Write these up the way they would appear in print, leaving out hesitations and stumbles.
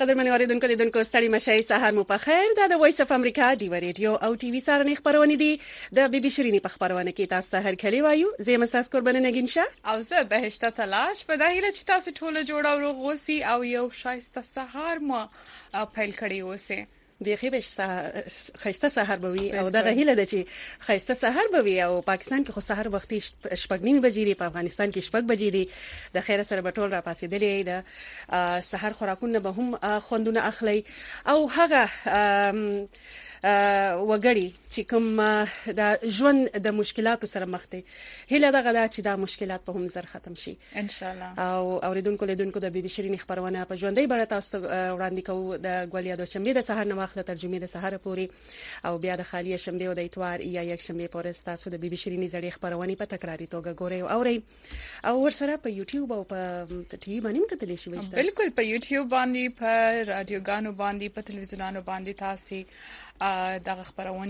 قدرمن اوریدونکو لیدونکو ستړي مشي سهار مو په خیر. دا د وایس اف امریکا دی ریډیو او ټي وي سره خبرونه دي د بي بي شيريني په خبرونه کې تاسو ته هر کلی وایو. زه مستاس قربان نگین شه او زه بهشته تلاش په دایره چې تاسو ټول جوړ او روغوسی او یو شایسته سهار مو پیل کړی اوسه. بيخي خيسته سحر بوي او دغه هیله ده چې خيسته سحر بوي او پاکستان کې خو سحر وختي شپږ نیمه بجې دي، په افغانستان کې شپږ بجې دي. د خیره سره بټول را پاسېدلې ده سحر خوراکونه به هم خوندونه اخلي او هغه وګړي چې کوم د ژوند د مشکلاتو سره مخ دي، هیله دغه ده چې دا مشکلات په هم زر ختم شي ان شاء الله. او اوریدونکو لیدونکو د بي بي شيريني خبرونه په ژوندۍ بڼه تاسو وړاندې کوو د ګولیا د شنبه د سحر نه واخله ترجمه د سحر پوري او بیا د خالی شنبه او د اتوار یا یک شنبه پورې تاسو د بي بي شيريني زړې خبرونه په تکراری توګه ګورئ او اورئ او ورسره په یوټیوب او په ټي وي باندې کتلی شي. بالکل په یوټیوب باندې، په رادیوګانو باندې، په تلویزیونانو باندې تاسو دغه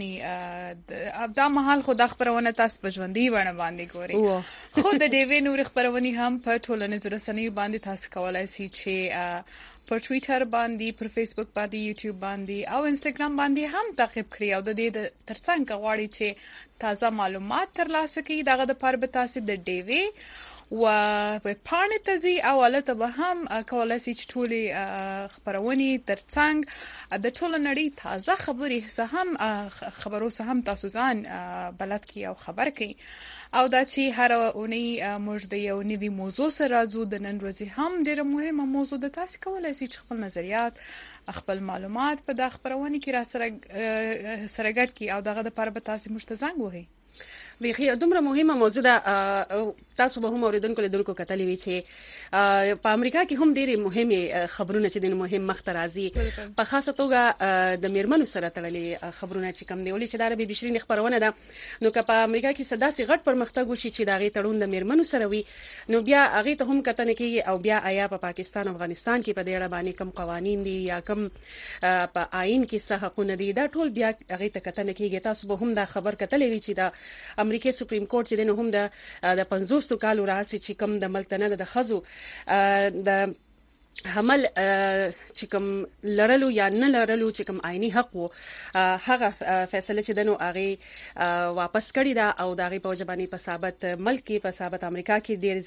خبرونه دا محل خو د خبرونه تاسو په ژوندۍ ونه باندې ګوري. خو د ډیوی نور خبرونه هم په ټولنیزو رسنیو باندې تاسو کولای شئ چې په ټوئیټر باندې، پر فیسبوک باندې، یوټیوب باندې او انستګرام باندې هم تعقیب کړئ او د دې ترڅنګ غواړئ چې تازه معلومات ترلاسه کړئ. دغه د پاره به تاسو د ډیوی و په پانه تزي او البته به هم کولای شي چې ټولي خبرونه ترڅنګ د ټول نړۍ تازه خبري هم خبرو سه هم تاسو ځان بلد کی او خبر کی او دا چې هر اونۍ موږ د یو نوي موضوع سره راځو. د نن ورځې هم ډیره مهمه موضوع د تاسو کولای شي چې خپل نظریات، خپل معلومات په د خبرونه کې را سره ګډ کی او دغه د پاره به تاسو مشتزنګ وهي. بيخي دومره مهمه موضوع ده. تاسو به هم اوریدونکو لیدونکو کتلې وی چې په امریکا کې هم ډېری مهمه خبرونه چې د مهم مخ راځي، په خاصه توګه د میرمنو سره تړلې خبرونه چې کم دی ولې چې د بي بي شيريني خبرونه ده. نو که په امریکا کې صداسي غټ پرمختګ وشي چې دغه تړون د میرمنو سره وي، نو بیا هغه ته هم کتنه کې او بیا آیا په پاکستان او افغانستان کې په دې اړه باندې کم قوانين دي یا کم په آئین کې څه حقوق دي، دا ټول بیا هغه ته کتنه کې. تاسو به هم دا خبر کتلې وی چې د امریکای سپریم کورټ چې د هم د 50 کالو راځي چې کوم د ملک نه د خزو د حمل چې کوم لرلو یا نه لرلو چې کوم آئینی حق وو، هغه فیصله چې دنو هغه واپس کړی دا او دغه په ځبانی په ثابت ملک کې په ثابت امریکا کې ډیر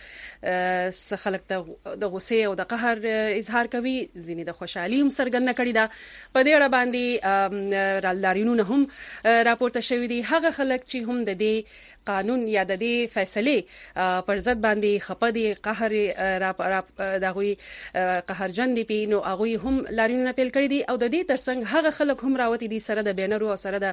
زیاته خلک د غصې او د قهر اظهار کوي، ځینې د خوشحالي هم څرګنده کړی دا. په دې اړه باندې رالدارینونه هم راپورته شوی دي. هغه خلک چې هم د دې قانون یا د دې فیصله پر ضد باندې خپه دي، قهر دغوی قهرجن دي، نو هغه هم لارینونه پیل کړی دي او د دې ترڅنګ هغه خلک هم راوتی دي سره د بینرو او سره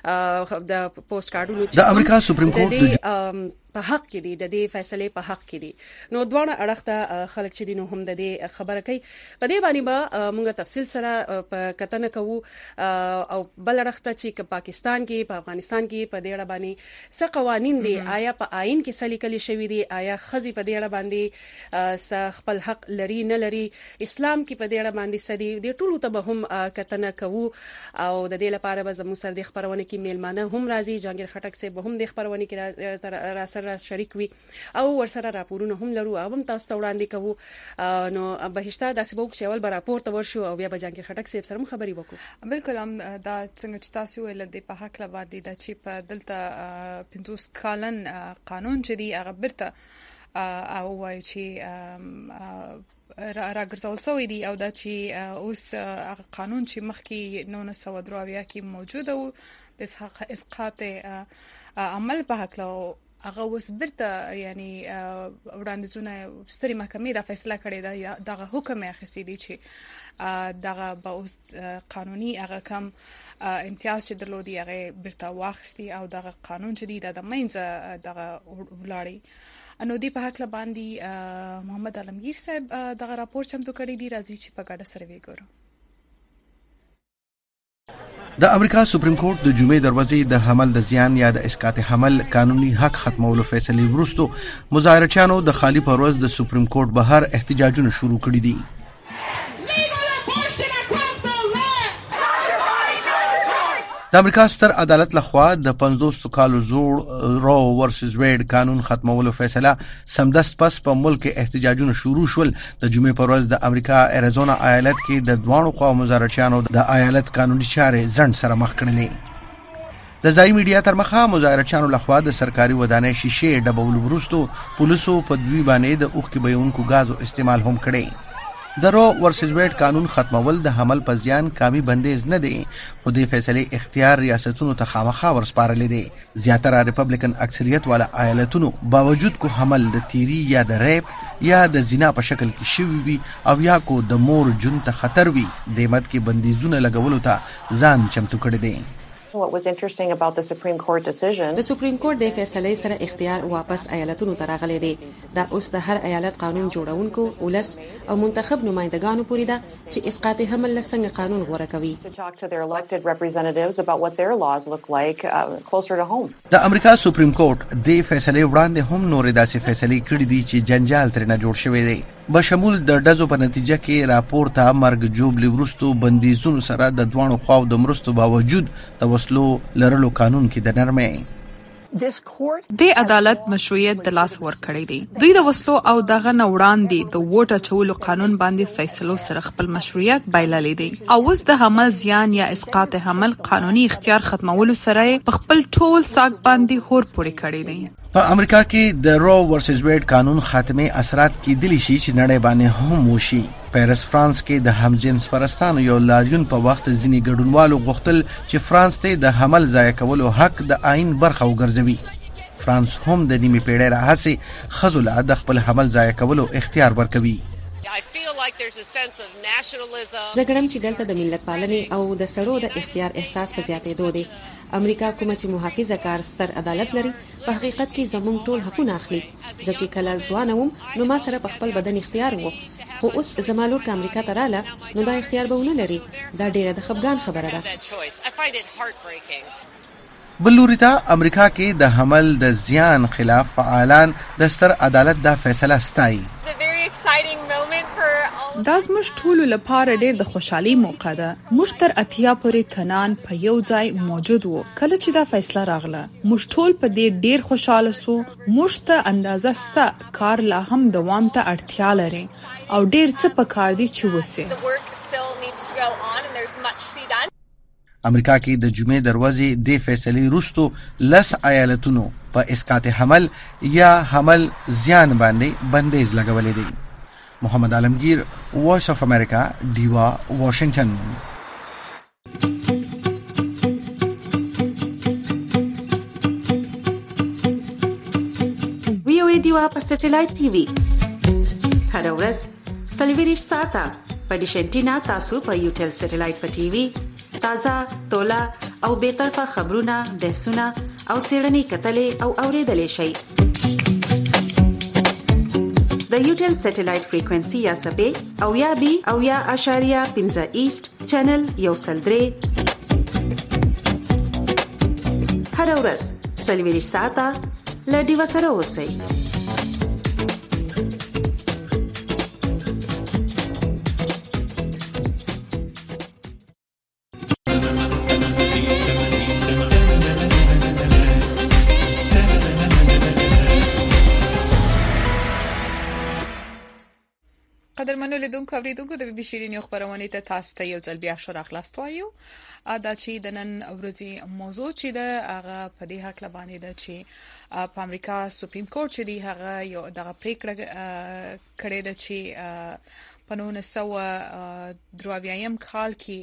د پوسټ کارډونو د امریکا سپریم کورټ په حق کې دي، د دې فیصله په حق کې دي. نو دوه اړخته خلک چې دي نو هم د دې خبره کوي. په دې باندې به موږ تفصیل سره په کتنه کوو او بل اړخته چې پاکستان کې، په افغانستان کې په دې اړه باندې څه قوانين دي، آیا په آئین کې څه لیکل شوی دي، آیا خزي په دې اړه باندې خپل حق لري نه لري، اسلام کې په دې اړه باندې څه دي، د ټولو ته به هم کتنه کوو او د دې لپاره به زموږ سره د خبرونه کې میلمانه هم راځي. جهانگیر خټک صاحب به هم د خبرونه کې را سره شریک وي او ورسره راپورونه هم لرو او هم تاسو ته وړاندې کوو. نو بهشته د سبوک شول به راپور ته ورشو او بیا به جهانگیر خټک صاحب سره خبري وکړو. بالکل هم دا څنګه چې تاسو ویل د په حق لا باندې د چې په دلته 50 کالن قانون چې دی هغه برته او وایي چې راګرځول شوی دی او دا چې اوس قانون چې مخکې 1993 کې موجود او د اسقاط عمل په حق لا هغه اوس برته یعنی وړاندیزونه ستري محکمې دا فیصله کړې ده، دغه حکم یې اخیستی دی چې دغه به اوس قانوني هغه کم امتیاز چې درلودي هغه برته واخیستی او دغه قانون چې دی د منځ دغه ولاړی. انو دی په حق باندې محمد علمگیر صاحب دغه راپور چمتو کړی دی، راځي چې په ګډه سره وګورو. د امریکا سپریم کورټ د جمعې دروازې د حمل د زیان یا د اسقاط حمل قانوني حق ختمولو فیصله وروسته مظاهرچیانو د خالی پرواز د سپریم کورټ بهر احتجاجونه شروع کړي دي. د امریکا ستر عدالت لخوا د 50 کالو زوړ رو ورسز ویډ قانون ختمولو فیصله سمدست پس په ملک احتجاجونه شروع شول. د جمعې پر ورځ د امریکا اریزونا ایالت کې د دوانو خوا مظاهرچیانو د ایالت قانوني چارې ځنډ سره مخ کړلې. د ځای میډیا تر مخه مظاهرچیانو لخوا د سرکاري ودانۍ شیشې ډبولو وروسته پولیسو په دوی باندې د اوښکې بهونکو غازو استعمال هم کړی. د رو ورسز ویډ قانون ختمول د حمل په زیان کامي بندیز نه دی، خو د فیصلې اختیار ریاستونو ته خامخا ورسپارل دي. زیاتره ریپبلیکن اکثریت والا ایالتونو باوجود کو حمل د تیری یا د ریپ یا د زنا په شکل کې شوی وي او یا کو د مور جون ته خطر وي د مد کې بندیزونه لګولو ته ځان چمتو کړی دی. What was interesting about the Supreme Court decision. د سپریم کورټ د فیصلې سره اختیار واپس ایالتونو ته راغلی دی. دا اوس د هر ایالت قانون جوړونکو، ولس او منتخب نمائندګانو پورې ده چې اسقاط حمل لسنګ قانون غوړه کوي. To talk to their elected representatives about what their laws look like closer to home. د امریکا سپریم کورټ د فیصلې وړاندې هم نورې داسې فیصلې کړې دي چې جنجال ترې نه جوړ شوی دی. بشمول د ډزو په نتیجه کې راپور ته مرګ جوړلی ورستو بندیزونو سره د دوانو خواو د مرستو باوجود د وسلو لرلو قانون کې د نرمۍ د عدالت مشروعیت د لاس ورکړی دی. دوی د وسلو او دغه وړاندې د ووټ اچولو قانون باندې فیصلو سره خپل مشروعیت بایللی دی او اوس د حمل زیان یا اسقاط حمل قانوني اختیار ختمولو سره په خپل ټول ساق باندې هور پورې کړی دی. په امریکا کې د رو ورسز ویډ قانون خاتمه اثرات کېدلی شي چې نړۍ باندې هم وشي. پیرس فرانس کې د همجنس پرستانو یو لاریون په وخت ځینی ګډونوالو غوښتل چې فرانس ته د حمل ضایع کولو حق د آئین برخه وګرځوي. فرانس هم د نیمه پیړۍ راهسي خزوله د خپل حمل ضایع کولو اختیار ورکوي. زه ګڼم چې دلته د ملت پالنې او د سړو د اختیار احساس په زیاتېدو دی. امریکا کومه چې محافظه کار ستر عدالت لري په حقیقت کې زموږ ټول حقونه اخلي. زه چې کله ځوان وم نو ما سره په خپل بدن اختیار وو، خو اوس زما لور که امریکا ته رااله نو دا اختیار به ونه لري. دا ډیره د خفګان خبره ده. بلوري ته امریکا کې د حمل د زیان خلاف فعالان د ستر عدالت دا فیصله ستایي. دا زموږ ټولو لپاره ډېر د خوشحالي موقع ده. موږ تر اتیا پورې تنان په یو ځای موجود وو کله چې دا فیصله راغله. موږ ټول په دې ډېر خوشاله سو. موږ ته اندازه سته کار لا هم دوام ته اړتیا لري او ډېر څه پکار دي چې وسي. امریکا کې د جمعې دروازې د فیصلې وروسته لس ایالتونو په اسقاط حمل یا حمل زیان باندې بندیز لګولې دي. محمد عالمگیر، وایس اف امریکا، ډیوا، واشنگټن. وی او ای ډیوا په سټلایټ ټي وي هر ورځ 24 ساعته په ډیشنټینا تاسو په یوټل سټلایټ په ټي وي تازه، تولا او بیطرفه خبرونه، بحثونه او سیړنی کتلې او اوریدلې شي. د یوټل سټلایټ فریکوئنسي یا سبې او یا بي او یا اشاریه 15 ایست چینل یو سلدري هر ورځ 24 ساعته لډي وسره اوسئ. قدرمنو لیدونکو اوریدونکو د بي بي شيرين یو خبرونه ته تاسو ته یو ځل بیا شو راغلاست وایو. دا چې د نن ورځې موضوع چې ده هغه په دې حق لبانې ده چې په امریکا سپریم کورټ چې دی هغه یو دغه پریکړه کړې ده چې په 1983 کال کې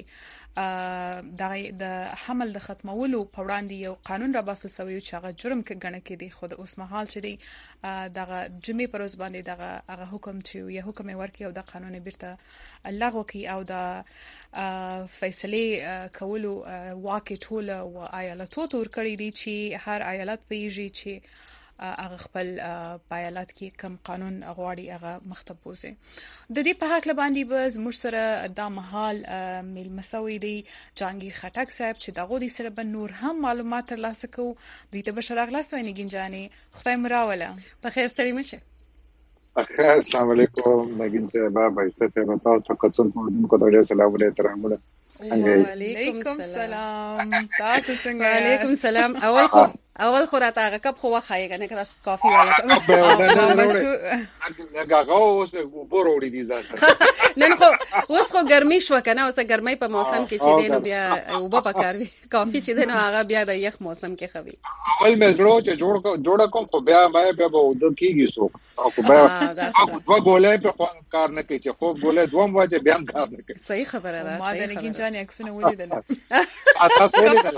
د حمل د ختمولو په وړاندې یو قانون را باسه سوی چې هغه جرم کې ګڼل کېدی. خو د اوس مهال چې دی دغه جمعې پر ورځ باندې دغه حکم چې یا حکم ورکړي او د قانون بیرته لغوه کړي او د فیصله کولو واقع ټول او ایالتونو تور کړی دي چې هر ایالت پیږي چې هغه خپل پایالات کې کم قانون غواړي هغه مختب وځي. د دې په حق لباندې به زموږ سره د محل مل مسوي دی جانگیر خټک صاحب چې دغه دي سره به نور هم معلومات ترلاسه کوو. دوی ته بشر اغلاس ویني ګنجاني خدای مراوله په خیر ستړي مشه. السلام علیکم نگین صاحب، بایسته صاحب، تاسو ته کتون کوم کو ډېر سلام علیکم. وعلیکم السلام. تاسو څنګه؟ وعلیکم السلام. اول خو راته هغه کپ خو وخایې کنه که تاسو کافي والا هغه اوس وبور وړي دي ځکه نن خو اوس خو ګرمي شو کنه، اوس ګرمۍ په موسم کې چې دینو بیا وبو پکاروي کافي چې دینو هغه بیا د یخ موسم کې خوي. اول مې زړه چې جوړ کوم خو بیا مې په ود کېږي سو او خو بیا په ګولې په کار نه کوي چې خو ګولې دوم واجه بیا کار نه کوي. صحیح خبره ده. ما د نګین ځان اکسونه ولیدل. تاسو ولیدل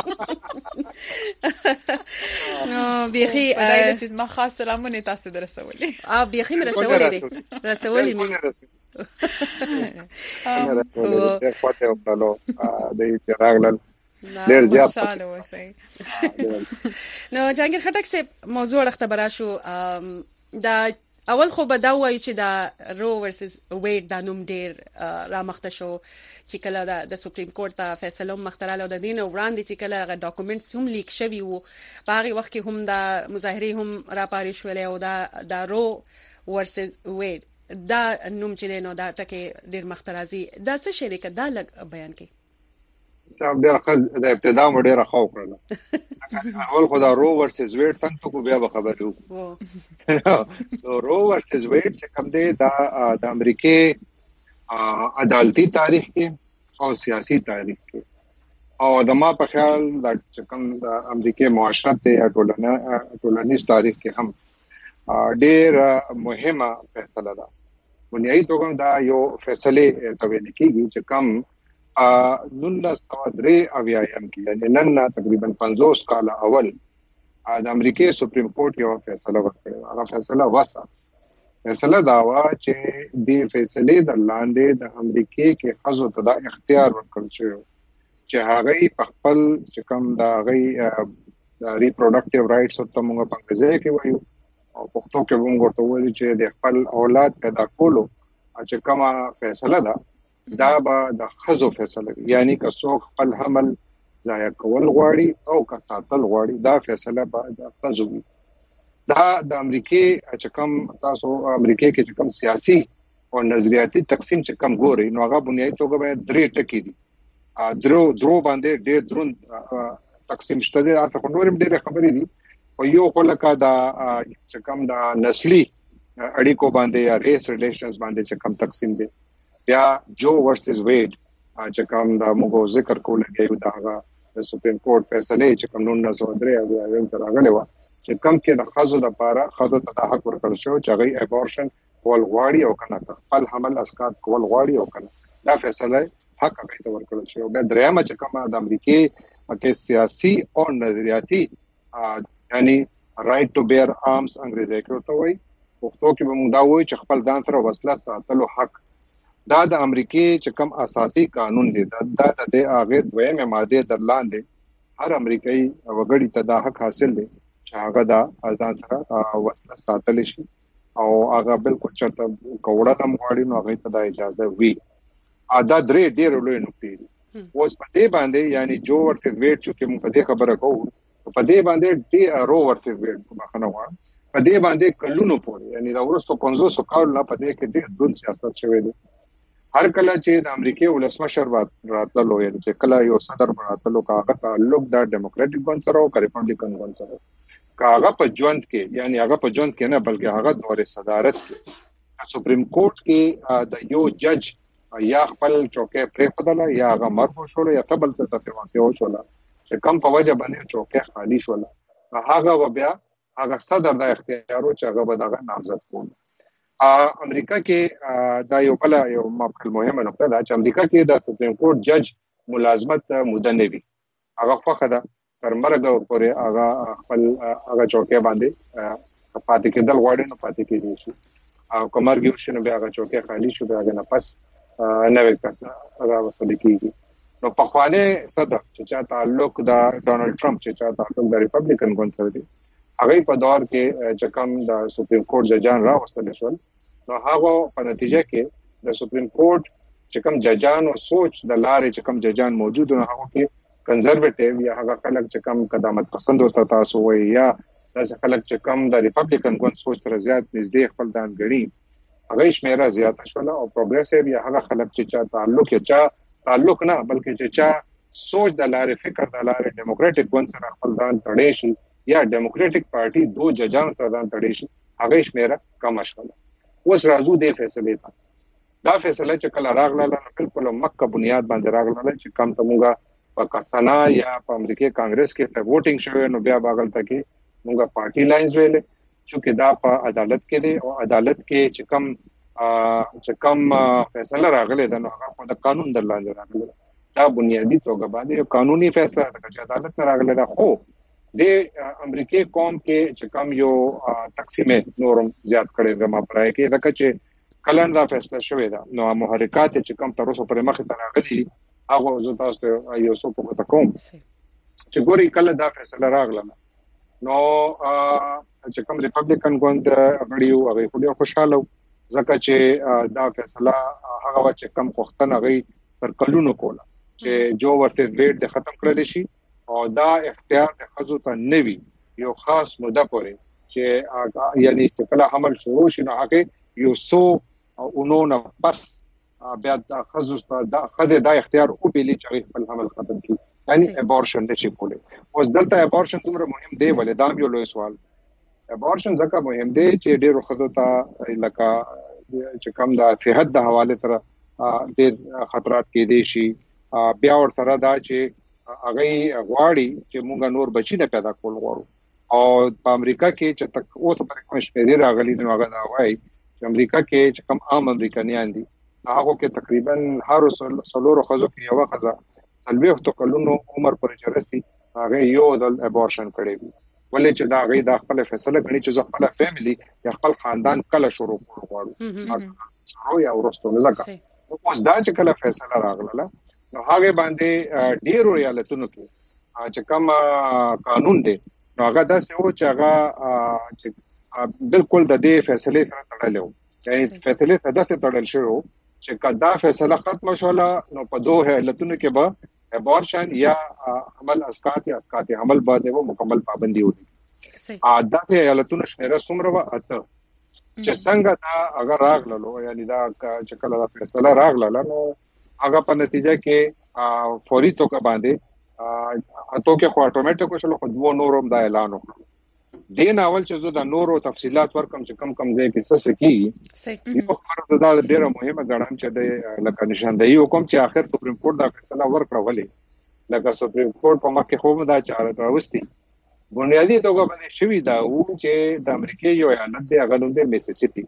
نو بيخي دا چې ما خاص سلامونه تاسو درسولې. بيخي مې رسولې دي رسولې مې خواته وکړو د راغلل ډېر زیات خوشاله اوسئ. نو جهانگیر خټک سے موضوع خبره شو دا اول خو به دا وایي چې دا رو ورسز ویډ دا نوم ډیر را مخته شو چې کله د سپریم کورت ته فیصله مختراله د دین وړاندې چې کله غو ډاکومېنټس هم لیک شوی وو په هغه وخت کې هم دا مظاهره هم را پاري شولې او دا رو ورسز ویډ دا نوم چې نو دا ټکي ډیر مخترازي دا څه شی دی که دا لګ بیان کړي. دا ډیر خل د ابتدا ډیر خو کړل اول خدا رو ورسز ویډ څنګه کو بیا خبرو نو رو ورسز ویډ چې کوم دی دا د امریکای عدالتي تاریخ کې او سیاسي تاریخ کې او د ما په خیال د کوم د امریکای معاشرت ته ټولنیز تاریخ کې هم ډیر مهمه فیصله ده. بنیادی توګه دا یو فیصله تویل کېږي چې کوم 1993 کې یعنی نن تقریبا 50 کال اول د امریکای سپریم کورت یو فیصله وکړه. هغه فیصله واسه فیصله دا و چې د فیصله د لاندې د امریکای کې خزو ته د اختیار ورکړل شو چې هغه په خپل چې کوم د هغه ریپروډکټیو رائټس او تمغه په انګریزي کې وایو او پښتو کې موږ ورته وایو چې د خپل اولاد پیدا کولو چې کومه فیصله ده دا به د خزو فیصله یعنی که څوک خپل حمل ضایع کول غواړي او که ساتل غواړي دا فیصله به د خزو وي. دا د امریکای چې کوم تاسو امریکای کې چې کوم سیاسي او نظریاتي تقسیم چې کوم ګوري نو هغه بنیادی توګه به درې ټکي دي. درو باندې ډېر دروند تقسیم شته دي. تاسو نورم ډېر خبرې دي او یو خلک دا چې کوم د نسلي اړیکو باندې یا ریس ریلیشنز باندې چې کوم تقسیم دي. بیا جو ورسز ویډ چې کوم د موږ ذکر کول کېږي دا د سپریم کورت فیصله چې کوم 1903 او تر هغه له چې کوم کې د خزو د لپاره خزو ته حق ورکړل شو چې هغه ابورشن کول غواړي او کنه خپل حمل اسقاط کول غواړي او کنه دا فیصله حق هغه ته ورکړل شو. بیا درېمه چې کوم د امریکای کې سیاسي او نظریاتي یعنی رائټ ټو بیر آرمز انګریزي کې ورته وایي پښتو کې به موږ دا وایو چې خپل ځان سره وسله ساتلو حق. دا د امریکای چې کوم اساسي قانون دی دا د هغه دویمه ماده در لاندې هر امریکایي وګړي ته دا حق حاصل دی چې هغه د ځان سره وسله ساتل شي او هغه بالکل چرته کوړه هم غواړي نو هغه ته د اجازه وي. دا درې ډېر لوی نقطې دي. اوس په دې باندې یعنی جو ورته ویټ چې موږ په دې خبره کوو په دې باندې ډي رو ورته ویټ په خنه وایي په دې باندې کلونو پورې یعنی دا ورستو 500 کال نه په دې کې ډېر دون سیاست شوی دی. هر کله چې د امریکای ولسمشر راتلو یعنی چې کله یو صدر راتلو کاغه تعلق د ډیموکراټک ګوند سره او ریپبلیکن ګوند سره کاغه په ژوند کې یعنی هغه په ژوند کې نه بلکې هغه دور صدارت کې سپریم کورت کې د یو جج یا خپل چوکۍ پرې خدله یا هغه مرګ شول یا قبل ته تفاهم شول چې کم په وجه باندې چوکۍ خالی شول هغه بیا هغه صدر د اختیارو چې هغه به دغه نامزد کول. امریکا کې دا یو بل یو مهمه نقطه ده چې امریکا کې د سپریم کورت جج ملازمت موده نه وي. هغه فقط تر مرګ پورې هغه خپل هغه چوکۍ باندې پاتې کېدل غواړي نو پاتې کېږي شي او کومر ګیوشن به هغه چوکۍ خالی شو به هغه نه پس نه وکړه هغه وسله کېږي. نو په خواله صدر چې تعلق د ډونالد ټرمپ چې تعلق د ریپبلیکن ګوند سره دی هغه په دور کې چې کوم د سپریم کورت ججان راوستل شول نو هغه په نتیجه کې د سپریم کورت چې کوم ججان او سوچ د لارې چې کوم ججان موجود نه هغه کې کنزرویټیو یا هغه خلک چې کوم قدامت پسند ورته تاسو وایي یا داسې خلک چې کوم د ریپبلیکن ګوند سوچ سره زیات نږدې خپل ځان ګڼي هغه شمیره زیات شول او پروګریسیو یا هغه خلک چې تعلق یې تعلق نه بلکې چې چا سوچ د لارې فکر د لارې ډیموکراټک ګوند سره خپل ځان تړي شي یا ډیموکراټک پارټي دوه ججانو سره ځان تړي شي هغه شمیره کم شول. اوس راځو د فیصله ته. دا فیصله چې کله راغله بالکل مکه بنیاد باندې راغله چې کم تمغه په سنا یا په امریکای کانګرس کې په ووټینګ شوی نو بیا باغل ته کې موږ پارټي لاینز ویل چې دا په عدالت کې دی او عدالت کې چې کم فیصله راغله دا هغه د قانون د لاندې راغله. دا بنیادی توګه باندې یو قانوني فیصله ده چې عدالت راغله ده. خو د امریکای قوم کې چې کم یو تقسیم نورم زیات کړي د ما پرای کې دا چې کلن دا فیصله شوې ده نو محرکات چې کم تر اوسه پر مخ ته راغلي هغه زه تاسو یو څه په کوم چې ګوري کله دا فیصله راغله نو چې کوم ریپبلیکن ګوند غړیو هغه خو خوشاله ځکه چې دا فیصله هغه چې کم وختن هغه تر کلونو کوله چې جو ورته ریټ د ختم کړل شي او دا اختیار د خزو ته نوي یو خاص مده پورې چې یعنی چې کله حمل شروع شي نو هغه یو سو اونونه پس بیا د خزو د خدای د اختیار او بیلی چې خپل حمل ختم کړي یعنی ابورشن نشي کولی. اوس دلته ابورشن دومره مهم دی ولې دا یو لوی سوال. ابورشن ځکه مهم دی چې ډېر خزو ته لکه چې کم د صحت د حواله تر ډېر خطرات کې دي شي بیا ور سره دا چې هغه غواړي چې موږ نور بچی نه پیدا کول غواړو او په امریکا کې چې تک اوس پر کوم شپې راغلي نو هغه دا وایي چې امریکا کې چې کم عام امریکایان دي هغه کې تقریبا هر څلور خزو کې یو خزه سلوي وخت کلونو عمر پر چرسي هغه یو د ابورشن کړي وي ولې چې دا غي د خپل فیصله کړي چې خپل فیملی یا خپل خاندان کله شروع کړو شروع یا ورستو نه ځکه اوس دا چې کله فیصله راغله نو هغه باندې ډیرو ریالتونو کې چې کوم قانون دی نو هغه داسې و چې هغه بالکل د دې فیصله سره تړلو یعنی فیصله داسې تړل شو چې کدا فیصله ختم شوله نو په دوه حالتونو کې به ابورشن یا عمل اسقاط عمل باندې مکمل پابندي وي. دا حالتونو شمیره څومره و اته چې څنګه دا اگر راغلو یعنی دا چې کله فیصله راغله نو هغه په نتیجه کې فوري توګه باندې اته کې خو اتوماتیک شول خو دوه نورم دا اعلان وکړ. دین اول چې زه د نورو تفصيلات ورکم چې کم ځای کې څه سکی یو خبره دا ډیره مهمه ګڼم چې د لکه نشاندهي حکم چې اخر سپریم کورټ دا فیصله ورکړه ولې لکه سپریم کورټ په مخ کې خو دا چاره راوستي بنیادی توګه باندې شوی دا و چې د امریکای یو ایالت دی هغه نوم دی میسیسیپي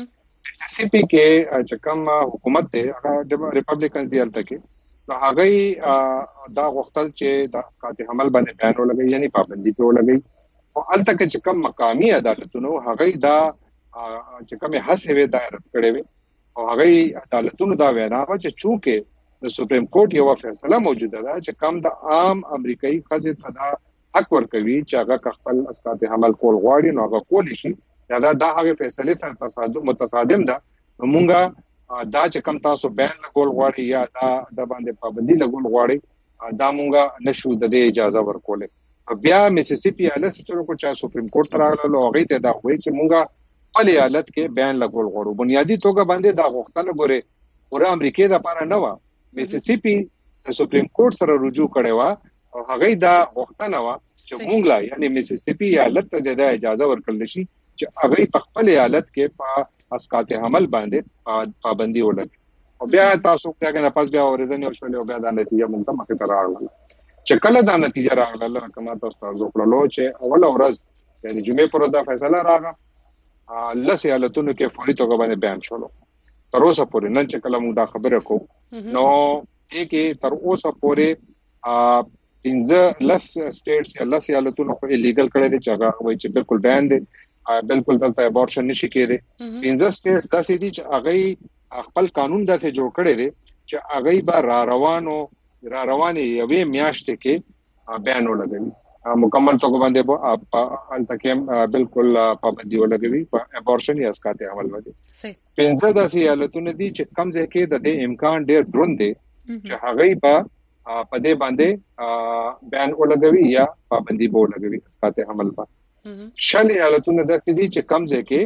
کې چې کوم حکومت دی هغه ریپبلیکنز دی الته کې نو هغه دا غوښتل چې د اسقاط حمل باندې بیان ولګي یعنی پابندي په ولګي او الته کې چې کوم مقامی عدالتونو هغه دا چې کومه هڅه وې دایره کړې وي او هغه عدالتونو دا وینا چې چونکه د سپریم کورټ یو فیصله موجوده ده چې کوم د عام امریکایي خزې ته حق ورکوي چې هغه خپل اسقاط حمل کول غواړي نو هغه کولی شي دا هغه فیصله سره متصادم ده مونږه دا چې کوم تاسو بیان لګول غواړي یا دا باندې پابندي لګول غواړي دا مونږه نشو د اجازه ورکولې. بیا میسیسیپي ایالت چې چا سپریم کورټ راغله هغه ته دا وایي چې مونږه په ایالت کې بیان لګول غواړو بنیادی توګه باندې دا غوښتنه غوړي پورا امریکای د لپاره نه و میسیسیپي د سپریم کورټ سره رجوع کړي و او هغه دا غوښتنه و چې مونږ یعنی میسیسیپي ایالت ته د اجازه ورکړل شي چې هغه په خپل ایالت کې په اسقاط حمل باندې پابندي ولګي او بیا تاسو څنګه نه پاس بیا اوریدنه او شولې او بیا د نتیجه مونږ ته مخه تر راغله چې کله دا نتیجه راغله کما تاسو ورکړلو چې اول ورځ یعنی جمعې پر دا فیصله راغله لسی حالتونو کې فوري توګه باندې بیان شول تر اوسه پورې نن چې کله موږ دا خبره کوو نو کې تر اوسه پورې 15 سټیټس یا لسی حالتونو خو ایلیګل کړي دي چې هغه وایي چې بالکل بیان دي بالکل دلته ابورشن نشي کېږي 15 سټیټس داسې دي چې هغه خپل قانون داسې جوړ کړي دي چې هغه به را رواني یوې میاشتې کې بیان ولګوي مکمل توګه باندې په التکیم بالکل پابندي ولګوي په ابورشن یا اسقاط حمل باندې صحیح 15 داسې حالتونه دي چې کم ځای کې د دې امکان ډېر دروند دی چې هغه په دې باندې بیان ولګوي یا پابندي ولګوي اسقاط حمل باندې شل حالتونه د دې چې کم ځای کې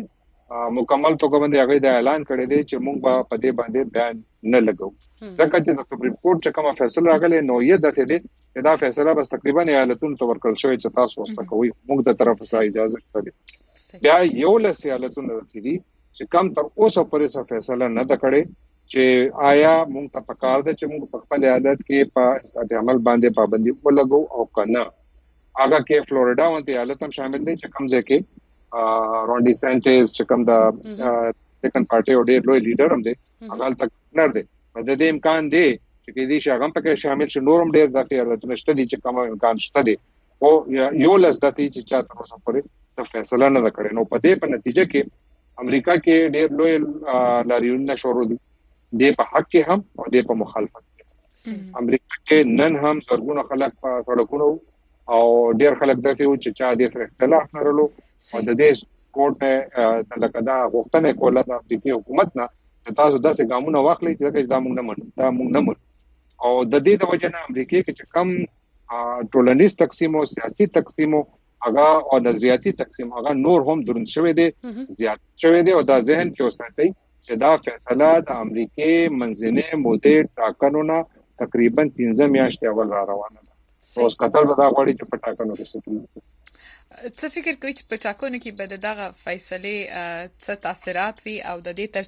مکمل توګه باندې هغه د اعلان کړی دی چې موږ به په دې باندې بیان نه لګو ځکه چې د سپریم کورټ چې کومه فیصله راغله نو یې دته دي چې دا فیصله بس تقریبا ایالتونو ته ورکړل شوی چې تاسو ورته کوي موږ د طرف څخه اجازه شته بیا یو لس ایالتونو راځي چې کم تر اوسه پورې څه فیصله نه ده کړې چې آیا موږ ته پکار ده چې موږ په خپل عادت کې په اسقاط عمل باندې پابندي ولګو او کنه هغه کې فلوریدا ونته ایالت هم شامل دي چې کم ځکه رونډي سانچز چې کوم د سیکنډ پارټي او ډېر لوی لیډر هم دی هغه تک نر دی د دې امکان دی چې دې شاګم پکې شامل شي نورم ډېر د خیالات نشته دي چې کوم امکان شته دی او یو لس د دې چې چا تر اوسه پورې څه فیصله نه کړي نو په دې په نتیجه کې امریکا کې ډېر لوی لاریونونه شروع دي د په حق کې هم او د په مخالفت کې امریکا کې نن هم زرګونه خلک په سړکونو او ډېر خلک دغه چې چا دې سره اختلاف لرلو او د دې کوټ نه لکه دا غوښتنه کوله د امریکای حکومت نه تاسو داسې ګامونه واخلئ چې دا موږ نه منو او د دې د وجه نه امریکای کې چې کم ټولنیز تقسیم او سیاسي تقسیم هغه او نظریاتي تقسیم هغه نور هم درن شوی دی زیات شوی دی او دا ذهن کې اوساتای چې دا فیصله د امریکای منځنۍ مودې ټاکنو تقریبا 15 میاشتې اول را روانه ده اوس قطر به دا غواړي چې په ټاکنو کې ستونزه څه فکر کوئ چې په ټاکنو کې به دغه فیصله څه تاثیرات وي او د دې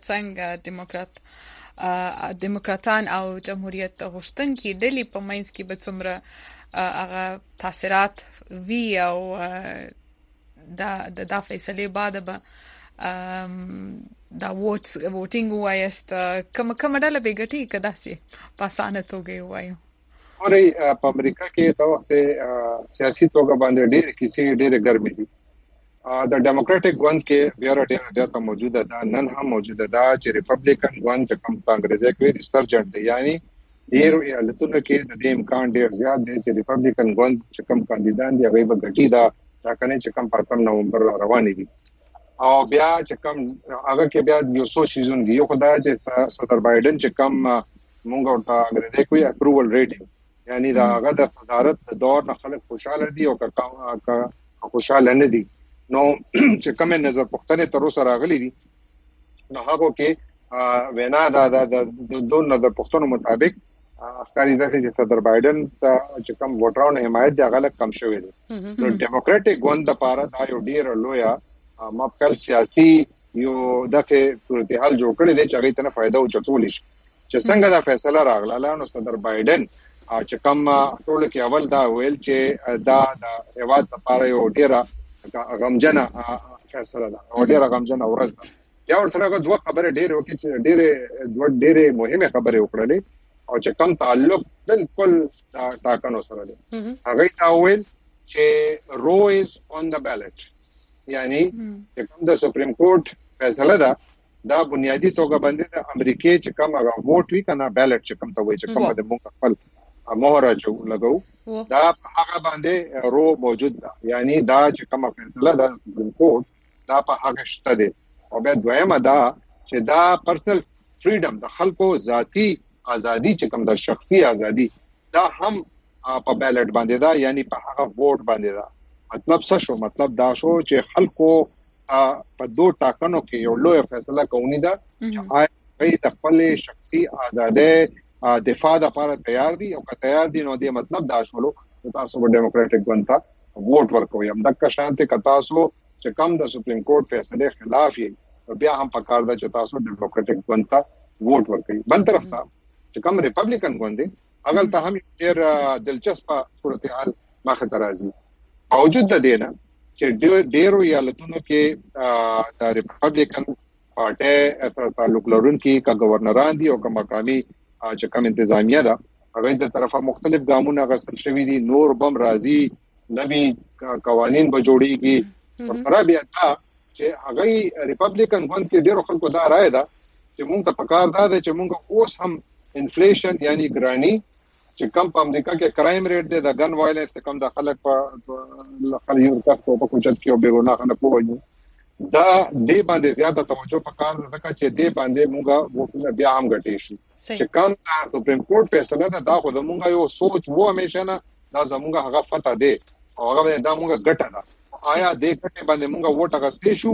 ترڅنګ دیموکراتان او جمهوریت غوښتونکي ډلې په منځ کې به څومره هغه تاثیرات وی او د فیصله بعد به دا ووټینګ وایست کوم ډله به ګټي کدا سي په اسانه توګه وایو اوري په امریکا کې دا وخت سیاسي توګه باندې ډېر کیسې ډېر ګرمي دي د ډیموکراټک ګوند کې بیا ډېر موجوده ده نن هم موجوده ده چې ریپبلیکن ګوند چې کوم کانګرس کې ریسرچنټ دی یعنی ډېر ایالتونو کې د دې امکان ډېر زیات دی چې ریپبلیکن ګوند چې کوم کاندیدان دی هغه به ګټي دا ځکه چې کوم 5 نومبر روان دي او بیا چې کوم هغه کې بیا یو څو شیزون دي یو خدای چې صدر بایدن چې کوم مونږ ورته انګريزي کوي اپروول ریټینګ یعنی دا هغه د صدارت د دور نه خلک خوشاله دي او کا خوشاله نه دي نو چې کوم نظر پختنه تر اوسه راغلي دي نو هغه کې وینا د دوه نظر پختنو مطابق ښکاري چې صدر بایدن چې کوم ووټرانو حمایت دی هغه کم شوی دی نو ډیموکراټک ګوند لپاره دا یو ډیر لوی ماپکل سیاسي یو دغه صورتحال جوړ کړی دی چې هغه ته فائدہ او چتول شي چې څنګه دا فیصله راغله نو صدر بایدن چې کوم ټول کې اول دا ویل چې دا د هیواد لپاره یو ډیره غمجنه فیصله ده او ډیره غمجنه ورځ ده یا ورته دوه خبره ډیره وکړي چې ډیره مهمه خبره وکړلې او چې کوم تعلق بالکل ټاکنو سره دی هغه تا ویل چې رو از اون د بیلټ یعنی چې کوم د سپریم کورټ فیصله ده دا بنیادی توګه باندې د امریکای چې کوم هغه ووټ وی کنه بیلټ چې کوم ته وایي چې کوم د موږ خپل مهر لګو دا هغه باندې رو موجود ده یعنی دا چې کوم فیصله ده سپریم کورټ دا په هغه شته دي او بیا دویمه دا چې دا پرسنل فریډم د خلکو ذاتی ازادي چې کوم د شخصي ازادي دا هم په بیلټ باندې دا یعنی په هغه ووټ باندې دا مطلب څه شو مطلب دا شو چې خلکو په دوه ټاکنو کې یو لوی فیصله کوي دا چې هغه د خپل شخصي ازادي دفاع لپاره تیار دي او که تیار دي نو دې مطلب دا شولو چې تاسو په ډیموکراټک ګوند ته ووټ ورکوي هم دغه شانته که تاسو چې کوم د سپریم کورټ فیصله خلاف یې بیا هم پکار ده چې تاسو ډیموکراټک ګوند ته ووټ ورکوي بل طرف ته چې کوم ریپبلیکن ګوند دی هغه ته هم ډېر دلچسپ صورتحال مخه راځي موجود ده دینه چې ډېرو ایالتونو کې د ریپبلیکن پارټي سره تعلق لرونکي کا گورنران دي او کا مقامي چې کوم انتظامیه ده هغه د طرفه مختلف ګامونه غوښتل شوی دي نور بم راضي نوي قوانين به جوړيږي ورته بیا دا چې هغه ریپبلیکن ګوند کې ډیرو خلکو دا رائے ده چې موږ ته پکار ده چې موږ اوس هم انفلیشن یعنی ګرانی چې کم په امریکا کې کرایم ریټ دی د ګن وایلنس کم د خلک په خلیو تاسو په کوچت کې او بیرونه خلک وایي دا دې باندې زیاته توجه پکار ده چې دې باندې موږ ووټونه بیا هم غټې شو چې کوم سپریم کورټ فیصله ده دا خو د موږ یو سوچ وو همیشه نه دا زموږ هغه پته ده او هغه دا موږ غټه ده آیا دې کټه باندې موږ ووټ غسلې شو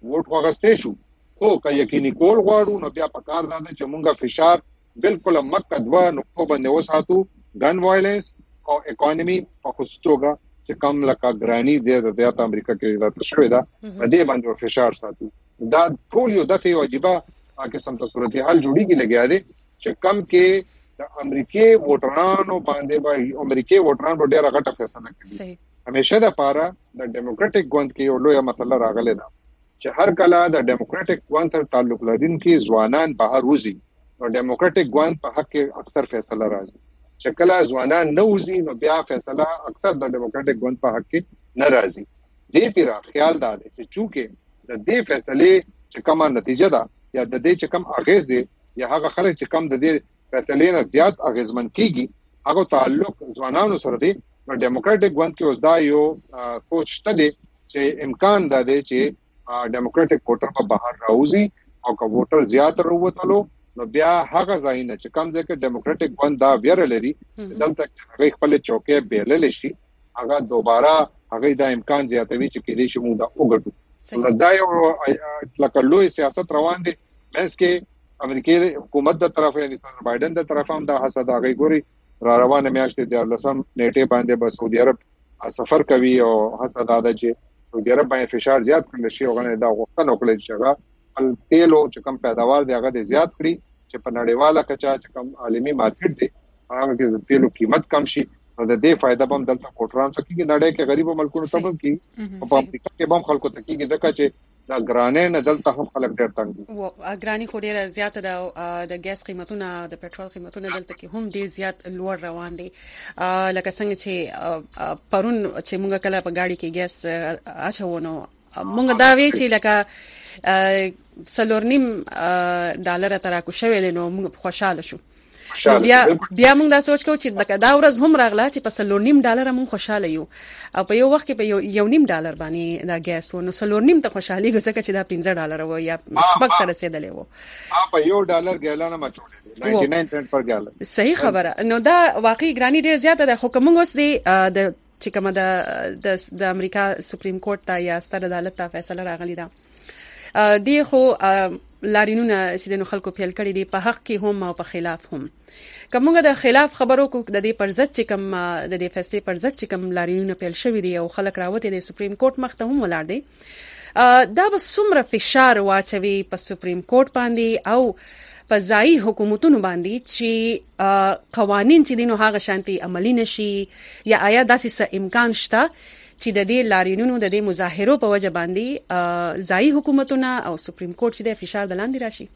ووټ واغستې شو خو که یقیني کول غواړو نو بیا په کار ده چې موږ فشار بالکل مکه دوا نقطو باندې وساتو ګن وایلنس او اکانومي په خصوص توګه چې کم لکه ګرانی دی د امریکا کې دا تشوي دا په دې باندې فشار ساتو دا ټول یو دغه واجبہ قسم ته صورتحال جوړیږي لګیا دي چې کم کې د امریکای ووټرانو باندې امریکای ووټران په ډیره غټه فیصله کوي همیشه د پاره د ډیموکراټک ګوند کې یو لوی مسله راغله ده چې هر کله د ډیموکراټک ګوند سره تعلق لرونکي ځوانان بهر وځي نو ډیموکراټک ګوند په حق کې اکثر فیصله راځي چې کله ځوانان نه وځي نو بیا فیصله اکثر د ډیموکراټک ګوند په حق کې نه راځي دې پیرا خیال دا دی چې چونکه د دې فیصله چې کومه نتیجه ده یا د دې چې کوم اغیز دی یا هغه خلک چې کوم د دې فیصلې نه زیات اغیزمن کیږي هغه تعلق ځوانانو سره دی نو ډیموکراټک ګوند کې اوس دا یو سوچ شته دی چې امکان دا دی چې ډیموکراټک ووټر په بهر راوځي او که ووټر زیات وروتلو نو بیا هغه ځای نه چې کوم ځکه ډیموکراټک ګوند دا ویره لري دلته هغه خپل چوکۍ بیلل شي هغه دوباره هغه دا امکان زیاتوي چې کېدې شي موږ دا وګټو دا یو لکه لوی سیاست روان دي بس کې امریکای حکومت د طرفه یعنی بایدن د طرفه هم دا حسد هغه ګوري را روانه میاشتې د لسم نیټه باندې بس سعودي عرب سفر کوي او حسد دا چې سعودي عرب باندې فشار زیات کړل شي او غنه دا غوښتنه وکړي چې هغه تیلو چې کم پیداوار دی هغه زیات کړي چې په نړیواله کچا چې کم عالمي مارکیټ دی هغه کې د تیلو قیمت کم شي نو د دې فائدہ به دلته کوټران څخه کې نړۍ کې غریبو ملکونو ته هم کې په امریکا کې هم خلکو ته کې دغه چې دا ګرانې نه دلته هم خلک ډېر تنګ دي او ګرانی خو ډېر زیات د ګیس قیمتونه د پېټرول قیمتونه دلته کې هم ډېر زیات لوړ روان دي لکه څنګه چې پرون چې موږ کله په گاډي کې ګیس اچونو موږ دا وی چې لکه $4.5 ترا کو شویل نو موږ خوشاله شو بیا موږ دا سوچ کوو چې دا ورځ هم راغله چې په $4.5 موږ خوشاله یو او په یو وخت کې په $1.5 باندې دا ګیس نو $4.5 ته خوشحالي ګسکه چې دا $15 و یا شپږ ته رسیدلې و په $1 ګیلانه ما چوړې 99 سنت پر ګیلن صحیح خبره نو دا واقعي ګرانی ډیر زیاته ده خو کوم اوس دی د چې کومه د امریکا سپریم کورټ ته یا ستر عدالت ته فیصله راغلی ده دی خو لارینونه چې د خلکو پیل کړي دي په حق کې هم او په خلاف هم کومه د خلاف خبرو کو د دې پرځت چې کوم د دې فیصله پرځت چې کوم لارینونه پیل شوی دي او خلک راوته د سپریم کورټ مخ ته هم ولاړ دي دا به څومره فشار واچوي په سپریم کورټ باندې او په ځای حکومتونو باندې چې قوانين چې دینو هغه شانتي عملی نشي یا آیا داسې امکان شته چې د دې لارینونو د دې مظاهرو په وجه باندې ځای حکومتونه او سپریم کورټ چې د فشار د لاندې راشي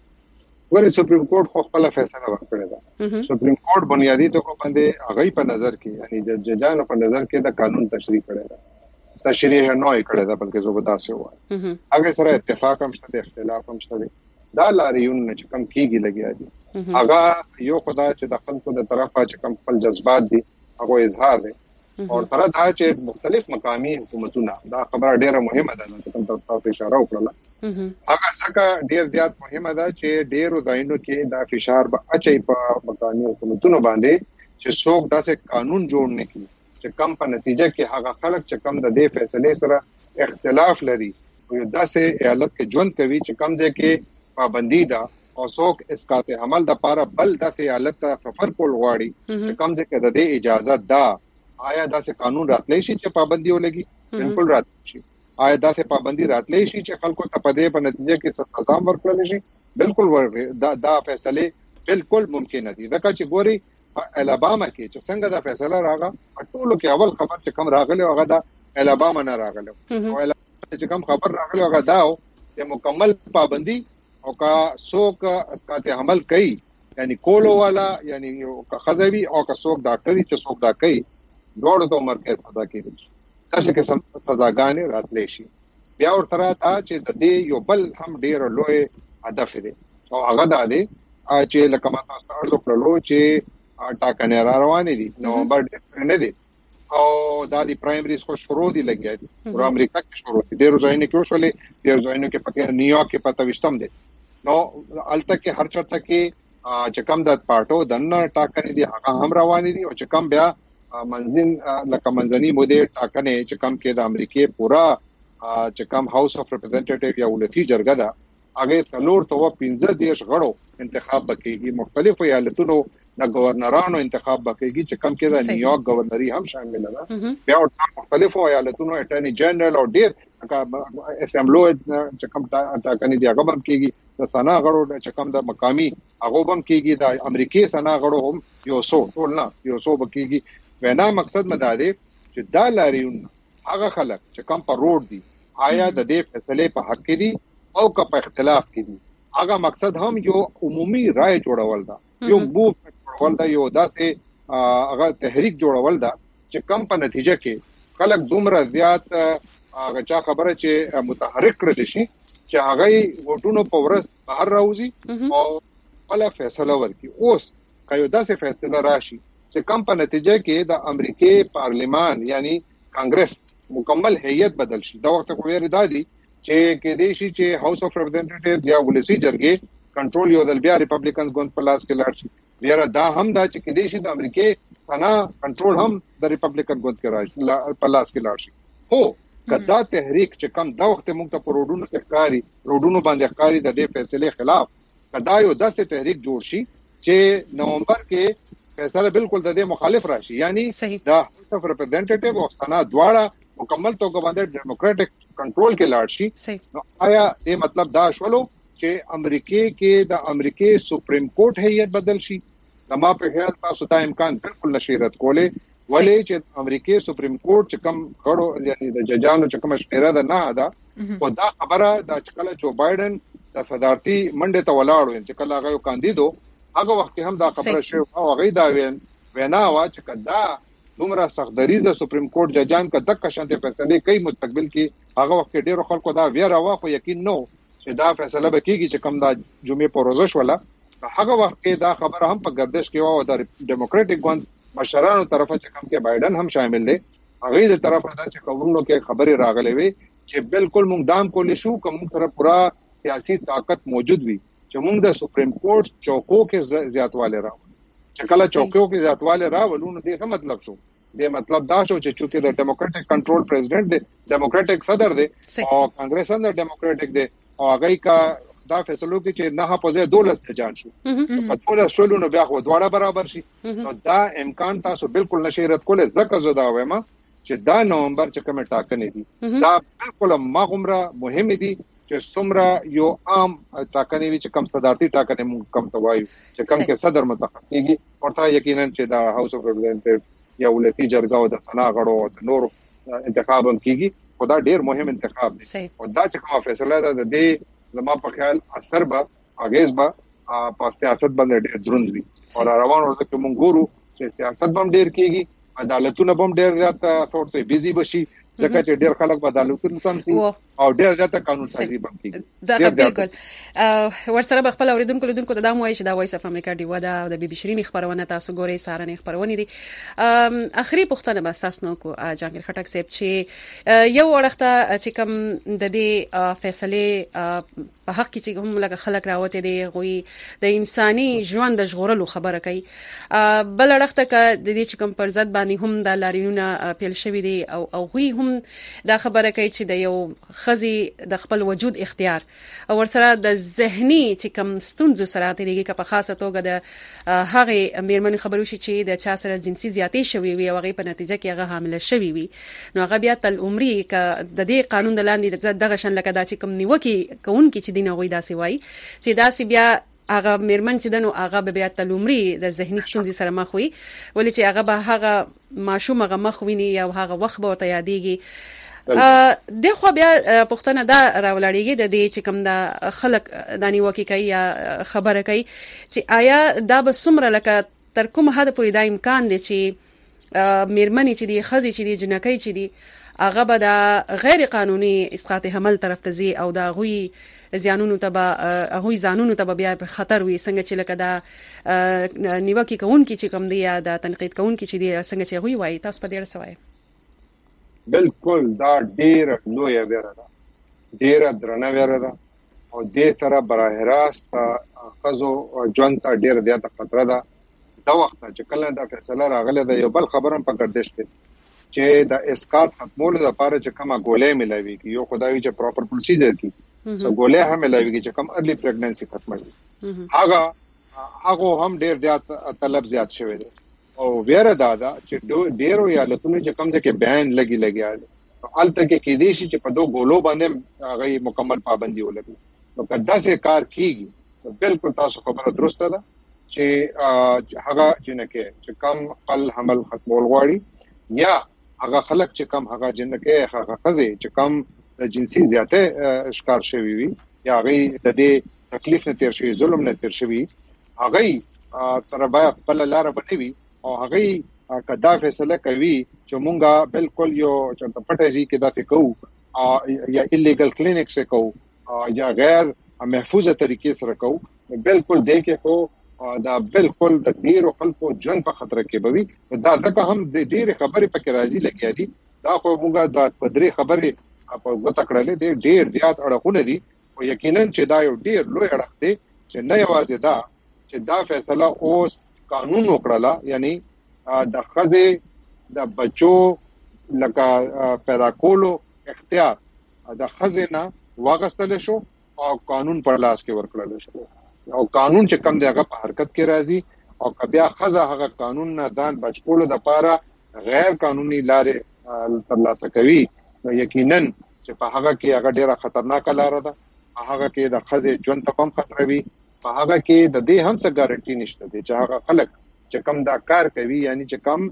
ورته سپریم کورټ خو خپل فیصله ورکړی دا سپریم کورټ بنیادی توګه باندې هغه په نظر کې یعنی د ججانو په نظر کې د قانون تشریح کړی دا تشریح نه کړی دا بلکې زوبدا سي و هغه سره اتفاق هم شته اختلاف هم شته دا لاريون چې کم کیږي لګیا دي هغه یو خدای چې د خلکو د طرفه چې کم خپل جذبات دي هغه اظهار دي او تر دا چې مختلف مقامي حکومتونه دا خبره ډیره مهمه ده چې کوم تاسو اشاره وکړه هغه څنګه ډیر زیات مهمه ده چې ډیرو ځایونو کې دا فشار به اچي په مقامي حکومتونو باندې چې څوک داسې قانون جوړ نه کړي چې کم په نتیجه کې هغه خلک چې کم د دې فیصله سره اختلاف لري او داسې ایالت کې ژوند کوي چې کم ځای کې پابندي ده او څوک اسقاط عمل د پاره بل داسې ایالت ته سفر کول غواړي چې کم ځای کې د دې اجازه ده آیا داسې قانون راتلی شي چې پابندي ولګي بالکل راتلی شي آیا داسې پابندي راتلی شي چې خلکو ته په دې په نتیجه کې سزا ورکړل شي بالکل ورغی دا فیصله بالکل ممکن دي دا چې ګوري الاباما کې چې څنګه دا فیصله راغله ټولو کې اول خبر چې کم راغله هغه دا الاباما نه راغله او چې کم خبر راغله هغه دا چې مکمل پابندي او کا څوک اسقاط عمل کوي یعنی کولو والا یعنی خزوی او کا څوک ډاکټري چې څوک دا کوي دوړو ته عمر کې سزا کېږي تاسو کې سزاګانې راتلې شي بیا ورته تا چې د دې یو بل هم ډیر لوی هدف دی او هغه دا دی چې لکه ما تاسو ته وکړلو چې ټاکنې را روانې دي نومبر نه دي او دا د پرایمری سکو شروع دي لګیا دي او امریکا کې شروع دي ډیر ځایونه کې شولې ډیر ځایونه کې پکې نیویارک کې پته وشتم دي نو الته کې هر چاته کې چې کم د پارټو دنه ټاکنې دي هغه هم روانې دي او چې کم بیا منځنی مودې ټاکنې چې کم کې د امریکای پورا چې کوم هاوس اف ریپرزینټیټیو یا ولسی جرګه ده هغه 315 غړو انتخاب وکړي. مختلفو ایالتونو د گورنرانو انتخاب وکړي چې کوم کې د نیویارک گورنری هم شامل ده. بیا مختلفو ایالتونو اټارنی جنرال او ډیر اسمبلی چې کوم ټاکنې دی هغه هم کېږي. د سنا غړو چې کوم د مقامی هغه هم کېږي. د امریکای سنا غړو هم یو څو ټول نه یو څو بکېږي. وینا مقصد مداده چې دا لاریون هغه خلک چې کوم پر روډ دي آیا د دې فیصله په حق کې دي او که په اختلاف کې دي. هغه مقصد هم یو عمومي رائے جوړول دا یو موومنت جوړول دا یو داسې هغه تحریک جوړول دا چې کم په نتیجه کې خلک دومره زیات هغه چا خبره چې متحرک کړل شي چې هغه وټونو په ورځ بهر راوځي او بل فیصله ورکړي. اوس کایو داسې فیصله راشي چې کم په نتیجه کې د امریکای پارلیمان یعنی کانګرس مکمل هیئت بدل شي. دا وخت خو ویری دادي چې کې دې شي چې هاوس اف ریپرزینټیټیو یا ولسی جرګه کنټرول یو دل بیا ریپبلیکنز ګوند په لاس کې لاړ شي. بیا دا هم دا چې کې دې شي د امریکای سنا کنټرول هم د ریپبلیکن ګوند کې راځي په لاس کې لاړ شي. هو کدا تحریک چې کم دا وخت موږ ته پروډونو ښکاری روډونو باندې ښکاری د دې فیصله خلاف کدا یو داسې تحریک جوړ شي چې نومبر کې فیصله بالکل د دې مخالف راشي. یعنی دا هاوس اف ریپرزینټیټیو او سنا دواړه مکمل توګه باندې ډیموکراټک کنټرول کې لاړ شي. نو آیا دې مطلب دا شولو چې امریکای کې د امریکای سپریم کورټ هیئت بدل شي؟ د ما په خیال تاسو ته امکان بالکل نشي رد کولای ولې چې امریکای سپریم کورټ چې کوم غړو یعنی د ججانو چې کوم شمیره ده نه ده او دا خبره د چکله جو بایدن د صدارتي منډه ته ولاړو چې کله هغه کاندیدو هغه وخت هم دا خبره شو او هغه دا وینا وا چې کدا دومره سختدریزه سپریم کورټ ججان کا دغه شانته فیصله کوي مستقبل کې هغه وخت ډیرو خلکو دا ویره وا خو یقین نو چې دا فیصله به کیږي چې کوم دا جمعې په ورځ ولا هغه وخت کې دا خبره هم په گردش کې و او د ډیموکراټک ګوند مشرانو طرفه چې کوم کې بایدن هم شامل دي هغه د طرفه دا چې کومونو کې خبري راغلي وي چې بالکل موږ دام کولې شو کوم طرف پورا سیاسي طاقت موجود وي چې موږ د سپریم کورټ چوکو کې زیاتواله راو چې کله چوکو کې زیاتواله راولو نو دې څه مطلب شو؟ دې مطلب دا شو چې چونکه د ډیموکراټک کنټرول پریزیډنټ دی ډیموکراټک صدر دی او کانګرس هم ډیموکراټک دی او هغه کا دا فیصلو کې چې نه په ځای 12 ته جان شو په 12 شولو نو بیا خو دواړه برابر شي. نو دا امکان تاسو بالکل نشئ رد کولای. زکه زه دا وایم چې دا نومبر چې کوم ټاکنې دي دا بالکل ماغمره مهم دي چې څومره یو عام ټاکنې وي چې کوم صدارتي ټاکنې موږ کم توایو چې کوم کې صدر منتخب کیږي ورته یقینا چې دا هاوس اف ریپرزینټیټیو یا ولسی جرګه او د سنا غړو او نور انتخاب هم کیږي. خدا ډیر مهم انتخاب دی او دا چې کومه فیصله ده د دې زما په خیال اثر به اغیز به په سیاست باندې ډیر دروند وي او روانو ورته موږ ګورو چې سیاست هم ډیر کیږي عدالتونه هم ډیر زیات ثورته بيزي بشي ځکه چې ډیر خلک په عدالتونو تم سي او ډیر زیات قانون سازي هم کوي. دا بالکل ورسره خپل اوریدونکو لیدونکو ته دا موایي چې دا وایس اف امریکا دی ودا د بي بي شيرين خبرونه تاسو ګوري سارنې خبرونه دي. اخري پوښتنه به تاسو نو کو جانګیر خټک صاحب چې یو ورخته چې کوم د دې فیصله په حق کې چې هم لکه خلک راوته دي غوي د انساني ژوند د ژغورلو خبره کوي. بل ورخته ک د دې چې کوم پر ضد باندې هم د لارینونه پیل شوی دي او غوي هم دا خبره کوي چې د یو خزي د خپل وجود اختیار او ورسره د ذهني چې کوم ستونزو سره تیریږي که په خاصه توګه د هغه میرمن خبرو شي چې د چا سره جنسي زیاتې شوي وي او هغه په نتیجه کې هغه حامله شوي وي نو هغه بیا تل عمرې ک د دې قانون د لاندې دغه شان لکه دا چې کوم نیوکي کوونکی چې دین غوي داسې وای چې داسې بیا هغه میرمن چې دنو هغه بیا تل عمرې د ذهني ستونزې سره مخ وي ولې چې هغه به هغه ماشوم هغه مخ ویني یا هغه وخت به ته یادېږي. دغه بیا پښتنه دا راولړېږي د دې چې کوم د خلک د نیوکي کوي یا خبره کوي چې آیا دا به څومره لکه تر کوم حد پورې دا امکان دی چې میرمنې چې دی خزي چې دی جنکۍ چې دی هغه به د غیر قانوني اسقاط حمل طرف ته زی او دا غوي زیانونو ته هغه زانونو ته بیا په خطر وي څنګه چې لکه دا نیوکي کوونکی چې کوم دی یا د تنقید کوونکی چې دی څنګه چې غوي وای تاسو په دې سوای بالکل دا ډیر لوی ویره ده ډیر درنه ویره ده او دې سره براه راست خزو ژوند ته ډیر زیاته خطر ده. دا وخت چې کله دا فیصله راغله د یو بل خبرم په گردش کې چې د اسقاط ختمولو لپاره چې کومه ګولې ملوي کی یو خدای چې پراپر پروسیجر کی سو ګولې هم ملوي چې کوم ارلی پریګننسي ختموي هغه هم ډېر طلب زیات شوی دی او ویره دادا چې ډېرو یالتونو چې کوم ځکه بیان لګي حالته کې دې شي چې په دوه ګولو باندې هغه مکمل پابندي ولګي نو کدا سه کار کیږي بالکل تاسو خبره درسته ده چې هغه جنکه چې کم قل حمل ختمول غواړي یا هغه خلک چې کم هغه جنکه هغه خزه چې کم د جنسي زیاته ښکار شوی وي یا هغه د دې تکلیف نه تیر شوی ظلم نه تیر شوی هغه تر بیا خپل لار بنوي او هغه کدا فیصله کوي چې مونږه بالکل یو چې پټه کې دا کوو یا ایلیګل کلینیک سے کوو یا غیر محفوظه طریقې سره کوو بالکل دې کې کو دا بالکل د ډیرو خلکو ژوند په خطر کې بوي دا دغه هم د ډیره خبرې پکې راځي لګیا دي دا خو موږ د پدري خبرې په وته کړلې دي ډیر زیات اړخونه دي او یقینا چې دا یو ډیر لوی اړخ دی چې نه یوازې دا چې دا فیصله اوس قانون وکړه یعنی د خزه د بچو لکه پیدا کولو اختیار د خزینه واغستل شو او قانون پر لاس کې ورکړل شو او قانون چې کم دی هغه په حرکت کې راځي او کبیا خزه هغه قانون نه دان بچکولو د پاره غیر قانوني لارې ترلاسه کوي نو یقینا چې په هغه کې هغه ډیره خطرناک لار ده هغه کې د خزه ژوند ته هم خطر وي په هغه کې د دې هم څه ګارانټي نشته دی چې هغه خلک چې کم دا کار کوي یعنی چې کم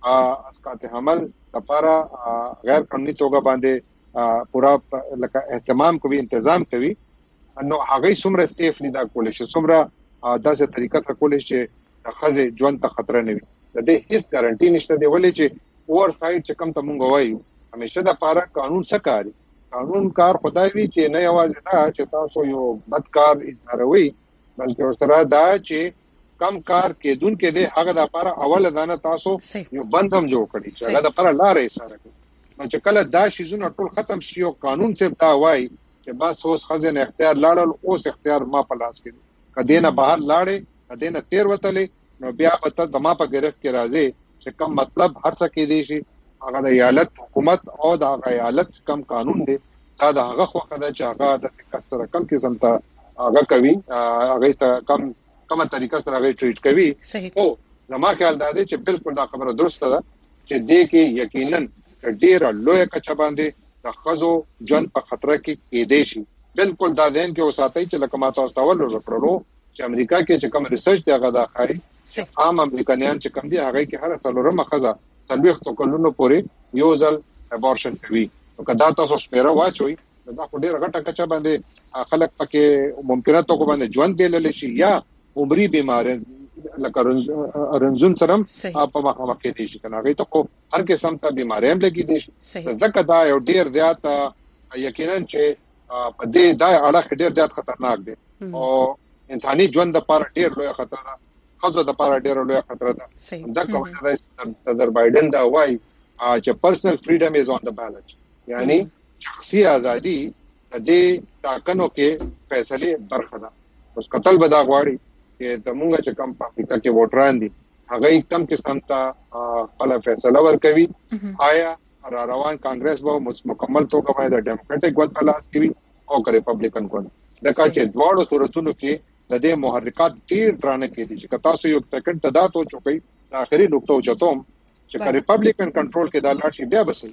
اسقاط حمل د پاره غیر قانوني توګه باندې پورا لکه اهتمام کوي تنظیم کوي نو هغه څومره سیف نه دا کولای شي څومره داسې طریقه کولای شي د خزه ژوند ته خطر نه وي د دې هیڅ ګارانټي نشته دی ولې چې اوور سایډ چې کم ته مونږ وایو همیشه د پاره قانون سکاري قانون کار خدای وی چې نه یوازې دا چې تاسو یو بدکار اظهاروي بلکې ورسره دا چې کم کار کېدون کې دی هغه د لپاره اول ځانه تاسو یو بند هم جوړ کړی چې هغه د لپاره لارې اشاره کوي نو چې کله دا شیزونه ټول ختم شي او قانون څخه دا وایي چې بس اوس خزینه اختیار لاړل اوس اختیار ما په لاس کې کدی نه بهر لاړې کدی نه تیر وتلې نو بیا به ته ما په گرفت کې راځي چې کم مطلب هر څه کې دی شي هغه د ایالت حکومت او د ایالت کم قانون دی دا د هغه خو خدای چې هغه د کستر کم قسم ته هغه کوي هغه ته کومه طریقه سره هغه ټریټ کوي او زما خیال دا دی چې بالکل دا خبره درسته ده چې دې کې یقینا ډیره لوی کچه باندې د خزو ژوند په خطر کې کېدې شي بالکل دا ذهن کې وساتئ چې لکه ما تاسو ته ورکړو چې امریکا کې چې کوم ریسرچ دی هغه د اخري عام امریکایان چې کوم دي هغه کې هر څلورمه خزه څلويختو کلونو پورې یو ځل ابورشن کوي نو کدا تاسو سپیره واچوي دا خو ډیره غټه کچه باندې خلک پکې ممکنه تو کو باندې ژوند بیلل شي یا عمري بیمار لکه رنزون سرم په مخه کې دي شي کنه هغه ته هر قسم ته بیماری هم لګي دي ځکه دا یو ډیر زیات یقینا چې په دې دا اړه ډیر زیات خطرناک دي او انساني ژوند لپاره ډیر لوی خطر ده خزو لپاره ډیر لوی خطر ده دا کومه صدر بایدن دا وایي چې پرسنل فریډم از اون د بیلنس یعنی شخصي ازادي د دې ټاکنو کې فیصله برخه ده اوس قتل بدا غواړي چې زمونږ چې کم په افریقا کې ووټران دي هغه کم قسم ته خپل فیصله ورکوي آیا روان کانګرس به مکمل توګه باندې د ډیموکراټک ګوند په لاس کې او ریپبلیکن ګوند دا چې دواړو صورتونو کې د دې محرکات ډیر درانه کې دي چې تاسو یو سکند تدا ته چوکي د اخري نقطه چتوم چې ریپبلیکن کنټرول کې د لاړ شي بیا بس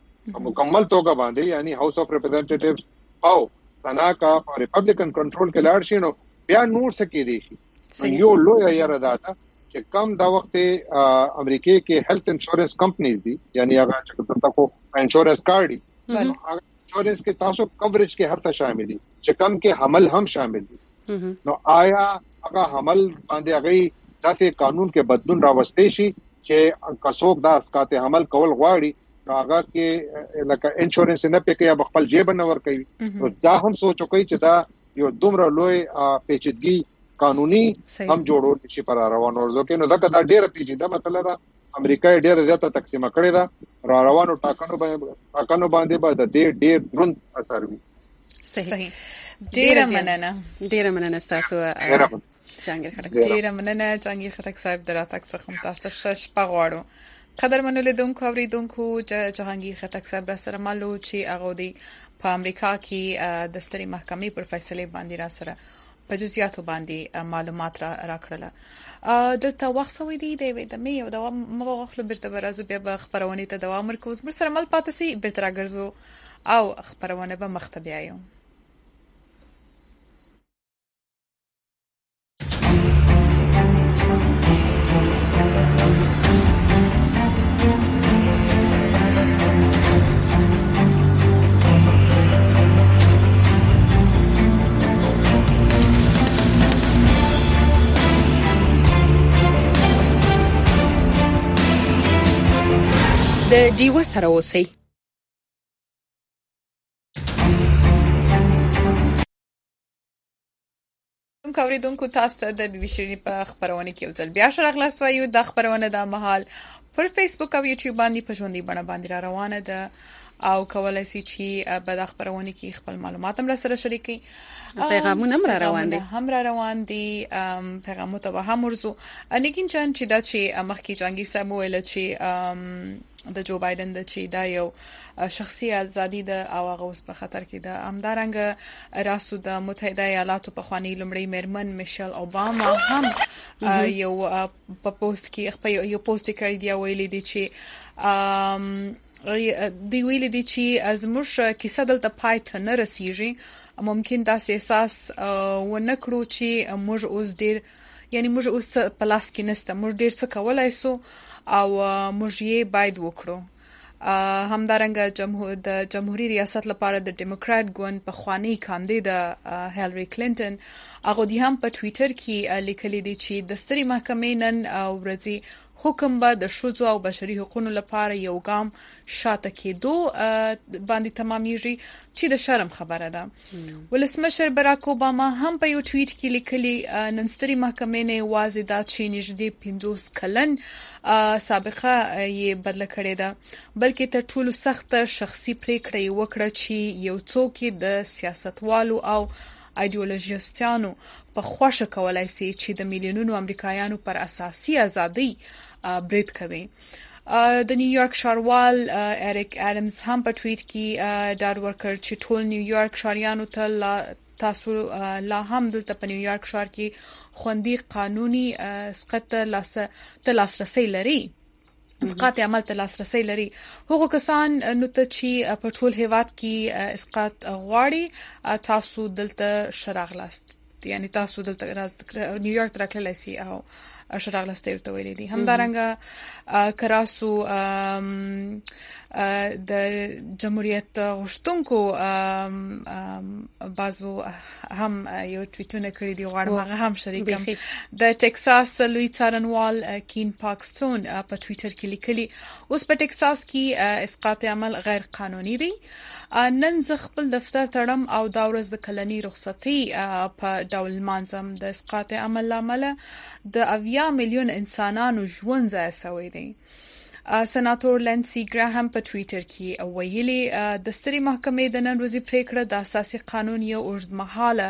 مکمل توګه باندې یعنی هاوس اف ریپرزنټیټیوز او سنا کا ریپبلیکن کنټرول کې لاړ شي نو بیا نور څه کې دي یو لوی یاره دا چې کم دا وخت امریکا کې هیلث انشورنس کمپنیز دي یعنی هغه چې تاسو انشورنس کارت دي انشورنس کې تاسو کوریج کې هر څه شامل دي چې کم کې حمل هم شامل دي نو آیا هغه حمل باندې هغه داسې قانون کې بدلون راوستي شي چې کڅوک دا اسقاط حمل کول غواړي هغه کې لکه انشورنس نه پکې یا خپل جیب نه ور کوي نو دا هم سوچو کوي چې دا یو دومره لوی پیچیدګي قانوني هم جوړول شي پر روانو ځکه نو دا ډېر پیچیده مسله ده امریکا ډېر زیاته تقسیم کړي دا روانو ټاکنو باندې به د ډېر دروند اثر وي صحیح ډېر مننه تاسو جنگیر خټک ډېر مننه جنگیر خټک صاحب دراتک څخه تاسو ته شش پغواړو قدرمنو لیدونکو اوریدونکو جهانگیر خټک صاحب سره مالو چې هغه دی په امریکا کې د ستري محکمې پر فیصله باندې را سره په جزئیاتو باندې معلومات را کړل. دلته وخت سوي دی د مې یو د مغخلو برته برازو بیا خبرونه ته دوام ورکوز بر سره مل پاتسي برته راګرځو او خبرونه به مخته بیایم. د ډیو سره اوسئ. اوریدونکو تاسو ته د بي بي سي په خبرونه کې یو ځل بیا شراغلاست وایو. د خبرونه د مهال پر فیسبوک او یوټیوب باندې په ژوندۍ بڼه باندې را روانه ده او کولای شي چې په د خبرونه کې خپل معلومات هم سره شریکي. پیغامونه هم را روان دي پیغامونه ته هم ورزو انګین چې دا چې مخکې جانگیر صاحب ویل چې د جو بایدن د چې دا یو شخصي ازادي د او هغه اوس په خطر کې ده. همدارنګه راسو د متحده ایالاتو په خواني لمړی میرمن میشل اوباما هم یو په پوسټ کې خپل یو پوسټ کړی دی ویلي دی چې دی ویلي دی چې ازموش کیسه دلته پای ته نه رسیږي. ممکن دا احساس ونکړو چې موږ اوس ډیر یعنی موږ اوس په لاس کې نشته، موږ ډیر څه کولای سو او موږ یې باید وکړو. همدارنګه د جمهوریت ریاست لپاره د ډیموکرات ګوند په خواني کاندید هیلری کلینټن هغه دی هم په ټوئیټر کې لیکلي دي چې د ستري محکمې نن ورځي حکم به د شوزو او بشري حقوقو لپاره یو ګام شاته کېدو باندې تمامېږي چې د شرم خبره ده. ولسمشر براک اوباما هم په یو ټویټ کې لیکلي نن ستري محکمې نه واځي دا چې نږدې 50 کلن سابقه یې بدل کړې ده، بلکې تر ټولو سخت شخصي پریکړه وکړه چې یو څوک د سیاستوالو او ایدئولوژیستانو په خوښه کولای شي چې د میلیونونو امریکایانو پر اساسي ازادي برید کوي. د نیویارک ښاروال اریک اډمز هم په ټویټ کې ډاډ ورکړ چې ټول نیویارک ښاریانو ته تاسو لا هم دلته په نیویارک ښار کې خوندي قانوني اسقاط لاسرسي لري، اسقاط عمل ته لاسرسي لري. هغه کسان نو ته چې په ټول هیواد کې اسقاط غواړي تاسو دلته شراغلاست، یعنی تاسو دلته نیویارک ترکلای سي او شراغلاست ورته ویلي دي. همدارنګه کراسو د جمهوریت غشتونکو بازو هم یو ټویټونه کړی دی غواړم هغه هم شریکم. د ټکساس لوی څارنوال کین پاکستون په ټویټر کې لیکلي اوس په ټکساس کې اسقاط عمل غیر قانوني دی. نن ز خپل دفتر تړم او دا ورځ د کلنی رخصتي په ډول مانځم. د اسقاط عمل لامل د 80 میلیون انسانانو ژوند ځای شوی دی. سناتور لینسی ګراهم په ټویټر کې ویلي د ستري محکمې د نن ورځې پریکړه د اساسي قانون یو اوږدمهاله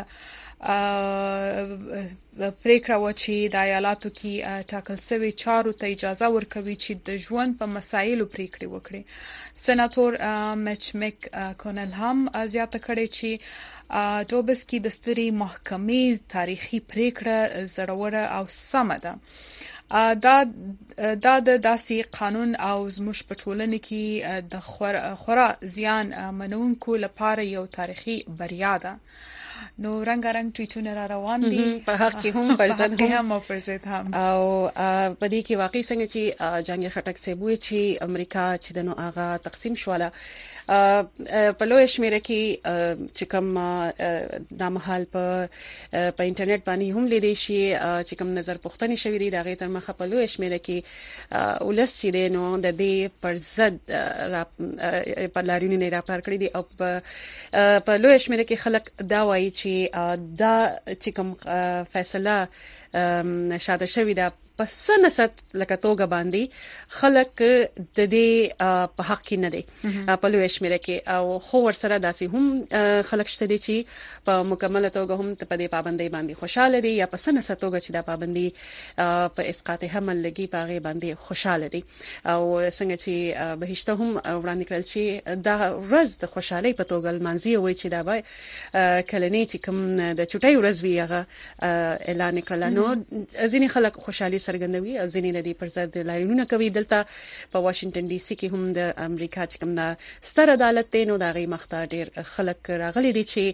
پریکړه و چې د ایالاتو کې ټاکل شوی چارو ته اجازه ورکوي چې د ژوند په مسایلو پریکړې وکړي. سناتور میچ میک کونل هم زیاته کړې چې جوبس کې د ستري محکمې تاریخي پریکړه زړوره او سمه ده. دا د داسې قانون او زموږ په ټولنه کې د خورا زیان منونکو لپاره یو تاریخي بریا ده. نو رنگارنګ ټویټونه را روان دي په حق کې هم پر ضد هم او پر ضد هم او په دې کې واقعي څنګه چې جنگیر خټک سیبوي چې امریکا چې دنو هغه تقسیم شواله په لوی شمیره کې چې کوم د محل په انټرنیټ باندې هم لیدي شي چې کوم نظر پوښتنه شوې دي دغه تر مخه په لوی شمیره کې ولس چې دنو د دې پر ضد په لارینې نه راپار کړی دي او په لوی شمیره کې خلک دا وایي چې دا چې کوم فیصله شاده شوی دا پس نست لکه توګه باندې خلک د دې په حق کې نه دي په لوي شمیره کې او خو ورسره داسې هم خلک شته دي چې په مکمله توګه هم په دې پابندۍ باندې خوشاله دي یا پس نست توګه چې دا پابندۍ په اسقاط حمل لګي پاغه باندې خوشاله دي او څنګه چې بهشته هم وړاندې کړل چې دا ورځ د خوشحالي په توګه لمانځي وي چې دا به کلنې چې کوم د چټي ورځ وی هغه اعلان کړل نو ځینې خلک خوشحالي څرګندوي او ځینې د دې پر ضد لاریونونه کوي دلته په واشنگټن ډي سي کې هم د امریکا چې کوم د ستر عدالت نو دا غي مخته ډیر خلک راغلي دي چې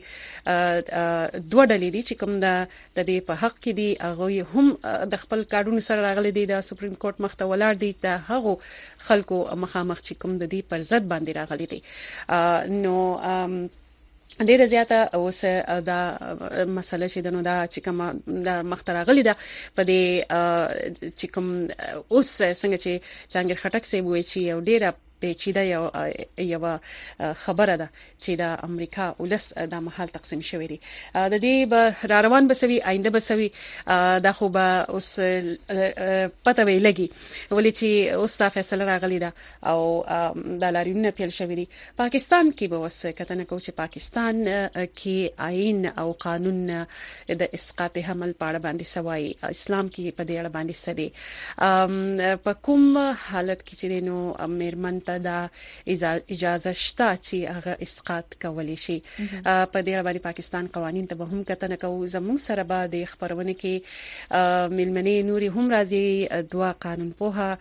دوه ډلې دي چې کوم د دې په حق کې دي هغه هم د خپل کارونو سره راغلي دي د سپریم کورټ مخته ولاړ دي د هغه خلکو مخامخ چې کوم د دې پر ضد باندې راغلي دي نو ډیره زیاته اوس دا مسله چې دنو دا چې کوم د مخترغلی ده په دې چې کوم اوس څنګه چې جهانگیر خټک سي وایي چې یو ډیره پیچیده یو خبره ده چې د امریکا ولس د محل تقسیم شوی دی د دې به روان بسوي آینده بسوي دا خو به اوس پته وی لګي ولې چې اوس دا فیصله راغلی ده او د لاریونونه پیل شوی دی پاکستان کې به اوس کتنه کو چې پاکستان کې آئین او قانون د اسقاط حمل په اړه باندې سوای اسلام کې په دې اړه باندې سدي په کوم حالت کې چې نو میرمن دا اجازه شته چې هغه اسقاط کولی شي په دې اړه باندې پاکستان قوانين ته به هم کتنه کوو زموږ سره به د خبرونه کې ملمنې نوري هم راځي دوا قانون په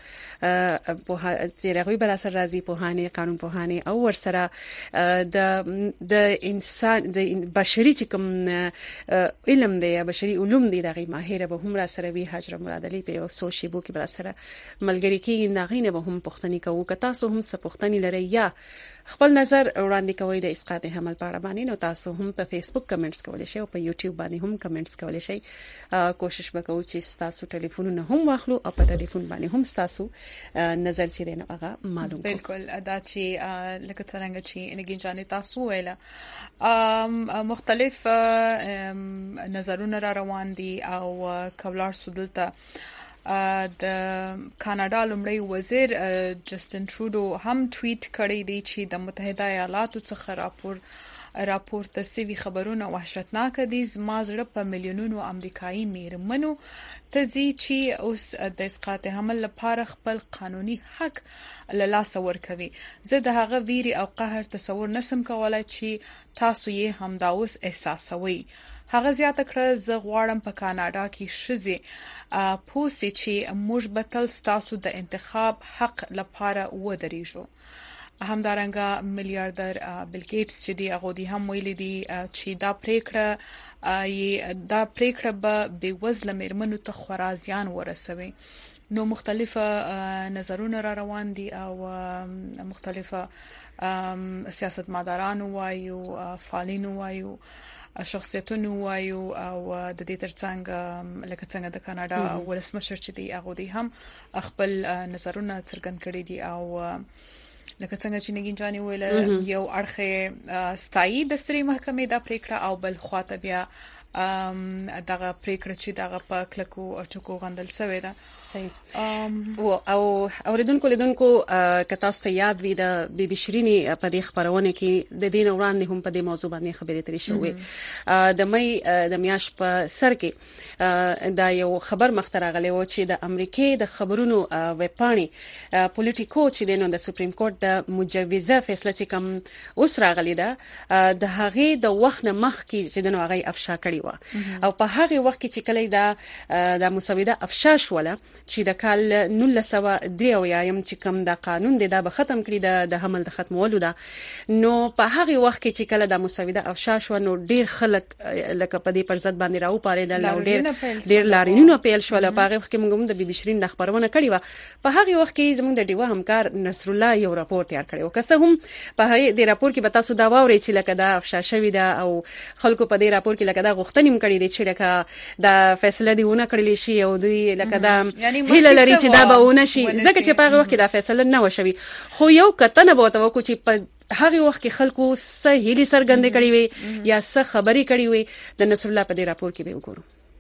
چې راغوي بل اثر راځي په هانه قانون په هانه او ورسره د انسان د بشري چې کوم علم دی بشري علوم دی دغه ماهر به هم را سره وی حجر مراد علي په سوشي بو کې بل سره ملګری کې نغینه به هم پښتني کوو که تاسو هم څه پښتني لري یا خپل نظر وړاندې کوئ د اسقاط حمل په اړه باندې نو تاسو هم په فیسبوک کمنټس کولای شئ او په یوټیوب باندې هم کمنټس کولای شئ کوشش وکړو چې تاسو ټلیفونونه هم واخلو او په ټلیفون باندې هم تاسو نظر چي دینو هغه معلوم کړئ بالکل ادا چې لکه څنګه چې لګین جانې تاسو ویله مختلف نظرونه را روان دي او کولار سودلته د کاناډا لومړی وزیر جسټن ټرودو هم ټویټ کړی دی چې د متحده ایالاتو څخه راپور تسوي خبرونه وحشتناک دي زما زړه په میلیونونو امریکایي میرمنو ته ځي چې اوس د اسقاط حمل لپاره خپل قانوني حق له لاسه ورکوي زه د هغه ویری او قهر تصور نسم کولای چې تاسو یې همدا اوس احساسوي هغه زیاته کړه زه غواړم په کاناډا کې شذې پوسې چې موږ به تل ستاسو د انتخاب حق لپاره ودرېږو همدارنګه میلیارډر بیل ګیټس چې دی هغه دی هم ویلي دی چې دا پریکړه به بېوزله میرمنو ته خورا زیان ورسوي نو مختلفه نظرونه را روان دي او مختلفه سیاستمداران وایو فعالین وایو شخصیتونو وایو او د دې ترڅنګ لکه څنګه د کاناډا ولسمشر چې دی هغه دی هم خپل نظرونه څرګند کړي دي او لکه څنګه چې نګین جانې ویل یو اړخه ستایي د ستري محکمې د پریکړه او بل خواته بیا دغه پریکړه چې دغه په کلکو او ټکو غندل شوی ده صحیح او اوریدونکو که تاسو ته یاد وي د بي بي شيريني په دې خبرونه کې د دین وړاندې هم په دې موضوع باندې خبرې ترې شوې د مې د میاش په سر کې دا یو خبر مختره غلې و چې د امریکای د خبرونو وپاڼې پولیټیکو چې د سپریم کورټ د مجوزه فیصله چې کوم اوس راغلی ده د هغه د وخت مخ کې چې د هغه افشا کړی او په هغه وخت کې چې کله د مسوده افشا شوله چې د کال 1903 یم چې کوم د قانون دی دا به ختم کړي د حمل د ختمولو ده نو په هغه وخت کې چې کله د مسوده افشا شو نو ډیر خلک لکه په دې پر ضد باندې راو پارېدل او ډیر لاریونونه پیل شول په هغه وخت کې موږ د بي بي شيرين د خبرونه کړې و په هغه وخت کې زموږ د ډیوا همکار نصر الله یو راپور تیار کړو که څه هم په دې راپور کې به تاسو دا واورئ چې لکه دا افشا شوی ده او خلکو په دې راپور کې لکه دا غوښتنې کړې دي چې لکه دا فیصله دیونه کړلې شي او دوی لکه دا هیله لري چې دا به ونه شي ځکه چې په هغه وخت کې دا فیصله نه وشوي خو یو کتنه به وته چې په هغه وخت کې خلکو صحیح څرګندې کړې وي یا څه خبرې کړې وي د نصر الله په دې راپور کې به وګورو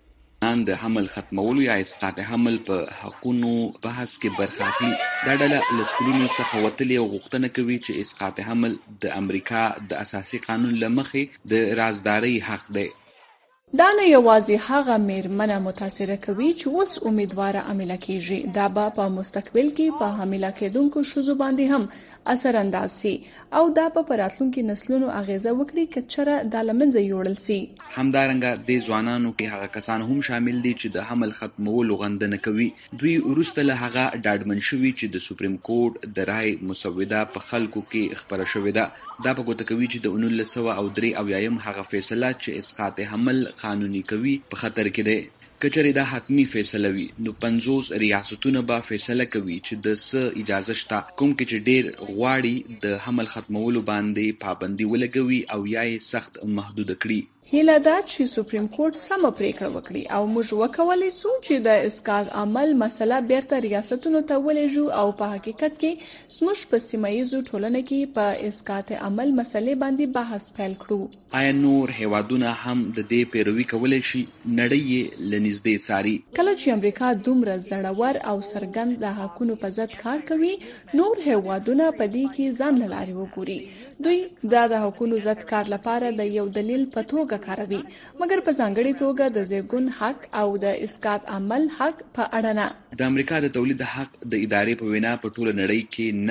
د حمل ختمولو یا اسقاط حمل په حقونو بحث کې برخه اخلي. دا ډله له سکولونو څخه وتلې او غوښتنه کوي چې اسقاط حمل د امریکا د اساسي قانون له مخې د رازدارۍ حق دی. دا نه یوازې هغه میرمنه متاثره کوي چې اوس امیدواره عمله کیږي، دا به په مستقبل کې په حامله کېدونکو ښځو باندې هم اثر انداز سي او دا په راتلونکي نسلونو اغیزه وکړي که چېرې دا له منځه یوړل سي. همدارنګه د ځوانانو کې هغه کسان هم شامل دي چې د حمل ختمولو غندنه کوي. دوی وروسته له هغه ډاډمن شوي چې د سپریم کورټ د رای مسوده په خلکو کې خبره شوې ده. دا په ګوته کوي چې د 1983 هغه فیصله چې اسقاط حمل قانوني کوي په خطر کې ده. کچری دا حتمی فیصله وي نو 50 ریاستونه به فیصله کوي چې د څه اجازه شته، کوم کې چې ډیر غواړي د حمل ختمولو باندې پابندي ولګوي او یا یې سخت محدود کړي. هیله ده چې سپریم کورټ سم پریکړه وکړي او موږ وکولای شو چې د اسقاط عمل مسله بیرته ریاستونو ته ولېږو او په حقیقت کې زموږ په سیمایي ټولنه کې په اسقاط عمل مسلې باندې بحث پیل کړو. آیا نور هیوادونه هم د دې پیروي کولای شي؟ نړۍ لنږدې څاري. کله چې امریکا دومره زړور او سرګند د حقونو په ضد کار کوي، نور هیوادونه په دې کې ځان لاري وګوري. دوی د حقونو ضد کار لپاره د یو دلیل په توګه کاروي، مګر په ځانګړي توګه د زیږون حق او د اسقاط عمل حق په اړه نه. د امریکا د تولید حق د ادارې په وینا په ټوله نړۍ کې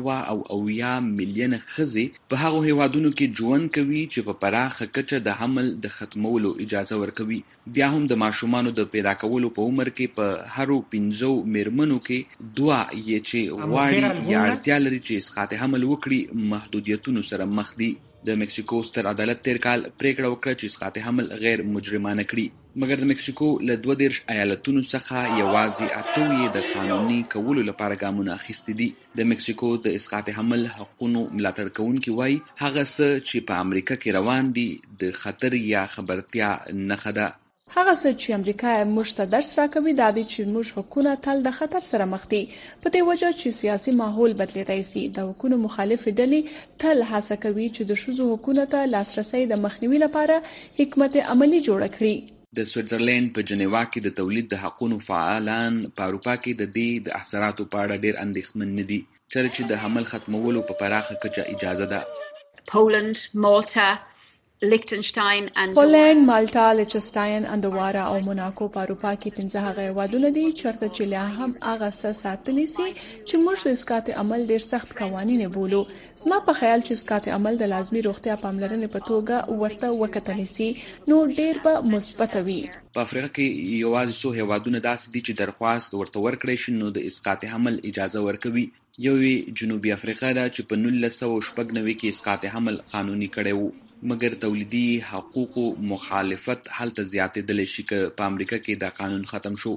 980 میلیونه ښځې په هغو هیوادونو کې ژوند کوي چې په پراخه کچه د حمل د ختمولو اجازه ورکوي. بیا هم د ماشومانو د پیدا کولو په عمر کې په هرو 15 میرمنو کې 2 یې چې غواړي یا اړتیا لري چې اسقاط حمل وکړي محدودیتونو سره مخ دي. د مکسیکو ستر عدالت تیر کال پریکړه وکړه چې اسقاط حمل غیر مجرمانه کړي، مګر د مکسیکو له 22 ایالتونو څخه یوازې 8 یې د قانوني کولو لپاره ګامونه اخیستي دي. د مکسیکو د اسقاط حمل حقونو ملاتړ کوونکي وایي هغه څه چې په امریکا کې روان دي د خطر یا خبرتیا نښه ده. هغه څه چې امریکا موږ ته درس راکوي دا دی چې موږ حقونه تل د خطر سره مخ دي. په دې وجه چې سیاسي ماحول بدلیدای شي، د حقونو مخالف ډلې تل هڅه کوي چې د ښځو حقوقو ته لاسرسي د مخنیوي لپاره حکمت عملی جوړ کړي. د سویټزرلند په جنیوا کې د تولید د حقونو فعالان په اروپا کې د دې د اثراتو په اړه ډېر اندېښمن نه دي، چې د حمل ختمولو په پراخه کچه اجازه ده. پولند، مالټا، لیکټنشټاین، مالټا، لیچتنشټاین، اندواره او موناکو په اروپا کې 15 هغه هیوادونه دي چیرته چې لا هم هغه څه ساتلی سي چې موږ د اسقاط عمل ډیر سخت قوانین بولو. زما په خیال چې اسقاط عمل د لازمي روغتیا پاملرنې په توګه ورته وکتل سي نو ډیر به مثبت وي. په افریقا کې یوازې څو هیوادونه داسې دي چې درخواست ورته ورکړی شي نو د اسقاط حمل اجازه ورکوي. یو جنوبي افریقا ده چې په 1996 کې اسقاط حمل قانوني کړی وو، مګر تولیدي حقوقو مخالفت هلته زیاتېدلی شي که په امریکا کې دا قانون ختم شو.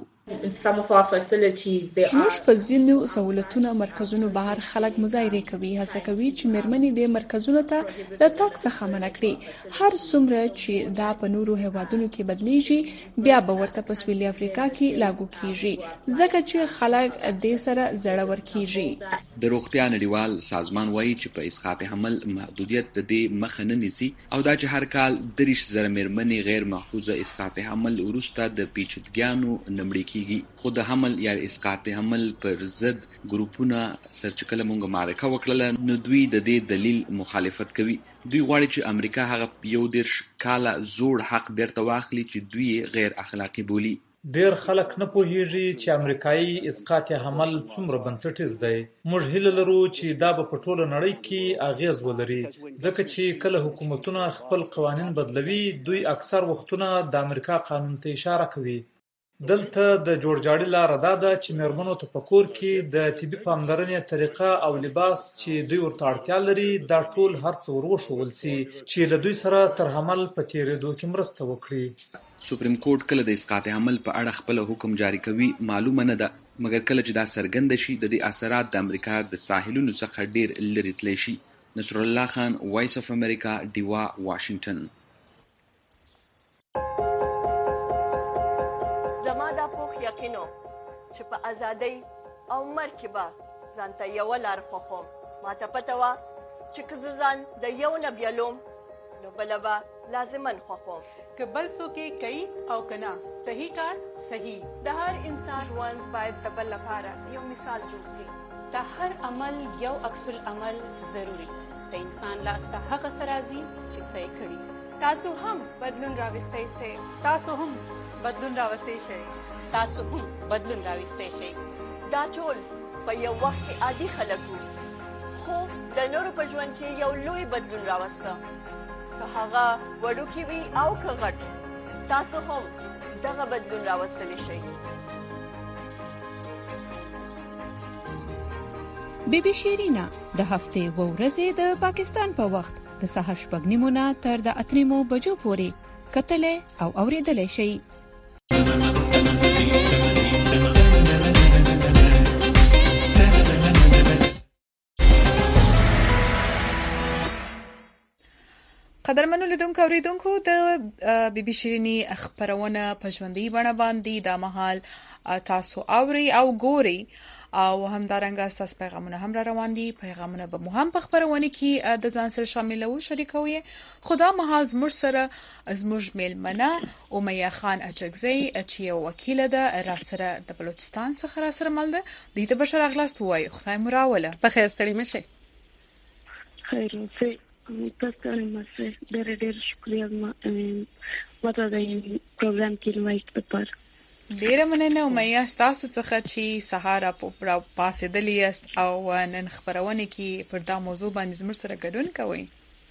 زموږ په ځینو سہولتونو مرکزونو بهر خلک مظاهره کوي، هڅه کوي چې میرمنې د مرکزونو ته د تګ څخه منع کړي. هر څومره چې دا په نورو هیوادونو کې بدلیږي بیا به ورته په سویلي افریقا کې لاګو کیږي ځکه چې خلک دې سره زړور کیږي. د روغتیا نړیوال سازمان وایي چې په اسقاط حمل محدودیت د دې مخه نه نیسي او دا چې هر کال 30,000 میرمنې غیر محفوظه اسقاط حمل وروسته د پیچیدګیانو نمړي کیږي. خو د حمل یا اسقاط حمل پر ضد ګروپونه سرچکله مونږه معرکه وکړه نو دوی د دې دلیل مخالفت کوي. دوی غواړي چې امریکا هغه 11 کاله زوړ حق بیرته واخلي چې دوی غیر اخلاقی بولي. ډیر خلک نه پوهیږي چې امریکایي اسقاط حمل څومره بنسټیز دی. موږ هیله لرو چې دا په ټوله نړۍ کې اغیز ولري ځکه چې کله حکومتونه خپل قوانین بدلوي دوی اکثر وختونه د امریکا قانون ته اشاره کوي. دلته د جوړجاړي لاره دا ده چې میرمنو ته په کور کې د طبي پاملرنې طریقه او لباس چې دوی ورته اړتیا لري دا ټول هر څه وروښودل سي چې له دوی سره تر حمل په تیرېدو کې مرسته وکړي. سپریم کورټ کله د اسقاط حمل په اړه خپل حکم جاری کوي معلومه نه ده، مګر کله چې دا څرګند شي د دې اثرات د امریکا د ساحلونو څخه ډیر لرې تللی شي. نصر الله خان، وایس اف امریکا، ډیوا، واشنگټن. زما دا پوخ یقینو چې په ازادۍ او مرګ کې به ځانته یوه لار خوښوم. ماته پته وه چې که زه ځان د یو نه بیلوم نو بله به لازماً خوښوم. که بل څوک کوي او کنا صحیح کار صحیح. د هر انسان ژوند باید د بل لپاره یو مثال جوړ شي. د هر عمل یو عکس العمل ضروری. د انسان لاس ته هغه سرازي چې صحیح کړي. تاسو هم بدلون راوستئ شئ. تاسو هم بدلون راوستئ شئ. تاسو هم بدلون راوستئ شئ. دا ټول په یو وخت کې عادي خلک وو، خو د نورو په ژوند کې یو لوی بدلون راوسته. که هغه وړوکی وي او که غټ، تاسو هم دغه بدلون راوستلی شئ. بیبي شیرینا د هفتې و ورځې د پاکستان په وخت د سهار 8:30 تر د 8:00 بجو پورې کتلې او اوریدلې شي. قدرمنو لیدونکو اوریدونکو د بیبي شیرینی خبرونه په ژوندۍ بڼه باندې د مهال تاسو اوري او ګوري او همدارنګه تاسو پیغامونه هم را روان دي. پیغامونه به مو هم په خبرونه کې د ځان سره شاملو شریکوي. خدا محاذ مر سره زموږ میلمنه امیه خان اچکزی چې یو وکیل ده را سره د بلوچستان څخه را سره مل ده. د دې بشر اغلاست وای خدای مراوله په خیر ستړي مشه. خیر اوسه تاسو مشه ډېر شکریہ ماته د پروګرام کې انوایټ کړل. ډیره مننه امیه تاسو څخه چې سهار په پاسېدلی است او نن خبرونه کې پر دا موضوع باندې زموږ سره ګډون کوي.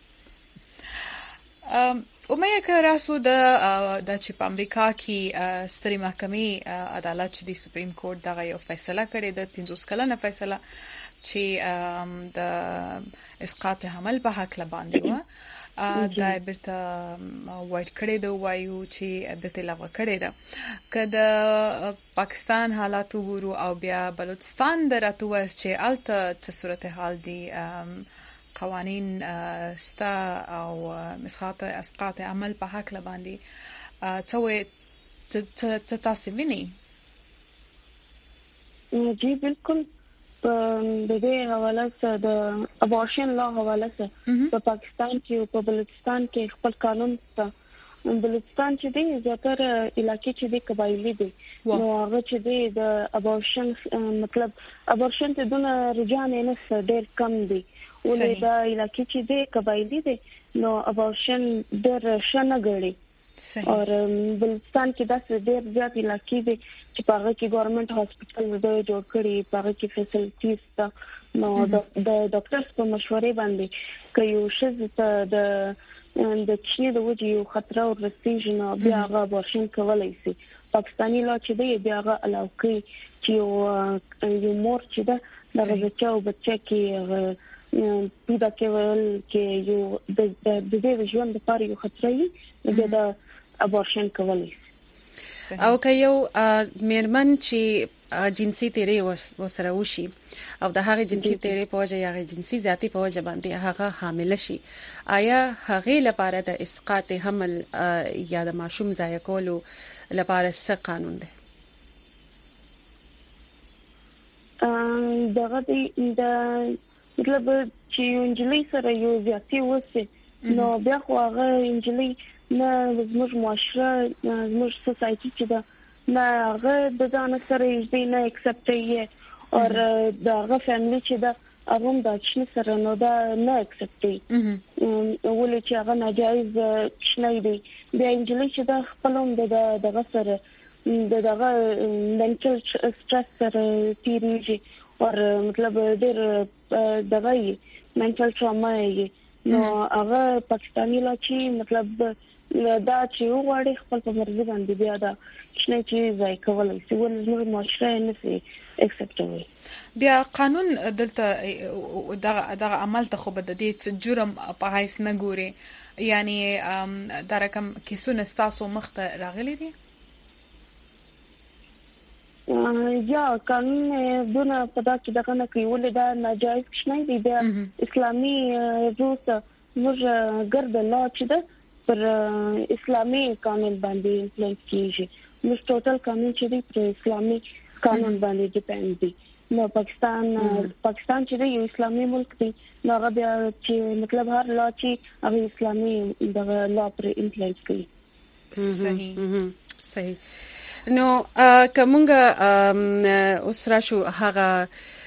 امیه که راسو د چې په امریکا کې ستري محکمې عدالت چې د سپریم کورټ دغه یو فیصله کړې د 50 کلنه فیصله چې د اسقاط حمل په حق لباندې و دا برته وایټ کړي دا وایو چې برته لغوه کړي دا کله پاکستان حالات وګورو او بیا بلوچستان درته واس چې الته څه صورتحال دي قوانين ستا او اسقاط عمل په حق لباندې څه تاسو ویني؟ جی بالکل د دې حواله سره د ابورشن لا حواله سره په پاکستان کې او په بلوچستان کې خپل قانون ته بلوچستان چې دی زیاتره علاقې چې دی قبایلی دي نو هغه چې دی د ابورشن مطلب ابورشن ته دونه رجحان نه ډېر کم دی ولې دا علاقې چې دی قبایلی دي نو ابورشن ډېر شنه غړي اور بلوچستان کې داسې ډېر زیات علاقې دي چې په هغه کې ګورنمنت هاسپټل د جوړ کړي په هغه کې فیسیلیټیز ته نو د ډاکټرز په مشورې باندې کوي او شزه ته د کښنې د وجې یو خطر او رسیږي نو بیا هغه ابورشن کولای شي. پاکستاني لا چې دی بیا هغه علاوه چې یو مور چې دا د بچا او بچا کې پیدا کول کې یو د دې ژوند لپاره یو خطر وي د ابورشن کولای او که یو میرمن چې جنسي تیری وسره وشي او د هغه جنسي تیری په وجه یا جنسي ذاتی په وجه باندې هغه حامل شي آیا هغه لپاره د اسقاط حمل یا د ماشوم ضایع کولو لپاره څه قانون دی؟ دغه د مطلب چې انجلۍ سره یو ذاتی وسه نو بیا خو هغه انجلۍ نه زموږ معاشره زموږ سوسایټي چې دا نه هغه د ځان سره یې نه اکسپټ یې او دا هغه فیملی چې دا هغه د چني سره نو دا نه اکسپټ یې ولې چې هغه ناجایز شنه دی بیا انجلۍ چې دا خپلوم دغه سره دغه منټل سټرس سره تیریږي او مطلب ډېر دغه منټل ټراما یې نو هغه پاکستاني لا چې مطلب دا چې وړي خپل په مرزي باندې بیا دا شنه چې ځای کولای شي ولې معاشره نه سي اکسپټوي. بیا قانون دلته دغه عمل ته خو بد دي جرم په هیڅ نه ګوري یعنی دا رقم کیسونه تاسو مخته راغلي دي؟ یا قانون دونه په دا کې دغه نه کوي ولې دا ناجایز شنه دی بیا اسلامي روس موږ ګرد لا چې دا پر اسلامي قانون باندې امپلیمنٹ کیږي موږ ټوټل قانون چې دی پر اسلامي قانون باندې ډیپند دی نو پاکستان چې دی یو اسلامي ملک دی نو هغه بیا چې مطلب هر لا چې هغه اسلامي دغه لا پر امپلیمنٹ کوي. صحیح. نو کومګه اوس را شو هغه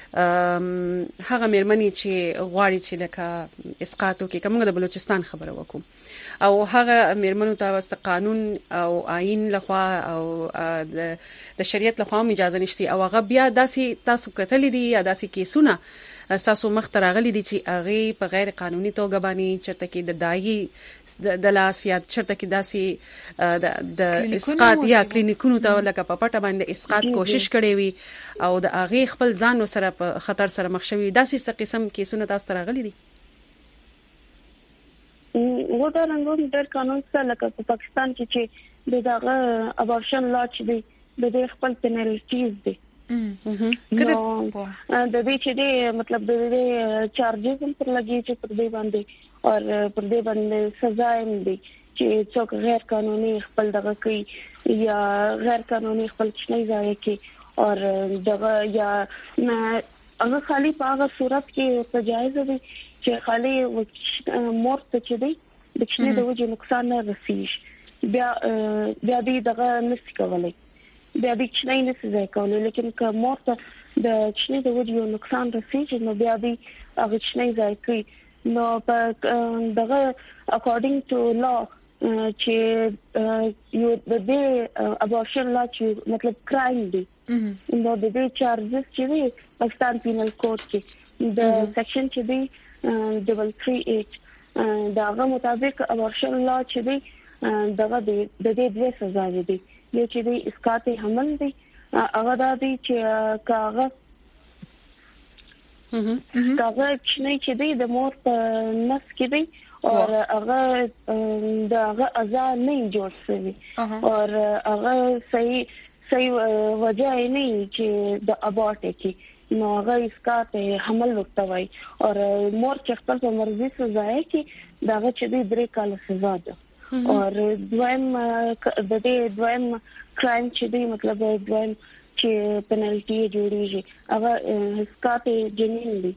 مېرمنې چې غواړي چې لکه اسقاطو کې کومګه د بلوچستان خبره وکم او هغه مېرمنو ته واست قانون او آئین لخوا او د شریعت لخوا اجازه نشته او هغه بیا داسي تاسو کتل دي یا داسي کیسونه تاسو مخترغلي دي چې هغه په غیر قانوني توګه باندې چرته کې د دایي د لاس یا چرته کې داسي د اسقاط یا کلینیکونو ته لکه په پټه باندې اسقاط کوشش کړي وي او د هغه خپل ځان سره په خطر سره مخ شوی داسي څه قسم کیسونه تاسو ترغلي دي. ودا رنګون د قانون سره لکه په پاکستان کې چې دغه ابورشن لا چې د خپل پینالټیز دي د دې چې دی مطلب د دې چارجز هم پر لګي چې پر دې باندې او پر دې باندې سزا هم دي چې څوک غیر قانوني خپل دغه کوي یا غیر قانوني خپل چنه ځای کې او دغه یا هغه خالی په هغه صورت کې په جایز دي چې خالی مرته چې دی د چنه د وجه نقصان نه رسیږي بیا دې دغه نس کولای بیا دې چنه نه ځای کولای لیکن که مرته د چنه د وجه نقصان رسیږي نو بیا دې هغه چنه ځای کوي نو په دغه according to law چې یو د دې abortion law چې مطلب کرایم دی نو د دې چارجز چې دی پاکستان پینل کوډ کې د سیکشن چې دی 338 دغه مطابق abortion law چې دی دغه د دې دوه سزاوي دي یو چې دی اسقاط حمل دی هغه د دې چې کاغه چې دی د مور په نس کې دی او هغه دغه ازا نه جوړ شوی او هغه صحیح وجه نه چې د ابورټ کې نو هغه اسقاط حمل وکړي وای او مور چې خپل په مرزي سزا کې دغه چې دی 3 کال سزا ده او دویم د دې دویم کرایم چې دی مطلب دویم چې پنالټي جوړیږي هغه اسقاط جنین دی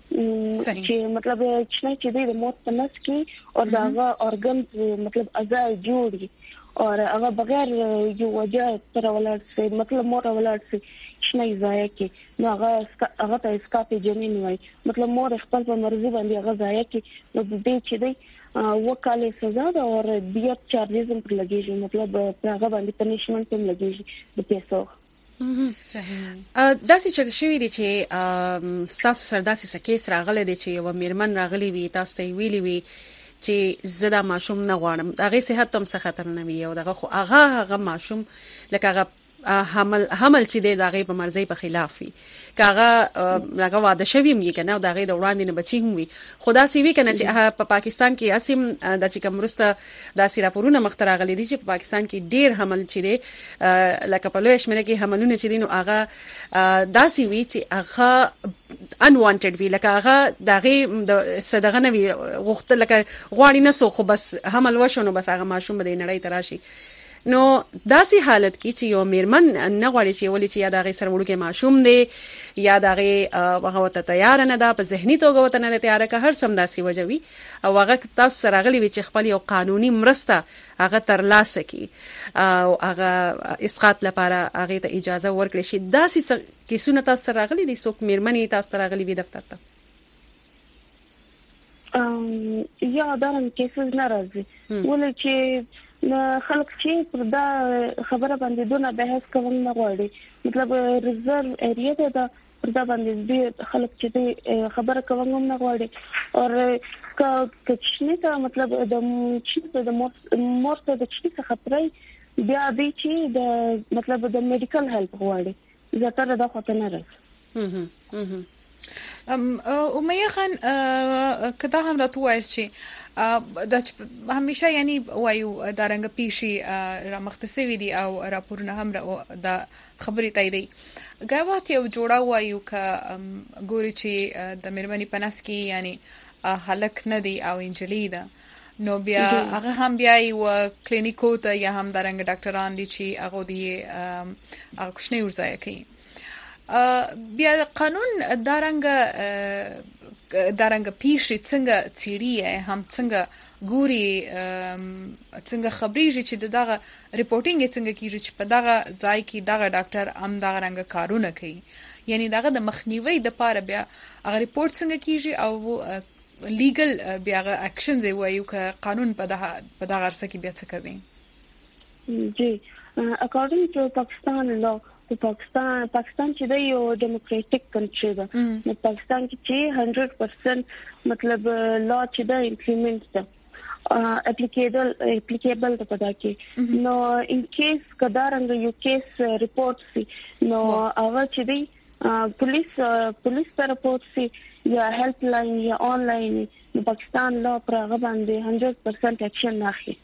چې مطلب چې د موت په نس کې او دغه اورګن مطلب اعضاء جوړي او هغه بغیر یو وجه تر ولر سي مطلب مور ولر سي شنه ځای کې نو هغه ته اسقاط جنین وای مطلب مور خپل په مرزي باندې هغه ځای کې نو د دې چې دی وکاله سزا ده او بیا چارجز هم پر لګیږي مطلب هغه باندې پنیشمنت هم لګیږي د پیسو. صحیح. داسې چې شوی دي چې تاسو سره داسې سکیس راغلي دي چې یو میرمن راغلی وي تاسو ته ویلي وي چې زدا ماشوم نه غواړم هغه صحت هم څه خطر نه وي او دغه خو هغه ماشوم لکه هغه حمل چې د هغه په مرزي په خلاف وي کاغه لکه واده شوی مې کنه او دغه د وړاندې نه بچی هم وي خدا سي وی کنه چې په پاکستان کې اسیم د چې کومرسته داسې راپورونه مختراغلي دي چې په پاکستان کې ډیر حمل چې دی لکه په لویش مې کې حملونه چې دي نو هغه داسې وی چې هغه unwanted وی لکه هغه دغه صدقه نه وی وخت لکه غواړي نه سو خو بس حمل وشو نو بس هغه ماشوم به نړۍ تراشي نو داسې حالت کې چې یو میرمن نه غواړي چې ولې چې یا دغه سره وړوکې ماشوم دی یا دغه هغه ته تیار نه ده په ذهني توګه وته نه تیار که هر سم داسې وجوي او هغه تاسو سره غلي وي چې خپل یو قانوني مرسته هغه ترلاسه کی او هغه اسقاط لپاره هغه ته اجازه ورکړي شي داسې کیسونه تاسو سره غلي دي څوک میرمنې تاسو سره غلي وي دفتر ته یا دا هم کیسز ناراضي ولې چې خلک چې پر دا خبره باندې دونه بحث کول نه غواړي مطلب ریزرو ایریا ته دا پر دا باندې خلک چې خبره کوم نه غواړي او کچنه ته مطلب د مرته د چي څه خطرې بیا دې چې د مطلب د میډیکل هیلپ غواړي زیاتره دا خطر نه راځي. امیه خان کدا هم راته وایي چې د همیشه یعنی وایو دارنګ پیشي را مختصوي دي او راپورونه هم د خبرې تایدي غواړي یو جوړا وایو ک ګوري چې د مېرمنې پناس کې یعنی هلک نه دی او انجلی ده نو بیا هغه هم بیا یو کلینیکو ته یا هم دارنګ ډاکټران دي چې هغه دی هغه کوښنه ورځي کوي بیا قانون دارنګ دارنګ پیښې څنګه چیرې هم څنګه ګوري څنګه خبريږي چې دغه ریپورتینګ څنګه کیږي چې په دغه ځای کې دغه ډاکټر هم دغه رنګ کارونه کوي یعنی دغه د مخنیوي د پاره بیا هغه ریپورت څنګه کیږي او لیګل بیا اکشنز وایو ک قانون په دغه ارسه کې بیا څه کوي جی according to Pakistan law پاکستان چې د یو ډیموکراټیک کنټری ده نو پاکستان کې 100% مطلب لا چې د امپلیمنٹ ده اپلیکیبل ده پدا کې نو ان کیس کدارنګ یو کیس ریپورت سي نو هغه چې دی پولیس ته رپورټ سي یا هیلپ لاین یا آنلاین نو پاکستان لا پر هغه باندې 100% اکشن اخلي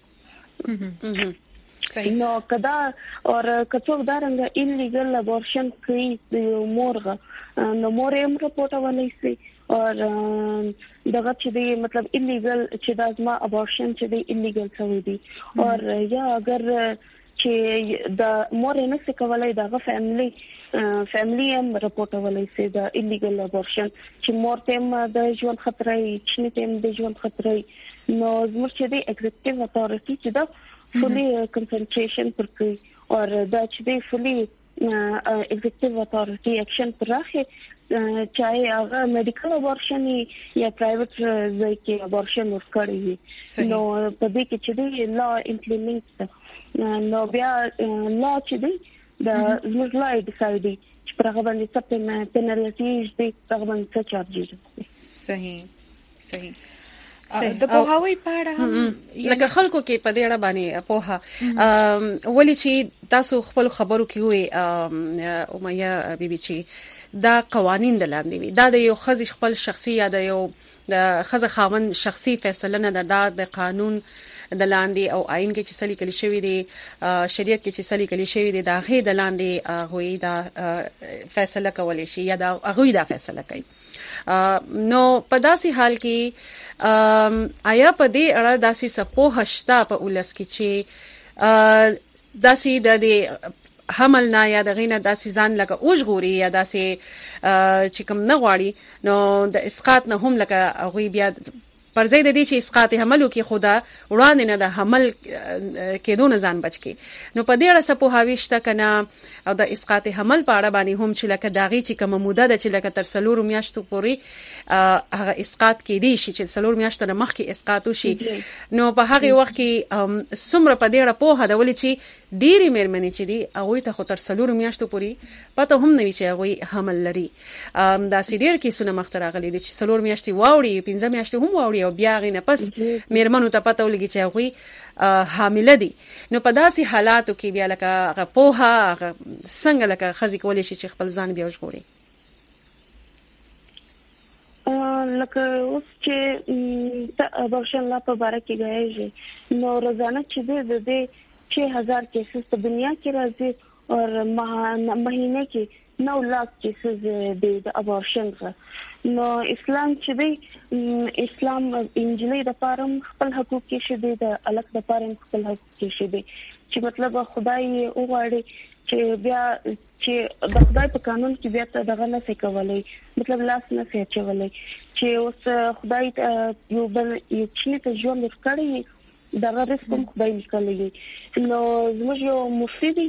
نو کدا اور کڅوګ دارنګ انلیګل ابورشن کوي د مورغه نو مور یې رپورټ ولې سي اور دغه چې دی مطلب انلیګل چې دازما ابورشن چې دی انلیګل شوی دی اور یا اگر چې د مور نه څه کولای دغه فیملی هم رپورټ ولې سي د انلیګل ابورشن چې مور تم د ژوند خطرې چې تم د ژوند خطرې نو زموږ چې دی ایگزیکټیو اتھارټی چې دا fully concentration پر کوي اور دا چې دی fully executive authority action پر راخي چاہے هغه میډیکل ابورشن یا پرایویټ ځای کې ابورشن ورکړي نو په دې کې چې دی لا امپلیمنٹ نو بیا لا چې دی د لا ډیسایډ چې پر هغه باندې څه پنالټیز دی هغه باندې څه چارجز صحیح د پوهاوی پاړه هم لکه خلکو کې په دې اړه باندې پوها ولې چې تاسو خپل خبرو کې وي امیه بیبي چې دا قوانين د لاندې وي دا د یو خزي خپل شخصي یا د یو د خزه خاوند شخصي فیصله نه ده د قانون د لاندې او آئین کې چې سلی کلی شوی دی شریعت کې چې سلی کلی شوی دی دا غي د لاندې غوي دا فیصله کولای شي یا دا غوي دا فیصله کوي نو په داسې حال کې آیا په دې اړه داسې سپو هشتا په ولس کې چې داسې د حمل نه یا د غینه داسې ځان لکه اوجغوري یا داسې چې کوم نه غواړي نو د اسقاط نه هم لکه غوي بیا پر ځای د دې چې اسقاط حملو کې خدا وړاندې نه د حمل کېدو نه ځان بچ کی نو په دې اړه سپو هاويشته کنه او د اسقاط حمل په اړه باندې هم چې لکه داغي چې کوم موده د چې لکه تر 3 میاشتو پورې هغه اسقاط کې دي چې 3 میاشتو نه مخکې اسقاط وشي نو په هغه وخت کې څومره په دې اړه په هدا ولې چې ډيري مېرمنې چې دي هغه ته خو تر 3 میاشتو پورې پته هم نه وی چې هغه حمل لري دا سیډیر کې سونه مختره غلي چې 3 میاشتې واوړي 15 میاشتې هم واوړي او بیا غي نه پس مېرمنو ته پته ولګي چې هغه حامله دي نو په داسې حالاتو کې بیا لکه پوها څنګه لکه خزي کولای شي چې خپل ځان بیا وژغوري لکه اوس چې ابورشن لا په باره کې غواړي نو روزانه چې د 6000 کیسز په دنیا کې راځي او مهینه کې 9 लाख کیسز د ابورشن نو اسلام چې دی اسلام انجیل د پاره خپل حقوق کې شه دی د الګ د پاره خپل حقوق کې شه دی چې مطلب خدای وغواړي چې بیا چې د خدای په قانون کې بیا دغه نه څه کولای مطلب لاس نه څه چولای چې اوس خدای یو چې ته ژوند ورکړي دغه رسم خدای لیکلی نو زموږ یو مفتی دی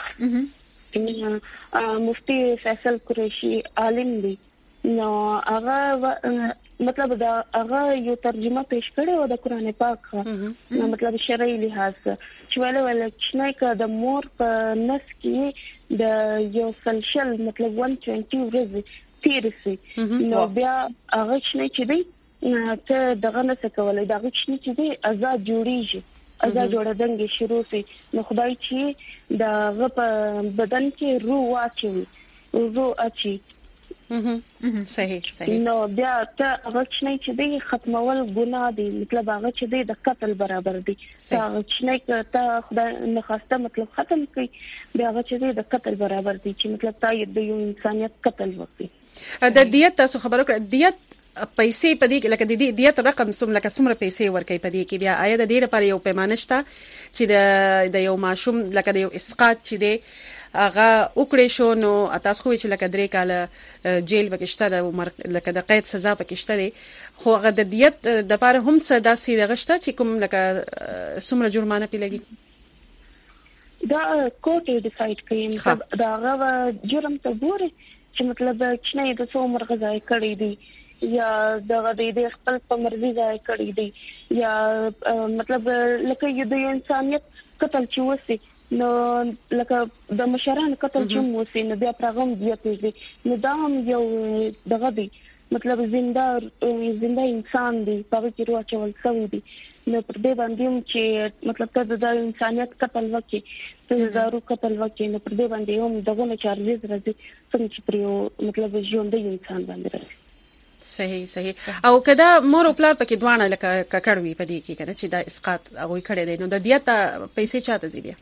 مفتی فیصل قریشی عالم دی نو هغه مطلب دا هغه یو ترجمه پیش کړو د قران پاک نو مطلب شرعي لحاظ چې ولې چې د مور په نس کې د یو سلشل مطلب 120 ورځې تیرسي نو بیا هغه چې دی ته دغه نه څه کولای دغه چې دی آزاد جوړیږي آزاد جوړدنګ شروع سي نو خدای چې دغه په بدن کې روح واچوي روح اچي صحیح نو بیا ته هغه چې دی ختمول ګناه دی مطلب هغه چې دی د قتل برابر دی هغه چې ته خدای نه خواسته مطلب ختم کړي بیا هغه چې دی د قتل برابر دی چې مطلب تا د یو انسانيت قتل وکړي د دیت تاسو خبرو کړه دیت پیسې پدې لکه د دیت رقم څومره پیسې ورکړي پدې کې بیا آیا د دې لپاره یو پیمانه شته چې د یو ماشوم لکه د یو اسقاط چې دی هغه وکړې شو نو تاسو خو چې لکه 3 کال جیل وکشته د عمر لکه د قید سزا پکشته دي خو هغه د دیت د لپاره هم صدا سي دغشته چې کوم لکه سمره جرمانه پی لګي دا کوټه ډیساید کوي دا هغه جرم ته ګوري چې مطلب چې نه د څو عمر غځای کړی دی یا دغه د خپل په مرزي ځای کړی دی یا مطلب لکه د انسانيت قتل چې وسی نو لکه د مشران قتل چې وسی نو بیا پیغام دی نو دا هم یو دغه دی مطلب زنده انسان دی په کې روح چول سوي دی نو پر دې باندې چې مطلب ته د انسانيت قتل وکړي ته زارو قتل وکړي نو پر دې باندې هم دغه نه چارجز راځي څنګه چې پر مطلب ژوند د انسان باندې راځي صحیح او کدا مور او پلار پکې دوانه لکه ککړوي په دې کې کنه چې دا اسقاط هغه کړي دي نو د دیت پیسې چاته زیږي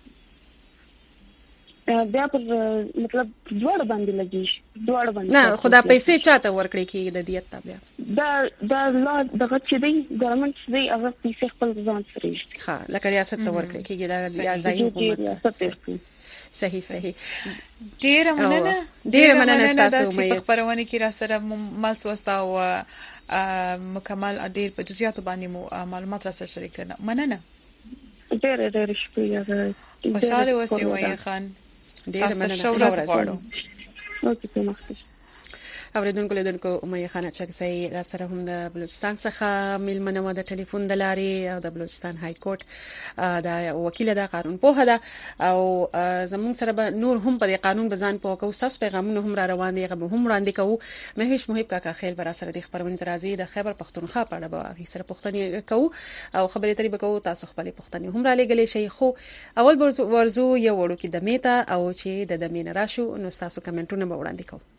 بیا پر مطلب دوړ باندې لګي دوړ باندې نه خدا پیسې چاته ورکړي کې د دیت تابع دا لا دغه چې دی ګورنمنت دی هغه پیسې خپل ځان سره ښه لکه ریاست ته ورکړي کې دا ځای حکومت صحیح ډیر مننه تاسو مې خبرونه کې را سره مال سوستا او مکمل ډیر په جزئیات باندې معلومات را سره شریک کړم مننه ډیر شکریہ خوشاله اوسئ وای خان ډیر مننه شورا غواړو اوکې تمام اوریدونکو لیدونکو مې خانه چکسي را سره هم د بلوچستان څخه میلمنه و د ټلیفون د لارې او د بلوچستان های کورټ د وکیل د قانون په هدا او زموږ سره به نور هم په قانون بزان په کو ساس پیغامونه هم را روان دي غو هم وړاندې کوو مهوش محب کاکا خیل بر سره د خبرونه ترازی د خیبر پختونخوا په اړه به سره پښتني کوو او خبرې ترې وکړو تاسو خپل پښتني هم را لګلې شي خو اول ورزو یو وړو کې د میتا او چې د دمین راشو نو تاسو کمنټونه به وړاندې کوو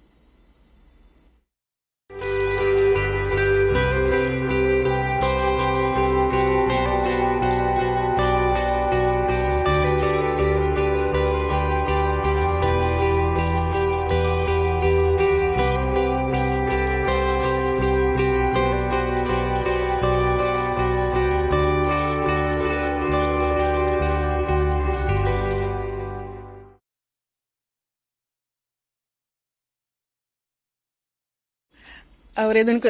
اوریدونکو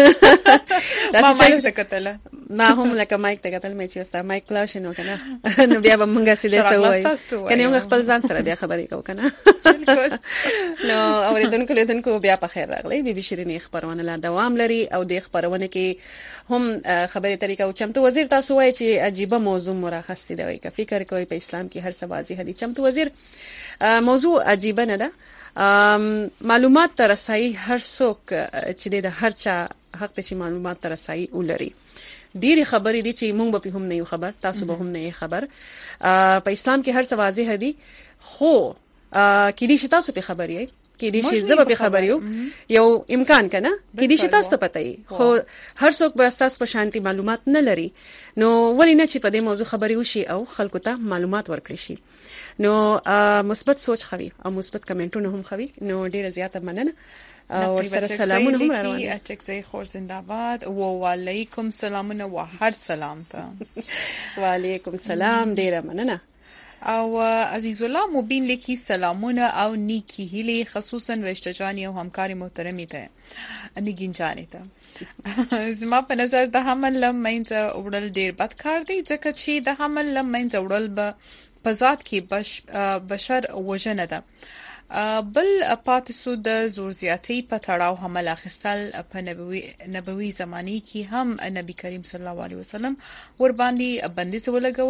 ما مایک ته کتل ما هم لکه مایک ته کتل مې چې وستا مایک کلاش نو کنه نو بیا به مونږه سیده سوای کنه موږ خپل ځان سره بیا خبرې کوو کنه نو اوریدونکو بیا په خیر راغلی بي بي شيرين خبرونه لا دوام لري او د خبرونه کې هم خبرې طریقه او چمتو وزیر تاسو وایي چې عجيبه موضوع مراخصتي دی که فکر کوي په اسلام کې هر څه واضح دي چمتو وزیر موضوع عجيبه نه ده معلومات ترسایي هر څوک چې د هر چا حق ته چې معلومات ترسایي ولري ډيري خبرې دي چې مونږ به هم نه یو خبر تاسو به هم نه خبر په اسلام کې هر څه واضح دي خو کې دي چې تاسو په خبرې کې دي چې زبر په خبريو یو امکان کنه کې دي چې تاسو پته یي خو هر څوک به تاسو په شانتي معلومات نه لري نو ولینه چې په دې موضوع خبري وشي او خلکو ته معلومات ورکړي شي نو مثبت سوچ خوي او مثبت کمنټونه هم خوي نو ډیره زیاته مننه او سره سلامونه هم روان دي اچک زئی خور زنده‌باد و علیکم سلامونه و هر سلام ته وعلیکم سلام ډیره مننه او عزیز الله مبین لیکي سلامونه او نیکی هلي خصوصا وشتجانی او همکاري محترمي ته انګین جانې ته زما په نظر د حمل لمنځ وړل ډیر بد کار دی ځکه چې د حمل لمنځ وړل په ذات کې بشر وژنه ده بل پاتسو د زور زیاتی په تړاو حمل اخستل په نبوي زماني کې هم نبی کریم صلی الله علیه وسلم ور باندې بندیز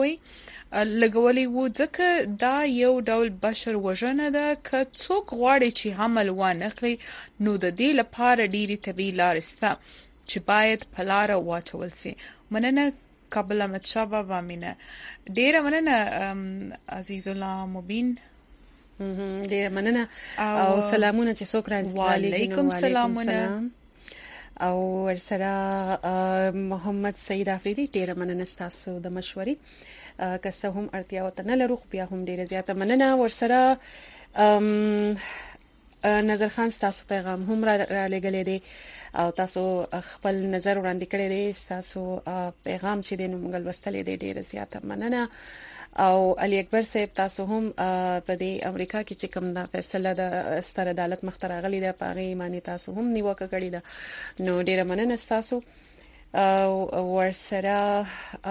لګولې وو ځکه دا یو ډول بشر وژنه ده که څوک غواړي چې حمل وانخلي نو د دې لپاره ډيري طبي لارې شته چې باید په لار واچول شي مننه قبل متشابه وامنه ډیره مننه عزیز الله مبین ډیره مننه او سلامونه چې څوک راځي وعلیکم سلامونه او ورسره محمد سید افریدی ډیره مننه تاسو د مشورې که څه هم اړتیا وته نه لرو بیا هم ډیره زیاته مننه ورسره نظر خان تاسو پیغام هم را لګلې دي او تاسو خپل نظر وړاندې کړی دی. تاسو پیغام چې د موږ لوستلې دی ډیره زیاته مننه. او علي اکبر صاحب تاسو هم په دې امریکا کې چې کوم دا فیصله د ستر عدالت مخ ته راغلي ده پاغي معنی تاسو هم نیوکه کړې ده نو ډیره مننه تاسو. او ورسره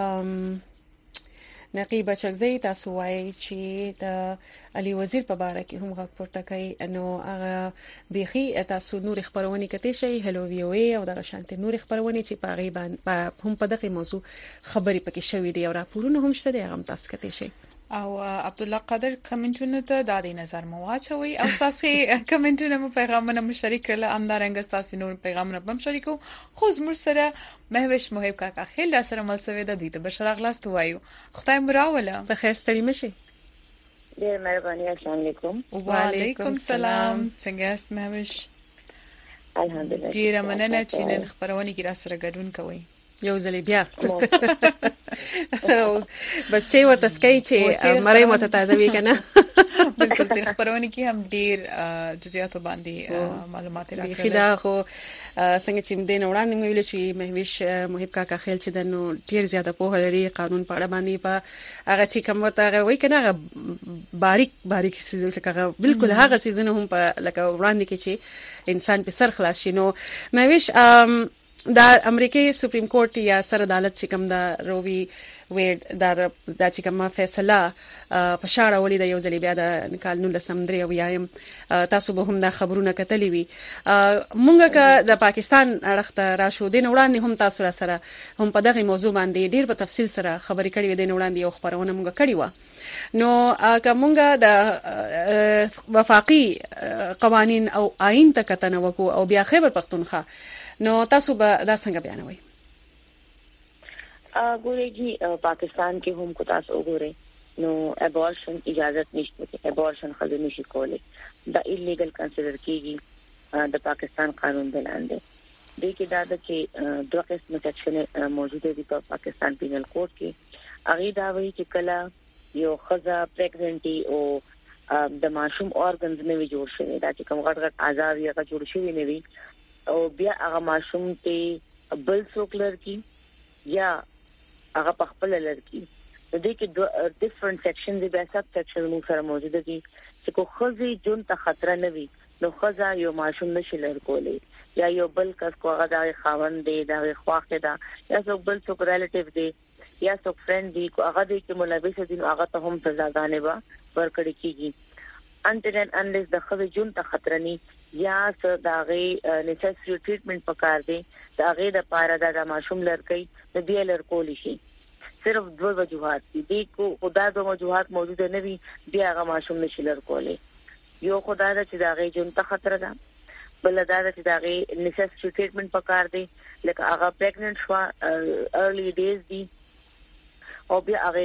نقیب چغزی تاسو وایي چې د علي وزیر په اړه کې هم غږ پورته کوي نو هغه بيخي تاسو نور خبرونه کته شي هلو وی او ای او د شانتي نور خبرونه چې پاغي باندې هم په دغه موضوع خبري پکې شوې دي او راپورونه هم شته دي هغه تاسو کته شي. او عبد الله قادر کمنټونه ته د دې نظر مو واچوي او تاسو کمنټونه مو پیغامونه مشارک کړل امدارنګ تاسو نور پیغامونه هم شریکو خو زموږ سره مهوش محب کاکا خیل سره ملسوي د دې ته بشر اغلاس وایو خدای مراوله په خیر ستړي مشي. ډیر مهرباني. السلام علیکم. وعلیکم السلام. څنګه است مهوش؟ الحمدلله. ډیر مننه چې نن خبرونه کې را سره ګډون کوي. یو ځلې بیا بس چې ورته سکي چې مړی مو ته تازه وی کنه. بالکل تر خبرونه کې هم ډیر جزئیات باندې معلومات راکړل. خدا خو څنګه چې دین وړاندې ویل چې مهوش محب کاکا خیل چې دنو ډیر زیاته په لري قانون په اړه باندې په هغه چې کوم وته وای کنه هغه باریک سيزونه هغه بالکل هغه سيزونه هم په لکه وړاندې کې چې انسان په سر خلاص شي. نو مهوش د امریکای سپریم کورټ یا سر عدالت چې کوم د رووی ویډ د چې کوم فیصله په شاړه ولې د یو ځلې بیا د کال 1993 او یایم تاسو به هم دا خبرونه کتلې وي. مونږه که د پاکستان اړخته راشو دین وړاندې هم تاسو را سره هم په دغه موضوع باندې ډیر په تفصیل سره خبرې کړې دین وړاندې یو خبرونه مونږه کړې و. نو که مونږه د وفاقي قوانين او آئین ته کتنه وکړو او بیا خیبر پختونخوا نو تاسو به دا څنګه بیانوي؟ ګورېږي پاکستان کې هم کو تاسو وګورئ نو ابورشن اجازت نشته. ابورشن خلک نشي کولای. دا ایلیګل کنسیډر کیږي د پاکستان قانون دلاندې. د کې دا د چې دوه قسم سیکشن موجوده دي په پاکستان پینل کوډ کې. هغه دا وایي چې کله یو خزه پریګننټي او د ماشوم اورګنز نه وي جوړ شوی دا چې کوم غټ اعضاء یې هغه جوړ شوی نه وي او بیا هغه ماشوم ته بل څوکلر کی یا هغه په خپل لړکی د دې کې ډیفرنٹ سیکشن دي. بیا سب سیکشن مو سره موجود دي چې کو خزي جون ته خطر نه وي نو خزا یو ماشوم نشي لړکولې یا یو بل کس کو هغه د خاوند دی د خواخه دا یا څوک بل څوک ریلیټیو دی یا څوک فرند دی کو هغه د کې ملوث دي هغه ته هم سزاګانې به ورکړي کیږي. انټرن انلیس د خزي جون ته خطر نه یا څه داغه نیسیسری ټریټمنټ پکار دی داغه د پاره د ماشوم لړکې د دې لړکول شي. صرف دوه وجوهات دي کو خدا دوه وجوهات موجود نه وي بیا هغه ماشوم نشي لړکولې. یو خدا د چې داغه جون ته خطر ده بل دا چې داغه نیسیسری ټریټمنټ پکار دی لکه هغه پریګننټ شو ارلی ډیز دي او بیا هغه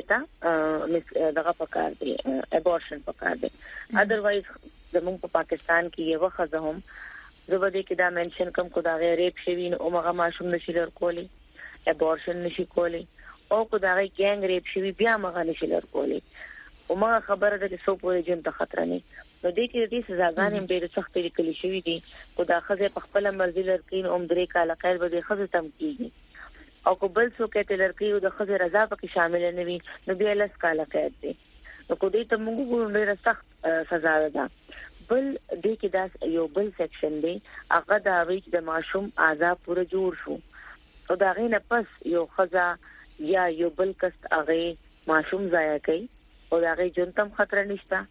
ته دغه پکار دی ابورشن پکار دی. ادروایز زموږ په پاکستان کې یو خزه هم زبده کې دا منشن کوم کو دا غیر ریپ شوی نو هغه ماشوم نشي لړکولې ابورشن نشي کولې او کو دا غیر ګینګ ریپ شوی بیا هغه نشي لړکولې او ما خبره ده چې سو پورې جن ته خطر نه نو دې کې دې سزاګانې هم ډېر سخت لیکل شوی دي کو دا خزه په خپل مرزي لړکین عمر 3 کال قید به خزه تم کیږي او کو بل څوک ته لړکی او د خزه رضا پکې شامل نه وي نو بیا لس کال قید دي نو کو دې ته موږ ډېر سخت سزا ده. بل دې کې دا یو بل سیکشن دی هغه دا وی چې د ماشوم آزاد پوره جوړ شو او دا غي نه پس یو خزا یا یو بل کس هغه ماشوم ضایع کوي او دا غي جنتم خطر نشته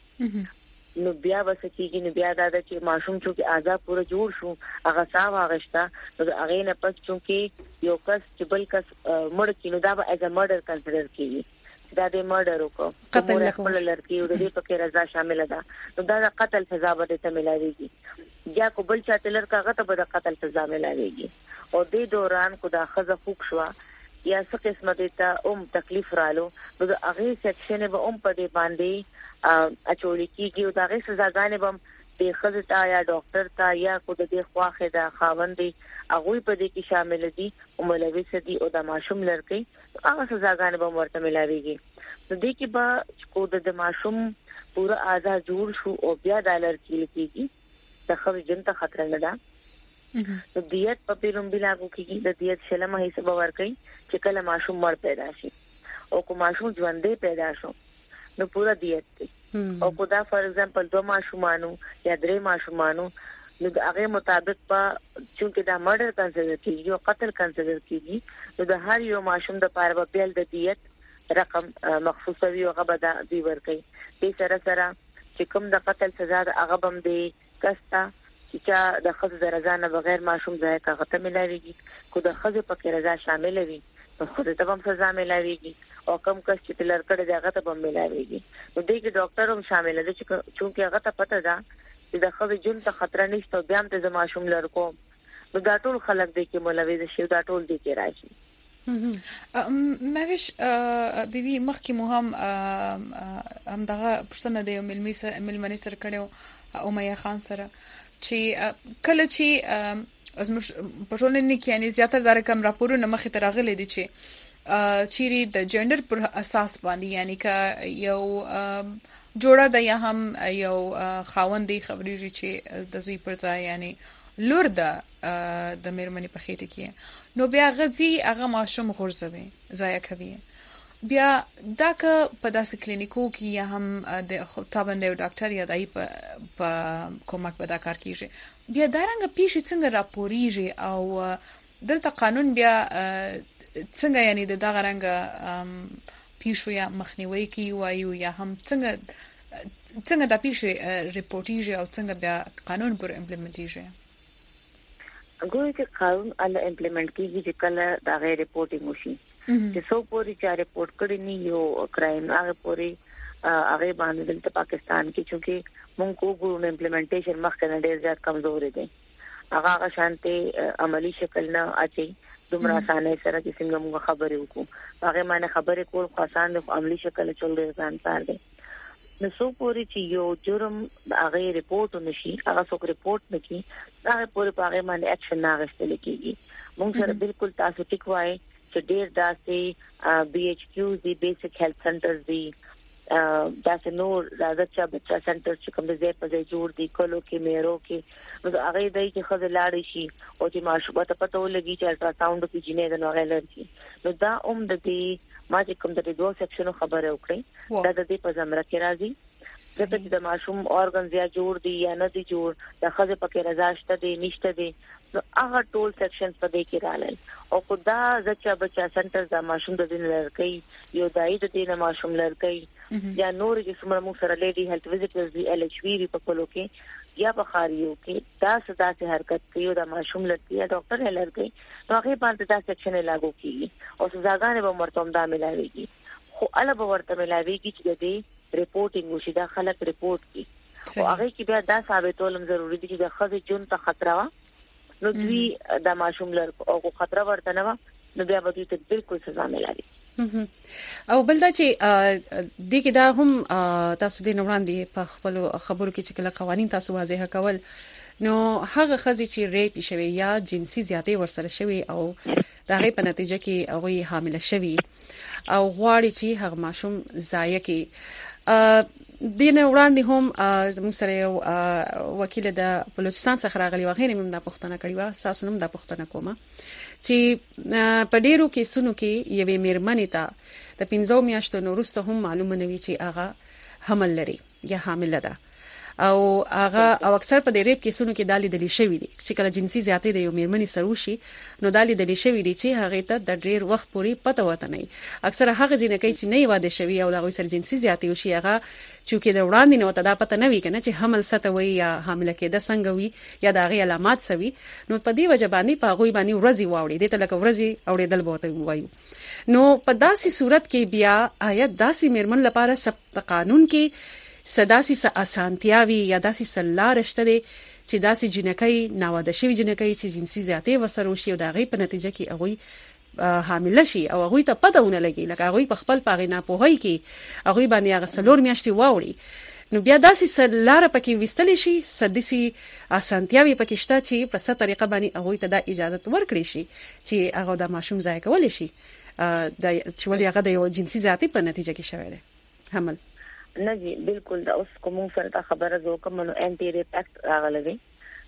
نو بیا وسکیږي نو بیا دا چې ماشوم چې آزاد پوره جوړ شو هغه صاحب هغهشتا نو هغه نه پس چې یو کس چې بل کس مړ کینو دا به از ا مرډر کنسیډر کیږي دا د مرډر وکړو قتل خپل لړکی او د دې پکې رضا شامل ده نو دا د قتل سزا به ته ملایږي یا کو بل چاته لړکا غته به د قتل سزا ملایږي او د دوران کو دا خزه فوک شو یا څه قسمه ته تکلیف رالو نو د هغه سیکشن به په دې باندې اچول کیږي او دا هغه سزاګانې به د خزه تا یا ډاکټر تا یا کو د دې خواخه د خاوندې هغه په دې کې شامل دي او ملوث دي او د ماشوم لړکی هغه سزاګانې به ورته ملاويږي. نو دې کې به کو د ماشوم پورا آزاد جوړ شو او بیا د لړکی کیږي د خو جن ته خطر نه ده. نو دیت په پیروم بلاګو کې د دیت شلمه حصہ باور کوي چې کله ماشوم مړ پیدا شي او کو ماشوم ژوندې پیدا شو نو پورا دیت دی. او کو دا فار ایگزامپل 2 ماشومانو یا 3 ماشومانو نو هغه مطابق په چې دا مرډر کنسیډر کیږي او قتل کنسیډر کیږي نو د هر یو ماشوم د پاره په بیل د دیت رقم مخصوص وي او هغه به دی ورکي. دې سره سره چې کوم د قتل سزا هغه بم دی کستا چې د خزه د رضا نه بغیر ماشوم ځای کاغه ته ملاويږي کو د خزه پکې رضا شامل وي نو خو ته هم سزا ملاويږي او کم کس چې تلر کړه دغه ته هم ملاويږي. نو دې کې ډاکټر هم شامل دي چې چونکه هغه ته پته ده چې د خزه جون ته خطر نشته بیا هم ته ماشوم لړکو نو دا ټول خلک دي کې مولوي د شی دا ټول دي کې راځي. ماویش بیبي مخکې مو هم دغه پښتنه دی ملمنې سره کړو امیه خان سره چې کله چې ازمش پټولنې کې یعنی زیاتره د رقم راپورونه مخې ته راغلي دي چې چیرې د جندر پر اساس باندې یعنی که یو جوړه د یا هم یو خاوندې خبرېږي چې د زوی پر ځای یعنی لور د مېرمنې په خېټه کې نو بیا غزي هغه ماشوم غورځوي ضایع کوي. بیا دا که په داسې کلینیکو کې یا هم د تابند یو ډاکټر یا دای په کومک به دا کار کیږي بیا دا رنګ پیښې څنګه راپورېږي او دلته قانون بیا څنګه یعنی د دغه رنګ پیښو یا مخنیوي کوي وایو یا هم څنګه دا پیښې ریپورټیږي او څنګه بیا قانون پر امپلیمنټیږي. ګویا چې قانون ال امپلیمنٹ کیږي چې کله دا غیر ریپورټینګ وشي چې څو پوری چې ریپورټ کړي نه یو کرایم هغه پوری هغه باندې د پاکستان کې چې مونږ کوو امپلیمنټیشن مخکنه ډیر زیات کمزوري دي هغه شانته عملی شکل نه اچي دومره اسانه سره چې څنګه موږ خبرې وکړو هغه معنی خبرې کول خاصان د عملی شکل چول ځان سره دي. نو څو پوری چې یو جرم هغه ریپورټ نشي هغه څوک ریپورټ نکي هغه پوری په هغه باندې اکشن نه غوښتل کیږي. موږ سره بالکل تاسو ټیک وای چې ډیر داسې BHQ دي بیسیک هیلث سنټرز دي داسې نور راځي بچا سنټر چې کوم ځای په ځای جوړ دي کولو کې میرو کې نو هغه دای چې خزه لاړ شي او چې ماشوبه ته پته ولګي چې الټرا ساوند کې جنې د نوغه لري نو دا د دې ما چې کوم د دوه سیکشنو خبره وکړي دا د دې په زمره کې راځي چې د ماشوم اورګنز یا جوړ دي یا نه دي جوړ د خزه پکې رضا شته دي نشته دي نو هغه ټول سیکشنز په دې کې راغلل او خدا ځکه بچا سنټر د ماشوم د دین لړکې یو دای د دین ماشوم لړکې یا نور چې څومره موږ سره لیډي هیلث وزټرز دی LHV په کولو کې یا په خاریو کې دا صدا سه حرکت کوي دا ماشوم لړکې یا ډاکټر لړکې نو هغه باندې دا سیکشن لاګو کیږي او سزاګانې به مرتم دا ملاويږي خو اله به ورته ملاويږي چې د ریپورټینګ وشي دا خلک ریپورټ کی او هغه کې بیا دا ثابتول ضروری دي چې د خزه جون ته خطر وا نو دوی د ماشوم لر او خطر ورته نه نو بیا به دوی ته بالکل سزا ملایي. او بل دا چې د کې دا هم تاسو د وړاندې په خپل خبرو کې چې کله قوانين تاسو واضح کول نو هغه خزي چې ریپ شوی یا جنسي زیاتې ورسره شوی او دا غي په نتیجه کې هغه حامل شوی او غواړي چې هغه ماشوم ضایع کی دین وړاندې هم زموږ سره یو وکیل د بلوچستان څخه راغلی و غیر موږ د پښتنه کړی و اساس نوم د پښتنه کومه چې په ډیرو کیسونو کې یوې میرمنې ته د 15 میاشتو وروسته هم معلومه نوي چې هغه حمل لري یا حامل ده او هغه او اکثر په ریپ کیسونو کې دالي دلی شوی دي چې کله جنسي زیاتې د یو میرمنې سره وشي نو دالي دلی شوی دي چې هغه ته د ډیر وخت پورې پته وته نه اکثر هغه جنکې چې نه واده شوی او هغه سره جنسي زیاتې وشي هغه چې د وړاندې نو ته دا پته نه وی کنه چې حمل ستوي یا حامله کېده څنګه وي یا د هغه علامات سوي نو په دې وجه باندې په غوي باندې ورځي واوړي د تلک ورځي اوړېدل بوته وایو نو په داسې صورت کې بیا آیت داسې میرمن لپاره سب قانون کې سداسي اسانتیاوي یا داسي سلارشته دي چې داسي جنکۍ ناواده شوی جنکۍ چې جنسي زیاتې وسره وشي او د غي په نتیجه کې هغه حامل شي او هغه ته پته ونه لګي لکه هغه په خپل پاغې نه پوهي کې هغه باندې هغه سلور میاشتې واوړي نو بیا داسي سلاره پکې وستل شي سدسي اسانتیاوي پکې شته چې په څه طریقه باندې هغه ته د اجازه ورکړي شي چې هغه د ماشوم ځای کول شي د چولې هغه د یو جنسي زیاتې په نتیجه کې شوی دی حمل نه جی بالکل دا اوس کوم سره خبره زو کوم نو انټي ریپ اکټ راغلی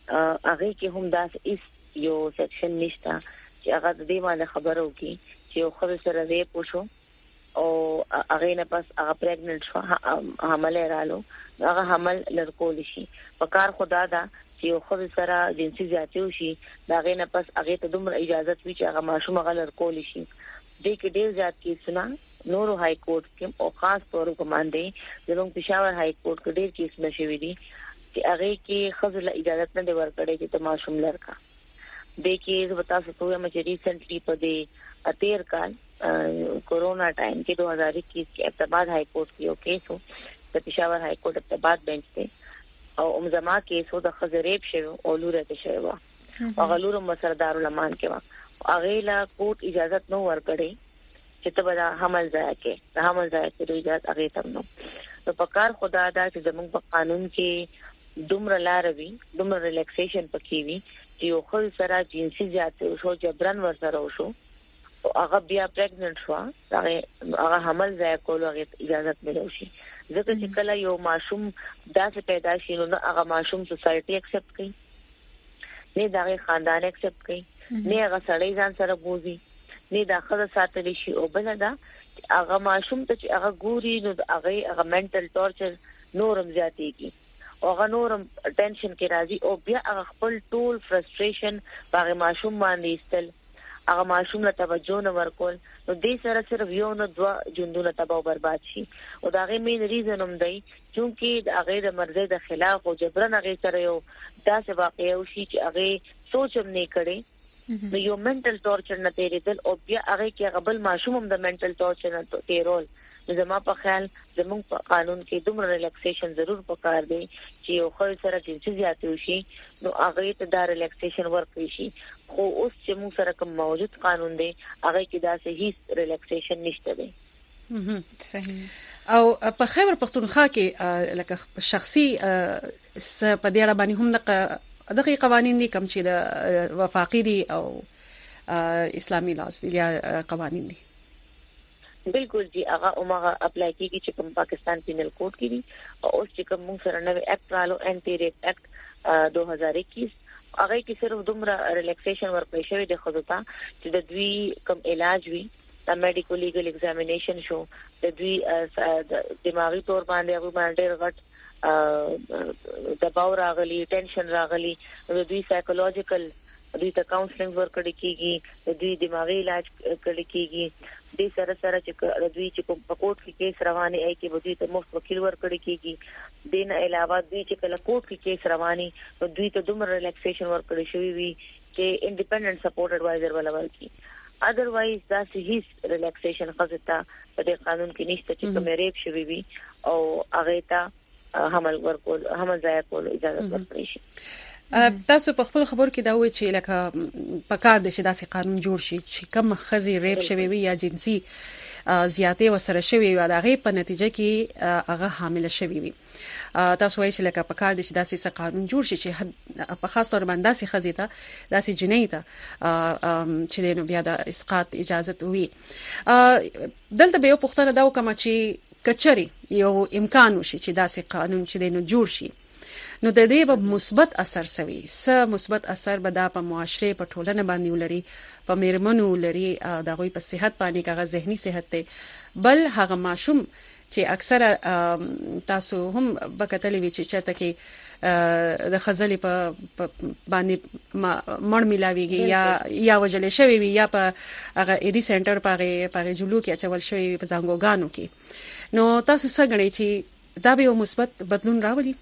هغه کې هم داس یو سیکشن نشته چې هغه د دې باندې خبرو کې چې یو خبر سره دی پوښو او هغه نه پس هغه پریګننټ شو حمل رالو هغه حمل لړکول شي په کار خدا دا چې یو خبر سره جنسي زیاتیو شي دا غي نه پس هغه ته دومره اجازه وی چې هغه ماشوم هغه لړکول شي دې کې ډیر زیات کیسونه نورو های کورټ کې او خاص طور په باندې زموږ پېښور های کورټ کې ډیر کیسونه شوي دي چې هغه کې خزل اجازه نه دی ورکړې چې ماشوم لړکا دې کې زه تاسو ته وایم چې ریسنټلی په دې اتیر کال کورونا ټایم کې 2021 کې ابتداد های کورټ کې یو کیس و د پېښور های کورټ ابتداد بنچ ته او امزما کیس و د خزریب شوی او لوره ته شوی و او غلور مسردار المان کې و هغه لا کوټ اجازه نو ورکړې چې ته به حمل ځای کې د حمل ځای کې د اجازه هغه تم نو په کار خدا دا چې زموږ په قانون کې دومره لاروي دومره ریلیکسیشن پکې وي چې یو خل سره جنسي زیاتې او شو جبران ورسره وشو او هغه بیا پریګننټ شو هغه حمل ځای کول هغه اجازه ملو شي ځکه چې کله یو ماشوم داسې پیدا شي نو هغه ماشوم سوسایټي ایکسپټ کوي نه دا خاندان ایکسپټ کوي نه هغه سړی ځان سره بوزي نه دا خزه ساتل شي او بل دا هغه ماشوم ته چې هغه ګوري نو هغه منټل ټورچر نورم زیاتېږي او هغه نورم ټینشن کې راځي او بیا هغه خپل ټول فرستریشن هغه ماشوم باندې استل هغه ماشوم له توجه نه ورکول نو دې سره صرف یو نه دوا ژوندونه تباہ او برباد شي او دا غي مین ریزن هم دی چې هغه د مرزه د خلاف او جبرن هغه سره یو داسې واقعي او شي چې هغه سوچ هم نه کړي نو یو منټل ټورچر نه تیرېدل او بیا هغه کې قبل ماشوم هم د منټل ټورچر نه تیرول زما په خیال زموږ په قانون کې دومره ریلیکسیشن ضرور پکار دی چې یو خل سره جنسي زیاتې وشي نو هغه ته دا ریلیکسیشن ورکړي شي خو اوس چې موږ سره کوم موجود قانون دی هغه کې دا صحیح ریلیکسیشن نشته دی صحیح او په خیبر پختونخوا کې لکه شخصي په دې اړه باندې هم دغه قوانين دي کوم چې د وفاقي دي او اسلامي لاس یا قوانين دي بالکل جی هغه عمره اپلای کیږي چې کوم پاکستان پینل کوډ کې دي او اوس چې کوم سره نوې اکټ رالو انټي ریپ اکټ 2021 هغه کې صرف دومره ریلیکسیشن ورکړی شوی د خدوتا چې د دوی کوم علاج وي د میډیکل لیګل ایگزامینیشن شو د دوی دماغي تور باندې هغه باندې غټ دباو راغلی ټینشن راغلی د دوی سایکولوژیکل دوی ته کاونسلینګ ورکړی کیږي د دوی دماغي علاج کړی کیږي د سره سره چې دوی چې په کوټ کې کیس رواني ای کې دوی ته مفت وکیل ورکړی کیږي دین علاوه دوی چې کله کوټ کې کیس رواني نو دوی ته دومره ریلیکسیشن ورکړی شوی وي چې انډیپندنٹ سپورټ ایڈوایزر ولا ورکی اذروایز دا صحیح ریلیکسیشن خزتا په دې قانون کې نشته چې کوم ریپ شوی وي او هغه ته حمل ورکول حمل ځای کول اجازه ورکړي شي تاسو په خپل خبر کې دا وایي چې لکه په کار د شداسي قانون جوړ شي چې کوم خزي ریپ شوی وي یا جنسي زیاتې وسره شوی وي دا غي په نتیجه کې هغه حامل شوی وي تاسو وایي چې لکه په کار د شداسي قانون جوړ شي چې په خاص تور باندې داسي خزي ته داسي جنۍ ته چې نو بیا د اسقاط اجازه وي دلته به یو پوښتنه دا وکم چې کچري یو امکان وشي چې داسې قانون چې نو جوړ شي نو د دې په مثبت اثر سوي مثبت اثر به د په معاشره په ټولنه باندې ولري په میرمنو ولري د غوي په صحت باندې کغه ذهني صحت ته بل هغه ماشوم چې اکثره تاسو هم بکتلې وی چې چاته کې د خزلې په باندې مړ ملاويږي یا وجلې شوی وي یا په هغه ایدي سنټر پاره جلو کې اچول شوی په زنګوګانو کې نو تاسو څنګه غنئ چې دا به یو مثبت بدلون راولي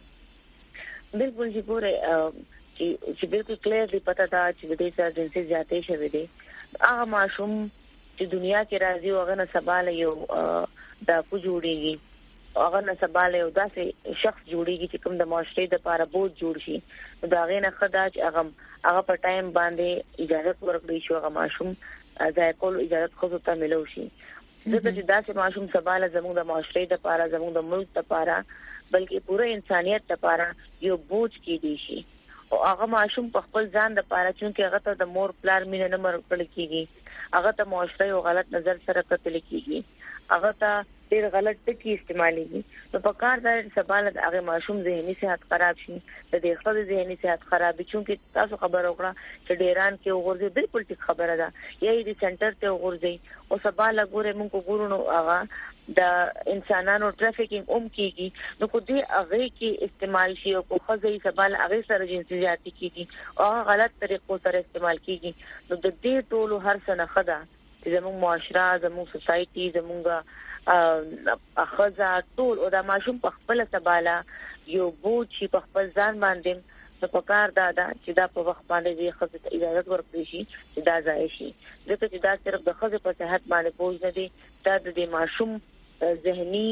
بالکل جی ګوره چې بالکل کلیر دی پته دا چې د دې سره جنسي زیاتې شوی دی هغه ماشوم چې دنیا کې راځي هغه نه سباله یو دا کو جوړيږي هغه نه سباله یو داسې شخص جوړيږي چې کوم د معاشري د لپاره بوج جوړ شي دا غي نه خدای چې هغه په ټایم باندې اجازه ورکړي شو هغه ماشوم ځای کول اجازه خو ته ملو شي ځکه چې داسې ماشوم سباله زموږ د معاشري د لپاره زموږ د ملک لپاره بلکې پوره انسانيت لپاره یو بوج کې دي شي او هغه ماشوم په خپل ځان لپاره چې هغه ته د مور پلار مینه نه مرکړل کیږي هغه ته معاشري او غلط نظر سره کتل کیږي هغه ته ډیر غلط ټکی استعمالېږي نو په کار دا سبالت هغه ماشوم ذهني صحت خراب شي د دې خپل ذهني صحت خراب شي چې تاسو خبر وکړه چې ډیران کې وګورځي بالکل ټیک خبره ده یې دې سنټر ته وګورځي او سبال ګوره موږ ګورونو هغه د انسانانو ټرافیکینګ کیږي نو کو دې هغه کې استعمال شي او کو خزي سبال هغه سره جنسي زیاتی کیږي او غلط طریقو سره استعمال کیږي نو د دې ټولو هر څه نه خدا زموږ معاشره زموږ سوسايټي زموږ اخذ ټول او د ماشوم په خپل سباله یو بوج په خپل ځان باندې په پکار دا چې دا په وخت باندې یې خپل اجازه ورکړي شي چې دا ځای شي ځکه چې دا صرف د خزه په صحت باندې بوج نه دی دا د ماشوم ذهني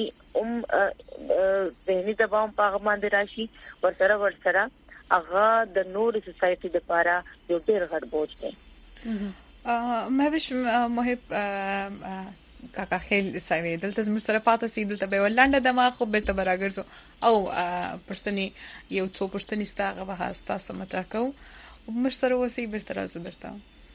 دباو په باندې راشي ورسره هغه د نور سوسايټي لپاره یو ډېر غټ بوج دی مهوش محب کاکا خیل سوي دلته زموږ سره پاتې سي دلته به ولنده د ما خو به ته براګرزو او پښتني یو څو پښتني ستاغه به هستا سمټا کو مر سره وسی به تر از درته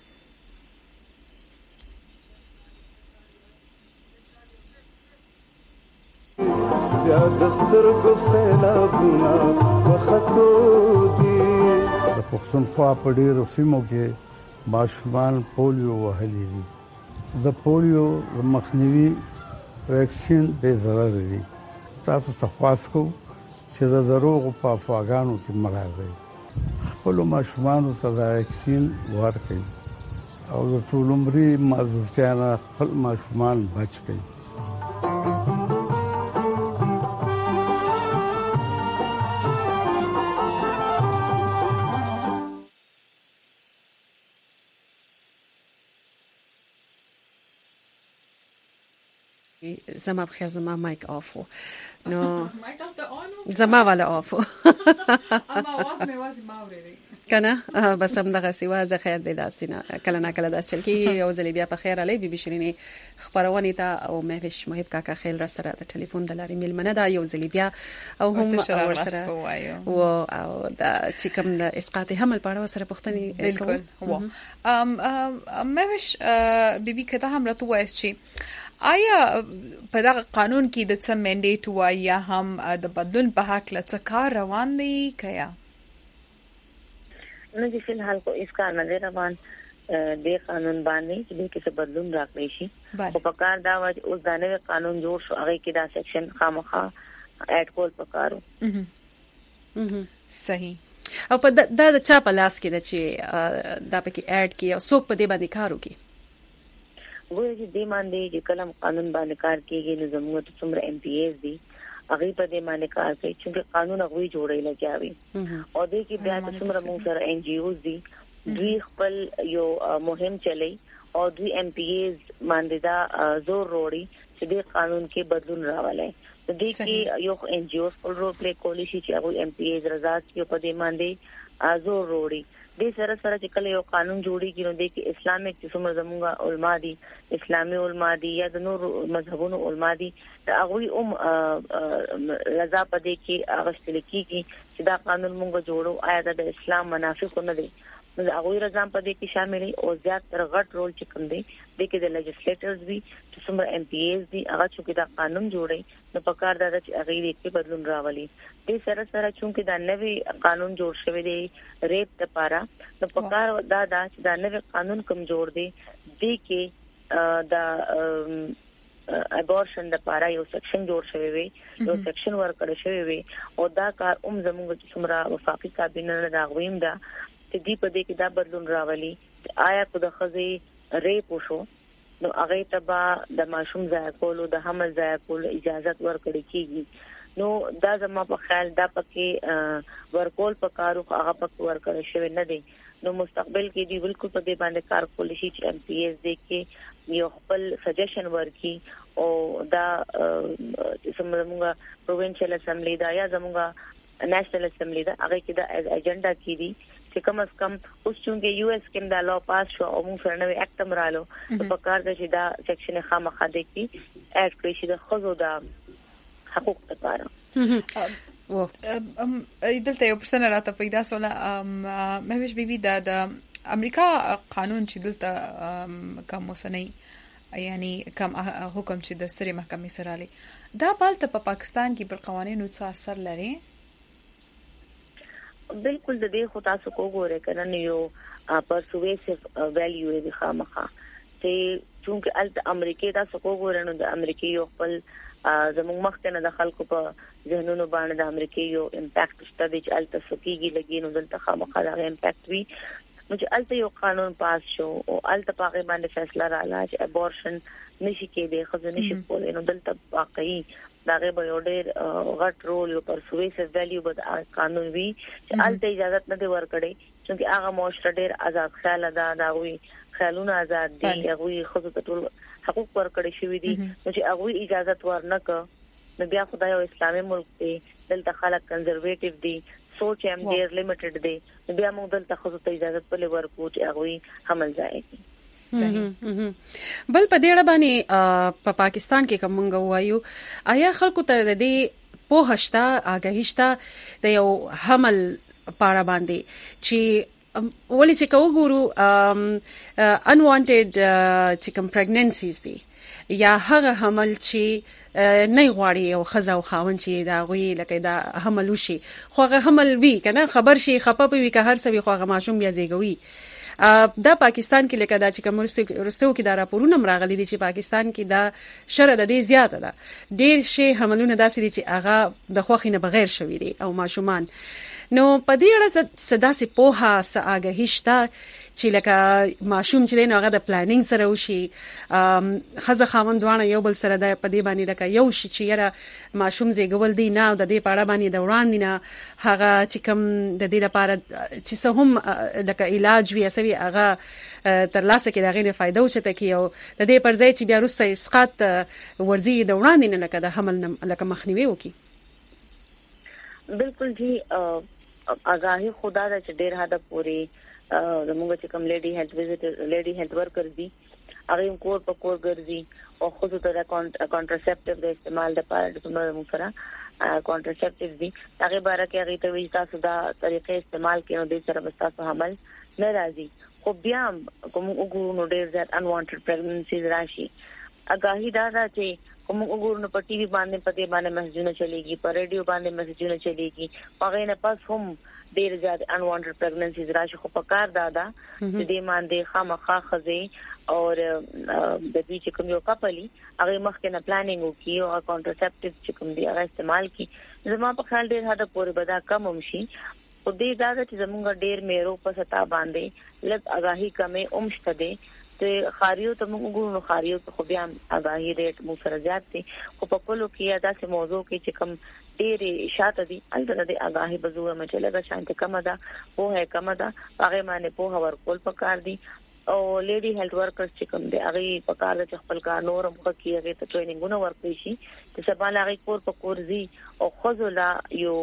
بیا دستر ګسلا بنا وختو دي د پښتونخوا په ډیرو سیمو کې ماشومان پولیو وهلي دي د پولیو مخنیوي ویکسین به ضرر دي تاسو تخواس کو چې د دروغ په افواګانو کې مراغلي خپل ماشومان ته د ویکسین ورکړي او د ټول عمري مازوتیانا خپل ماشومان بچ کړي زما بخیر زما مایک آف نو زما والا آف اما واز مې واز ما ورېږي کنه بس هم دغه سیوا زه خیر د داسینه کله نه کله داسل کې یو ځلې بیا په خیر علی بي بي شيرینی خبرونه ته او مهوش محب کاکا خیل را سره د ټلیفون د لارې میل منه دا یو ځلې بیا او هم سره او د چې کوم د اسقاط حمل په اړه سره پوښتنه بالکل هو مهوش بي بي کته هم راته وایي چې آیا په دغه قانون کې د څه منډیټ وای یا هم د بدلون په حق له کار روان دي کیا نو چې فلحال کو اس کار نه روان د قانون باندې چې کې څه بدلون راغلی شي او په کار دا و اوس د نوې قانون جوړ شو هغه کې دا سیکشن خامخا اډ کول پکارو صحیح او په د چا په لاس کې د چې دا پکې اډ کې او څوک په دې باندې کار وکړي وګورئ چې د باندې چې کلم قانون باندې کار کیږي نو زموږ ته څومره ایم پی ایز دي هغه په دې باندې کار کوي چې قانون هغه جوړی لګیاوي او د کې بیا څومره موږ سره ان جی اوز دي دوی خپل یو مهم چلی او دوی ایم پی ایز باندې دا زور وروړي چې د قانون کې بدلون راولای د دې کې یو ان جی اوز خپل رول پلی کولی شي چې هغه ایم پی ایز رضا کې په دې باندې زور وروړي د سره چې کله یو قانون جوړیږي نو د کې اسلامي چې څومره زموږه علما دي اسلامي علما دي یا د نور مذهبونو علما دي هغه رضا پدې کې اغشتل کیږي چې دا قانون موږ جوړو آیا د اسلام منافق نه دي نو هغه رضا پدې کې شامل او زیات تر غټ رول چې کوم دي د کې د لیجسلیټرز وی چې څومره ایم پی ایز دي هغه چې دا قانون جوړي نو په کار دا چې هغه کې بدلون راولي د سره چې دا نوی قانون جوړ شوی دی ریپ لپاره نو په کار دا چې دا نوی قانون کوم جوړ دی د کې دا ابورشن لپاره یو سیکشن جوړ شوی وي یو سیکشن ورکړی شوی وي او دا کار زموږ چې څومره وفاقي کابینه نه راغویم دا چې دی په دې کې دا بدلون راولي آیا کو د خزي ریپ وشو نو هغه تبا د ماشوم ځای کولو د حمل ځای کولو اجازه ورکړي کیږي نو دا زما په خیال دا پکې ورکول پکارو هغه پکې ورکړي شوی نه دی نو مستقبل کې دی بالکل په دې باندې کار کولی شي چې ایم پی ایس دې کې یو خپل سجیشن ورکي او دا زموږه پروینشل اسمبلی دا یا زموږه نېشنل اسمبلی دا هغه کې دا ایجنډا کې دي چې کم از کم اوس چې یو اس کې دا لا پاس شو او موږ سره نوې اکټ مرالو په کار د چې دا سیکشن خامخا دي کې اډ کړی شي د خزو دا حقوق لپاره و دلته یو پرسنه راته پیدا سوله مهوش بیبي د امریکا قانون چې دلته کوم وسنۍ یعنی کوم حکم چې د ستري محکمې سره لري دا بالته په پاکستان کې پر قوانینو څه اثر لري؟ بالکل د دې خو تاسو وګورئ کنه یو پرسویسیو ویلیو دی خامخا چې چونکه امریکا تاسو وګورئ نو د امریکا یو خپل زموږ مخکې نه د خلکو په ذهنونو باندې د امریکا یو امپیکټ شته چې الته سکیږي لګي نو دلته خامخا دا امپیکټ وی نو چې الته یو قانون پاس شو او الته پاغه باندې فیصله رااله چې ابورشن نشي کېدی خو نشي کولای نو دلته واقعي داغه به یو ډېر غټ رول یو پرسویسیو ویلیو به قانون وی چې الته اجازه نه دی ورکړي چې هغه معاشره ډېر آزاد خیال دا وی خیالونه آزاد دي هغه خو ټول حقوق ورکړي شوی دي چې هغه اجازه ورنک نو بیا خدای او اسلامي ملک دی دلته خلک کنزرویټیو دي سوچ هم ډېر لیمیټډ دی بیا موږ دلته خو ته اجازه په لور ورکو چې هغه حمل ځای بل په دې اړه باندې په پاکستان کې کومنګ وایو آیا خلکو ته د دې په هشتا آګاهیشتا د یو حمل پاره باندې چې ولې چې کوګورو unwanted چې کوم pregnancies دي یا هغه حمل چې نه غواړي او خزه او خاون چې دا غوي لکه دا حمل وشي خو هغه حمل وی کنه خبر شي خپه وي که هر څه وي خو هغه ماشوم بیا زیږوي دا پاکستان کې لکه دا چې کوم رستو کې دا راپورونه راغلي دي چې پاکستان کې دا شر د دې زیاته ده ډېر شي حملونه داسې دي چې هغه د خوخي نه بغیر شوي دي او ماشومان نو په دې اړه صدا سي پوها ساګهشتا چې لکه ماشوم چې دین هغه د پلانینګ سره وشي خزه خاوند وانه یو بل سره د په دې باندې لکه یو شي چې یره ماشوم زیګول دی نه د دې پاړه باندې د وړاندې نه هغه چې کوم د دې لپاره چې څه هم لکه علاج وي اسوي هغه تر لاسه کې دغه نه فائدہ وچته کی او د دې پر ځای چې بیا وروسته اسقاط ورزي د وړاندې نه لکه د حمل لکه مخنیوي وکي بالکل جی آگاهی خدا دا چې ډېر حد پورې زموږ چې کوم لیډي هیلث ورکر دي هغه کور په کور ګرځي او خو ته دا کانټراسپټیو د استعمال لپاره د موږ سره کانټراسپټیو دي هغه باره کې هغه ته وی تاسو دا طریقې استعمال کړئ نو د سره بس تاسو حمل نه راځي خو بیا کوم وګورو نو ډېر زیات unwanted pregnancies راشي آگاهی دا چې کوم وګورو په ټي وي باندې په دې باندې مسجونه چلےږي په رادیو باندې مسجونه چلےږي هغه نه پاس هم ډېر زیات unwanted pregnancies راشي خو په کار دادا چې دې باندې خامخا خزي او د دې چې کوم یو کپلي هغه مخکې نه پلانینګ وکي او کانټراسپټیو چې کوم دی هغه استعمال کی زما په خیال ډېر حد پورې بدا کم هم شي او دې دا چې زمونږ ډېر مېرو په ستا باندې لږ آگاهی کمه اومشته دي ته خاریو ته موږ وګورو خاریو خو بیا آگاهی ریټ مو سره زیات دي خو په کولو کې دا سه موضوع کې چې کوم ډېرې شاته دي البته د آگاهی بزوه مچ لګه شانته کم ده په هه کم ده هغه باندې په ورکول پکار دي او لیډي هیلث ورکرز چې کوم دي هغه په کار د خپل کار نور مخ کې هغه ته ټریننګونه ورکړي شي چې سبا هغه کور په کور زی او خذلا یو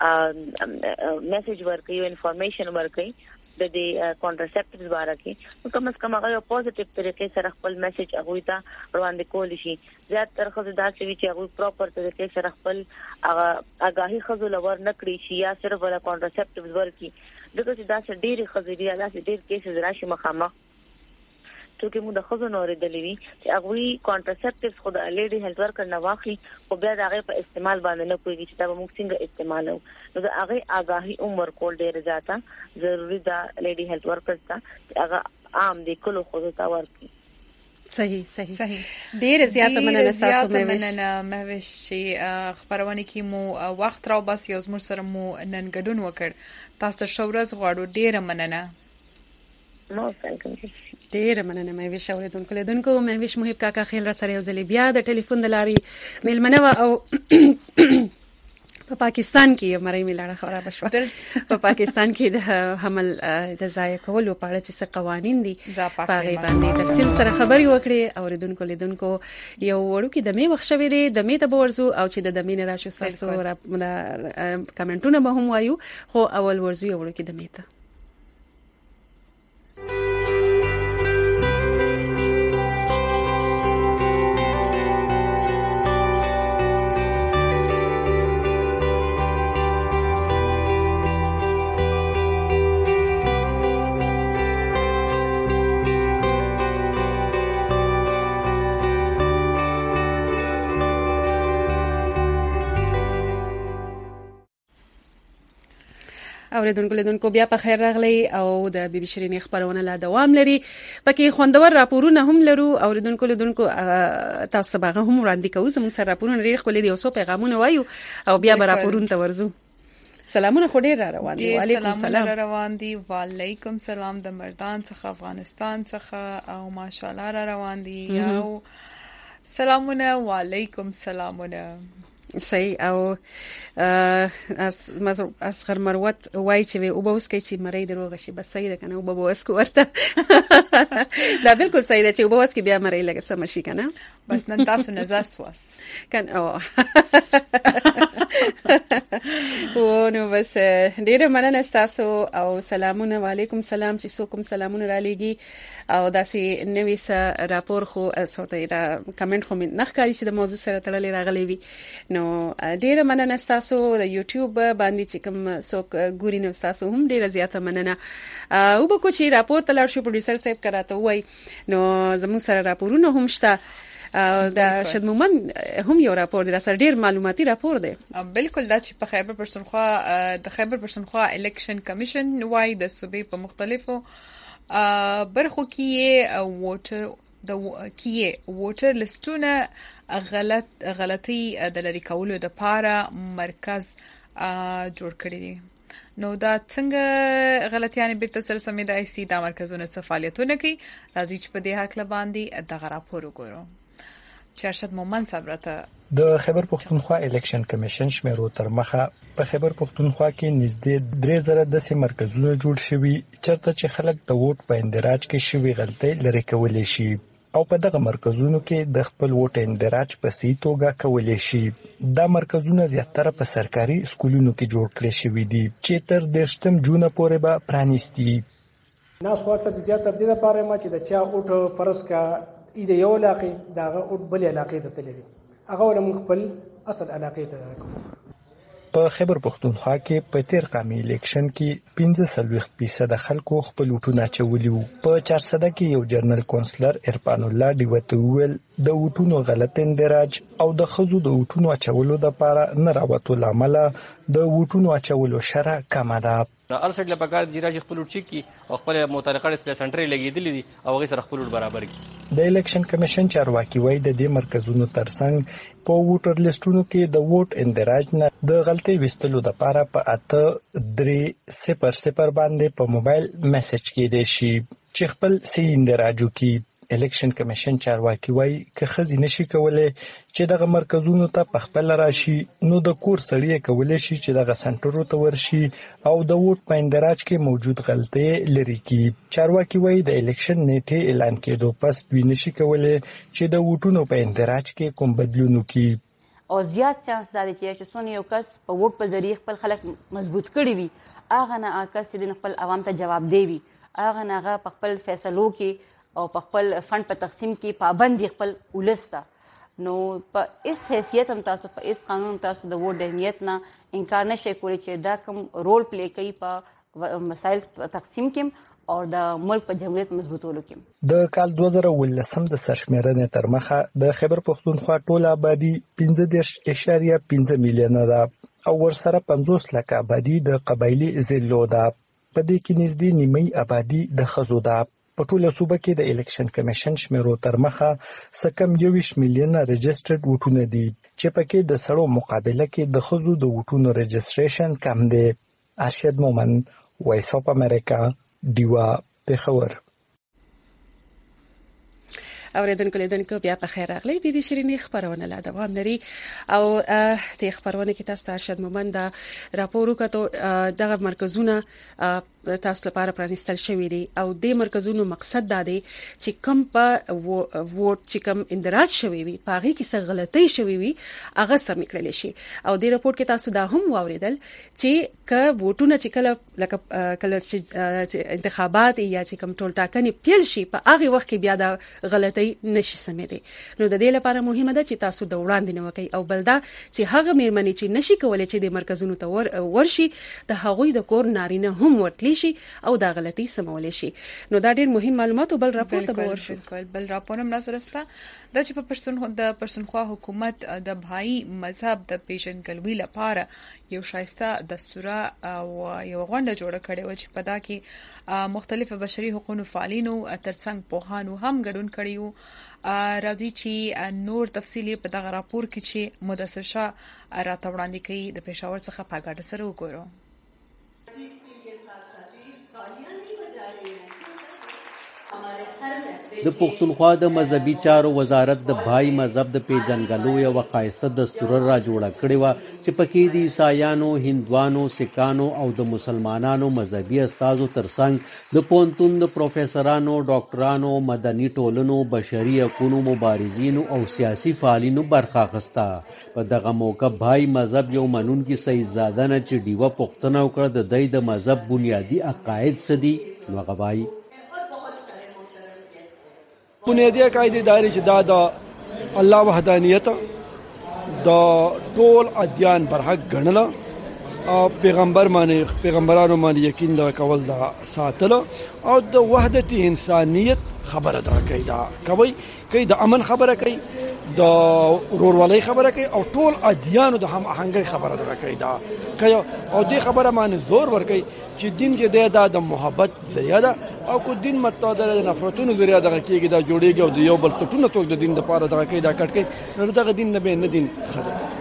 میسج ورکړي یو انفارمیشن ورکړي د دې کانټراسپټیوز باره کې نو کوم څه کومه یو پوزټیو طریقې سره خپل میسج هغه ته وړاندې کول شي زیات تر خو دا چې هغه پراپر طریقې سره خپل آگاهی خزو لور نکړي شي یا صرف ولا کانټراسپټیوز ورکړي دغه چې دا چې ډېری خزري دا چې ډېر کیسز راشي مخامخ چې موږ د خزو نورې دلوي چې هغه کانټراسپټیوز خو د لیډي هیلث ورکر نه واخلي خو بیا هغه په استعمال باندې نه کوي چې دا موږ څنګه استعمالو نو دا هغه آگاهی عمر کول ډېر زیاته ضروری دا لیډي هیلث ورکر ته هغه عام دي کلو خو ته ورکي صحیح ډېر زیاته مننه تاسو مهوش چې خبرونه کې مو وخت راو بس یو زموږ سره مو نن ګډون وکړ تاسو شورز غواړو ډېر مننه نو څنګه ډېر مننه مې ویش اوریدونکو لیدونکو مې ویش محب کاکا خیل را سره یو ځلې بیا د ټلیفون د لاري ملمنه او په پاکستان کې مړی ملاړه خبره بشو په پاکستان کې د حمل د ځای کولو په اړه چې قوانين دي په باندې تفصیل سره خبري وکړي اوریدونکو لیدونکو یو وړوکی د می وښوي دي د می ته ورزو او چې د مینه راشو تاسو را کمنټونه به هم وایو خو اول ورزو یو وړوکی د می ته اوریدونکو بیا په خیر راغلی او د بي بي شيرين خبرونه لا دوام لري پکې خوندور راپورونه هم لرو اوریدونکو تاسو به هم وړاندې کوو زموږ سره راپورونه لري خو دې اوسو پیغامونه وایو او بیا به راپورونه ته ورزو سلامونه خو ډیر را روان دي وعلیکم السلام را روان دي وعلیکم السلام د مردان څخه افغانستان څخه او ماشاءالله را روان دي او سلامونه وعلیکم سلامونه صحیح او اصغر مروت وای چې او به اوس کې چې مړی دروغ شي بس صحیح ده کنه او به اوس کو ورته دا بالکل صحیح ده چې او به اوس کې بیا مړی لګه سم شي کنه بس نن تاسو نظر سواست کنه او نو بس ډیره مننه تاسو او سلامونه وعلیکم سلام چې څوک سلامونه را لېږي او داسې نوې س راپور خو سوته دا کمنټ خو نه ښکاري چې د موضوع سره تړلې راغلي وي نو ډیره مننه تاسو د یوټیوب باندې چې کوم څوک ګوري نو تاسو هم ډیره زیاته مننه او به کو چې راپور تلل شو پروډوسر صاحب کراته وای نو زموږ سره راپورونه هم شته دا شد مومن هم یو راپور دی سره ډیر معلوماتي راپور دی بالکل دا چې په خیبر پښتونخوا د خیبر پښتونخوا الیکشن کمیشن وای د صوبې په مختلفو برخو کې ووټر لستونه غلطي د لری کولو د پاره مرکز جوړ کړی دی نو دا څنګه غلطیانه بیرته سره سمېدای سي دا مرکزونه څه فعالیتونه کوي راځي چې په دې حق لباندې دغه راپور وګورو چرشد مومن صبرته د خیبر پښتونخوا الیکشن کمیشن شمیرو تر مخه په خیبر پښتونخوا کې نږدې 3000 د مرکزونه جوړ شوي چرته چې خلک د ووټ په اندراج کې شوی غلطۍ لري کولای شي او په دغه مرکزونو کې د خپل ووټ اندراج په صحیح توګه کولای شي دا مرکزونه زیاتره په سرکاري سکولونو کې جوړ کړي شوي دي چې تر 10 جون پورې به پرانیستي ناس ورته زیات تبدیل لپاره ما چې د چا ووټ فرض کا اې یو علاقې داغه ووټ بل علاقې ته تللی هغه ول خپل اصل علاقې ته په خیبر پښتونخوا کې په تیر قامي الیکشن کې 15% خلکو خپل ووټونه چولي وو په 400 کې یو جنرال کونسلر ارفان الله دیوته ویل د ووټونو غلط اندراج او د خزو د ووټونو اچولو لپاره نه راوته لامل د ووټونو اچولو شرع کمه ده ارسټ لپاره د جراج خپل ووټ کی او خپل متعلقه ډسپلی سنټر لګیدلې دي او غي سره خپل ووټ برابر کی د الیکشن کمیشن چارواکي وایي د دې مرکزونو ترڅنګ په ووټر لیستونو کې د ووټ اندراج نه د غلطي وستلو لپاره په 8300 باندې په موبایل میسج کې دی شي چې خپل صحیح اندراج وکړي الیکشن کمیشن چارواکي وایي که خزي نشي کولای چې دغه مرکزونو ته په خپل راشي نو د کور سړی کولای شي چې دغه سنټرو ته ورشي او د ووټ په اندراج کې موجود غلطۍ لري کی چارواکي وایي د الیکشن نیټه اعلان کېدو پس دوی نشي کولای چې د ووټونو په اندراج کې کوم بدلون وکړي او زیات چانس دا دی چې څونه یو کس په ووټ په ذریعہ خپل خلک مضبوط کړي وي هغه نه کس چې خپل عوام ته جواب دی وي هغه نه په خپل فیصلو کې او په خپل فند په تقسیم کې پابند خپل ولسته نو په اس حیثیت هم تاسو په اس قانون تاسو د ووټ اهمیت نه انکار نشئ کولی چې دا کوم رول پلی کوي په مسایل تقسیم کې او د ملک په جمهوریت مضبوطولو کې د کال 2018 د سرشمیرنې تر مخه د خیبر پښتونخوا ټول آبادی 15.5 میلیونه ده او ورسره 50 لک آبادی د قبایلی ضلعو ده په دې کې نږدې نیمه آبادی د خزو ده په ټوله صوبه کې د الیکشن کمیشن شمیرو تر مخه سکم 21 میلیونه ريجسترډ ووټونه دي چې پکې د سړو مقابله کې د خزو د ووټونو ريجستریشن کم دی ارشد مومن وایس اف امریکا دیوا پېښور اوریدونکو بیا په خیر راغلی بي بي شيرين خبرونه لا دوام لري او د خبرونه کې تاسو ارشد مومن دا راپور وکړو دغه مرکزونه تاسو لپاره پرانستل شوی دي او د مرکزونو مقصد دا دی چې کم په ووټ چې کم اندراج شوی وي پاغي کې څه غلطي شوی وي هغه سم کړل شي او د راپور کې تاسو دا هم واوریدل چې ک ووټونه چې کله انتخابات یا چې کم ټول ټاکنې پیل شي په هغه وخت کې بیا د غلطي غلطۍ نشي سمېدي. نو د دې لپاره مهمه ده چې تاسو د وړاندې نه وکړئ او بل دا چې هغه میرمنې چې نشي کولای چې د مرکزونو ته ورشي د هغوی د کور نارینه هم ورتلی شي او دا غلطي سمول شي. نو دا ډېر مهم معلومات او بل راپور ته ورشو. بل راپور هم نظر استا د چې په پرسنخوا حکومت د بھائی مذهب د پیژنګلوي لپاره یو شایسته دستور او یو غونډه جوړه کړې و چې په دا کې مختلف بشري حقوقو فعالینو ترڅنګ پوهانو هم ګډون کړیو. راځي چې نور تفصیلی په دغه راپور کې چې مدثر شاه راته وړاندې کوي د پېښور څخه په ګډه سره وګورو. د پښتونخوا د مذهبي چارو وزارت د بھائی مذهب د پیژنګلو یو وقایسته دستور را جوړه کړی و چې پکې د عیسایانو، هندوانو، سکانو او د مسلمانانو مذهبي استازو ترڅنګ د پوهنتون د پروفیسورانو، ډاکټرانو، مدني ټولنو، بشري حقوقو مبارزینو او سیاسي فعالینو برخه اخیسته. په دغه موقع بھائی مذهب یو منونکي سیدزاده نه چې ډیوه پوښتنه وکړه د دوی د مذهب بنیادي عقاید څه دي. نو هغه وایي بنیادی عقاید دایره چې دا د الله وحدانیت د ټول ادیان برحق ګڼل او پیغمبرانو باندې یقین دا کول دا ساتل او د وحدت انسانیت خبره دا کوي د امن خبره کوي، د ورورولۍ خبره کوي او ټول ادیانو د هم آهنګۍ خبره دا کوي او دې خبره باندې زور ورکوي چې دین کې د محبت ذریعہ ده او کو دین متعدد د نفرتونو ذریعہ دغه کېږي دا جوړیږي او د یو بل ټولو څوک د دین لپاره دغه کوي دا کټ کوي نو دغه دین نه دین خدای.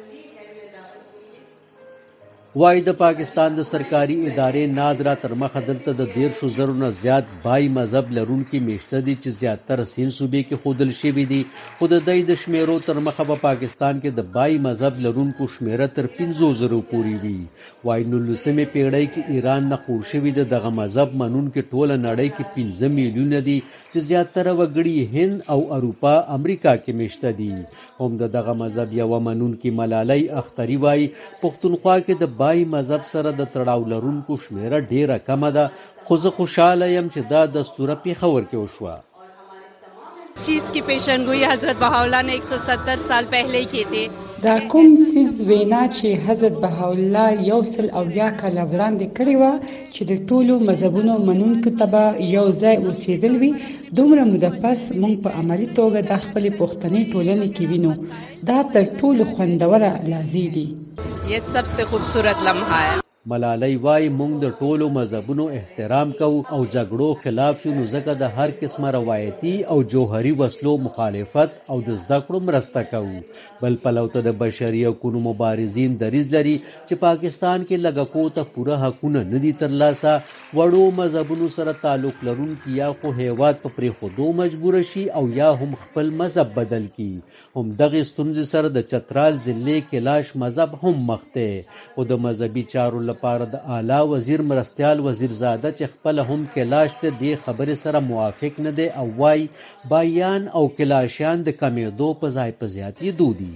وای د پاکستان د سرکاري ادارې نادرا تر مخه دلته د 1.5 نه زیات بھائی مذهب لرونکي میشته دي چې زیاتره سین صوبې کې خودل شوی دي. خو د دې د شمیرو تر مخه په پاکستان کې د بھائی مذهب لرونکو شمیره تر 15,000 پورې وي. وای نو لسمه پیړۍ کې ایران نه خور شوی دغه مذهب منونکي ټوله نړۍ کې 15 میلیونه دي چې زیاتره وګړي هند او اروپا امریکا کې میشته دي. هم دغه مذهب یو منونکي ملالۍ اختری وای پښتونخوا کې د بھائی مذهب سره د تړاو لرونکو شمیره ډیره کمه ده، خو زه خوشاله یم چې دا دستور پېښور کې وشوه. چیز کی پیشنگوئی حضرت بہاؤاللہ نے 170 سال پہلے کی تھے. دا کوم سیز وینا چې حضرت بهاءالله 100 کاله وړاندې کړی و چې د ټولو مذهبونو منونکو ته یو ځای اوسېدل وي، دومره موده پس موږ په عملي توګه د خپل پښتني ټولنې کې وینو. دا تر ټولو خوندوره لحظې دي. یہ سب سے خوبصورت لمحہ ہے. ملالۍ وای موږ د ټولو مذهبونو احترام کوو او جګړو خلاف یو، نو ځکه د هر قسمه روایتي او جوهري وسلو مخالفت او د زده کړو مرسته کوو. بل پلو ته د بشري حقوقو مبارزین دریځ لري چې پاکستان کې لږکو ته پوره حقونه نه دي ترلاسه، وړو مذهبونو سره تعلق لرونکي یا خو هیواد په پرېښودو مجبور شي او یا هم خپل مذهب بدل کړي. هم دغه ستونزې سره د چترال ضلع کلاش مذهب هم مخ دی. او د مذهبي چارو لپاره د اعلی وزیر مرستیال وزیرزاده چې خپل هم کلاش ته د خبرې سره موافق نه دی او وای بایان او کلاشیان د کمیدو په ځای په زیاتېدو دي.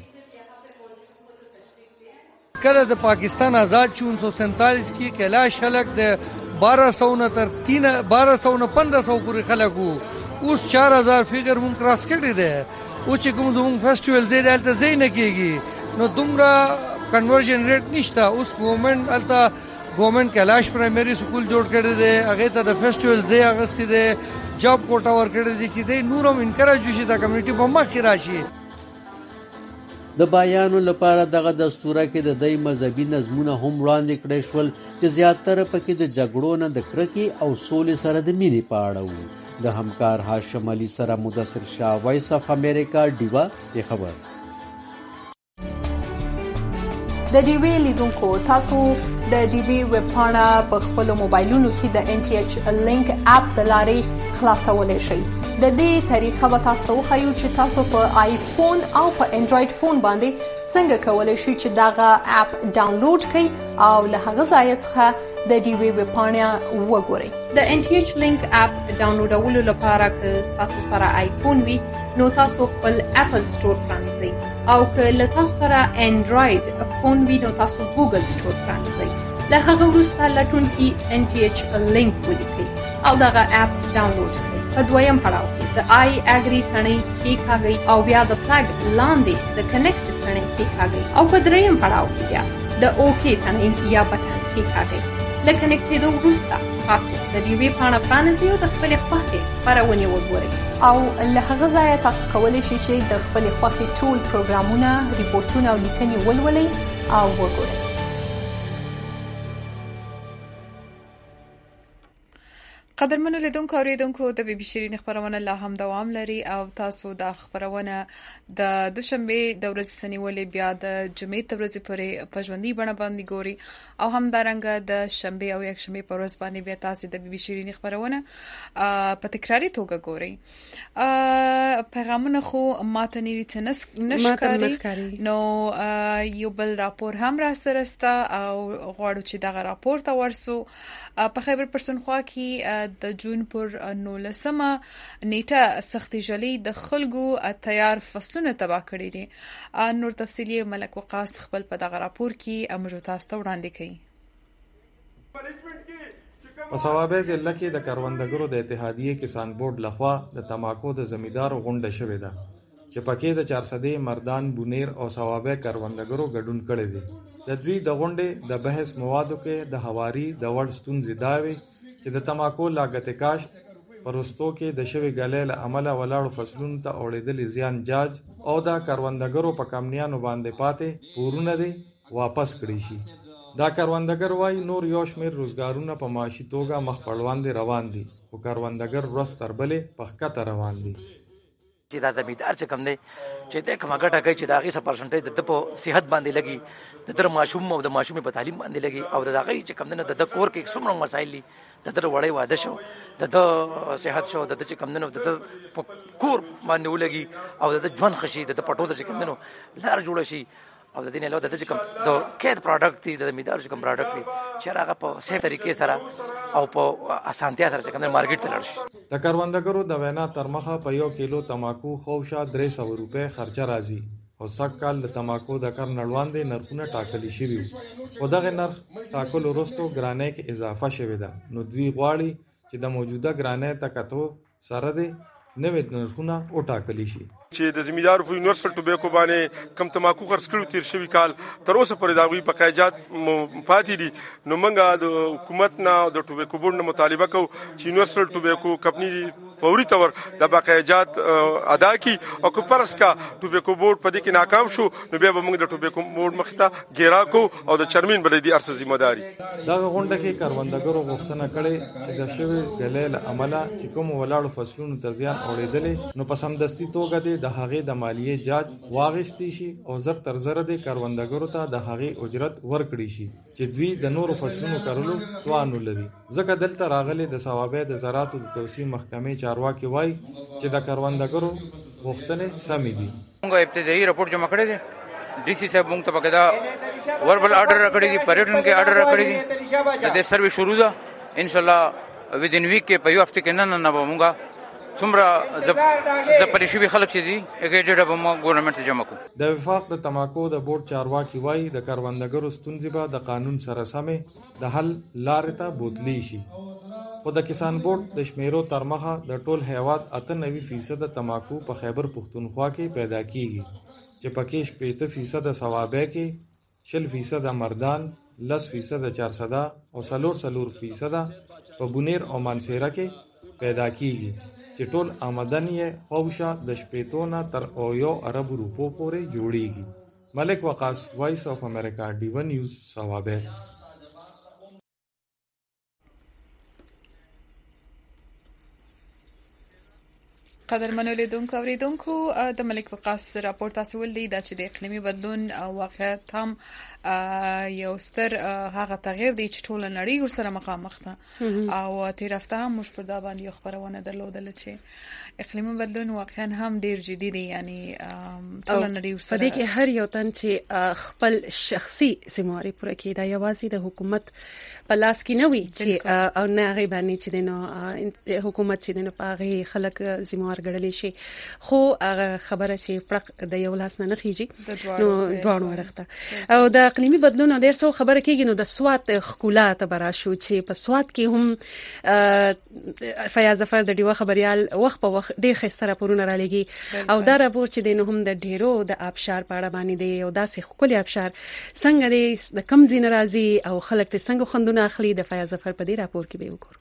کله د پاکستان آزاد شو 1947 کې کلاش خلک د 1200 نه تر 1200 نه 1500 پورې خلک وو، اوس 4000 فیګر مون کراس کړی دی. او چې کوم زموږ فیسټیوال زی دلته زی نه کېږي نو دومره کنورژن ریټ نشته. اوس ګورنمنت کلاش پرایمری سکول جوړ کړی دی، هغه ته د فیسټیوال زی اغستی دی، جاب کوټا ور کړی دی چې دی نورم انکریج شي د کمیونټي په مخ کې راشي. د بایانو لپاره دغه دستوره کې د دای مذهبي نظمونه هم وړاندې کړی شول چې زیاتره پکې د جګړو نه د کرکې او سولې سره د مینې په اړه وو. د همکار هاشم علي سره مدثر شاه، وایس اف امریکا، ډیوا. د خبر د ډیوی لیدونکو تاسو د ډیوی ویب پاڼه په خپل موبایلونو کې د ان ټي ایچ لینک اپ د لارې خلاصولای شئ. د دې طریقه به تاسو وښیو چې تاسو په آیفون او په انډراید فون باندې څنګه کولای شئ چې دغه اپ ډاونلوډ کړئ او له هغه ځای څخه د ډیوی ویب پاڼه وګورئ. د ان ټي ایچ لینک اپ ډاونلوډولو لپاره که تاسو سره آیفون وي نو تاسو خپل اپل سٹور پرانیزئ او که له تاسو سره انډراید فون وي نو تاسو ګوګل سٹور پرانیزئ. له هغه وروسته لټون کې ان ټي ایچ لینک ولیکئ او دغه اپ ډاونلوډ کړئ. په دویم پړاو کې د آی اګری تڼۍ کېکاږئ او بیا د پلګ لاندې د کنیکټ تڼۍ کېکاږئ او په دریم پړاو کې بیا د اوکې تڼۍ یا بټن کېکاږئ. له کنیکټېدو وروسته تاسو د ډیوې پاڼه پرانیزئ او د خپلې خوښې خپرونې وګورئ او له هغه ځایه تاسو کولی شئ چې د خپلې خوښې ټول پروګرامونه، ریپورټونه او لیکنې ولولئ او وګورئ. قدرمنو لیدونکو او اوریدونکو د بي بي شيرين خبرونه لا هم دوام لري او تاسو د خبرونه د دوشنبه د ورځې سنیولې بیا د جمعې د ورځې پورې په ژوندۍ بڼه باندې ګوري او هم دارنګه د شنبه او یکشنبه په ورځ باندې بیا تاسو د بي بي شيرين خبرونه په تکراری توګه ګوري. پیغامونه خو ماته نیوي نشکاري نو یو بل راپور هم را سرسته او غواړو چې دغه راپور ته ورسو. په خیبر پښتونخوا کې د جون پر 19 نیټه سختي جلي د خلکو تیار فصلونه تباہ کړي دي. نور تفصیلی ملک وقاص خپل په دغه راپور کې امر تاسو وړاندې کړي. په صوابه ضلع کې د کروندګرو د اتحادیې کسان بورډ لخوا د تماکو د زمیدارو غونډه شوې ده چې پکې د 400 مردان بونیر او صوابه کروندګرو ګډون کړي دي. د دوی د غونډې د بحث موادو کې د هواري د وړ ستونزې داوي چې د تماکو لاګت کاشت پرستو کې د شوی غلې له عمله ولاړو فصلونو ته اوړېدل زیان جاج او د کروندګرو په کمنیانو باندې پاتې پورونه دي واپس کړی شي. دا کروندګر وای نور یو شمیر روزګارونه په معاشي توګه مخ پړوان دي روان دي او کروندګر ورځ تر بلې په خکته روان دي. چې دا زمیدار چې کم دی چې د کومه ګټه کوي چې دا غي 100% د په صحت باندې لګي د در ماشوم او د ماشوم په تعلیم باندې لګي او دا غي چې کم نه د کور کې څومره مسایل دي د در وړي واده شو د صحت شو د چې کم نه د کور باندې ولګي او د ژوند خشي د پټو د چې کم نه لار جوړ شي او د دې نه له د چې کم د کېد پروډکټ دي د زمیدار چې کم پروډکټ دي چې هغه په صحیح طریقې سره او په اسانتیا سره چې کم مارکیټ ته لړشي. د کروندګرو د وینا تر مخه په 1 کیلو تماکو خوشا 300 روپے خرچه راځي او سږکال د تماکو د کر نړواندې نرخونه ټاکلي شوي او دغه نرخ ټاکل وروسته ګرانۍ کې اضافه شوې ده. نو دوی غواړي چې د موجوده ګرانۍ تکتو سره د نوې نرخونه وټاکلي شي. چې د زمیدار په یونیورسل ټوبیکو باندې کم تماکو خرڅ کړو تیر شوی کال تر اوسه پورې دا غوي بقایجات پاتې دي. نو موږ د حکومت نه د ټوبیکو بورډ نه مطالبه کوو چې یونیورسل ټوبیکو کمپنی فوري تور د بقایجات ادا کی او که پرس کا ټوبیکو بورډ په دې کې ناکام شو نو بیا به موږ د ټوبیکو بورډ مخته ګیرا کو او د چرمین بلدي ارسه ذمہ داری. دا غونډه کې کروندګرو غوښتنه کړې چې د شوی دلیل عمله چې کوم ولاړو فصلونو ته زیان اوریدل نو په سمدستي توګه د هغې د مالیې جاج واغشتي شي او زر تر زر د کروندګرو ته د هغې اجرت ورکړي شي چې دوی د نورو فصلونو کارولو توان لري. ځکه دلته راغلي د صوابه د زراعت د توسيع محکمې چارواکي وای چې د کروندګرو غوښتنې سمې دي. موږ ابتدایي رپورټ جمع کړی دی ډي سي صاحب موږ ته پکې دا وربل آرډر راکړی دی پریټن کې آرډر راکړی دی د سروې شروع ده ان شاء الله ودین ویک کې په یو هفته کې نه موږ څومره زپریشي خلک چې دي اګیډډ به مو ګورنمنت جمع کو. د وفاق د تماکو د بورډ چارواکي وای د کروندګرو ستونزې به د قانون سره سمې د حل لارې ته بوتلی شي. خو د کسان بورډ د شمیرو تر مخه د ټول هیواد 98% تماکو په خیبر پښتونخوا کې پیدا کیږي چې پکې 70% صوابه کې 40% مردان 10% 400 او 4% په بونیر او مانسیرا کې پیدا کیږي چې ټول آمدن یې خوشا د شپېتونه تر اویو عرب روپو پورې جوړیږي. ملک وقاص وایس اف امریکا ډیو نیوز صوابه. قدرمنو لیدونکو اوریدونکو د ملک وقاص راپور تاسو ولدي دا چې د اقلیمي بدلون واقعیت هم یو ستر هغه تغییر دی چې ټول نړۍ ورسره مخامخ ده او تیر هفته هم موږ پر دا باندې خبرونه درلودل چې اقلیمي بدلون واقعا هم ډیر جدي دی یعنی ټول نړۍ ورسره په دې کې هر یو تن چې خپل شخصي ذمہواری پوره کړي دا یوازې د حکومت په لاس کې نه وي چې او نه غي باندې چې د حکومت چې د پاغي خلک ذمہوار کار ګڼل شي خو هغه خبره چې فرق د یو لاس نه خيږي نو دوه ورخته او د اقلیمي بدلون ډیر څه خبره کیږي نو د سواد خکولا ته براشو چې په سواد کې هم فیاض ظفر د ډیوه خبريال وخت په وخت ډیر خسته راپورونه را لګي او دا راپور چې د نهم د ډیرو د آبشار په اړه باندې دی او داسې خکولي آبشار څنګه دی د کم زین راځي او خلک ته څنګه خوندونه اخلي د فیاض ظفر په دې راپور کې به وګورو.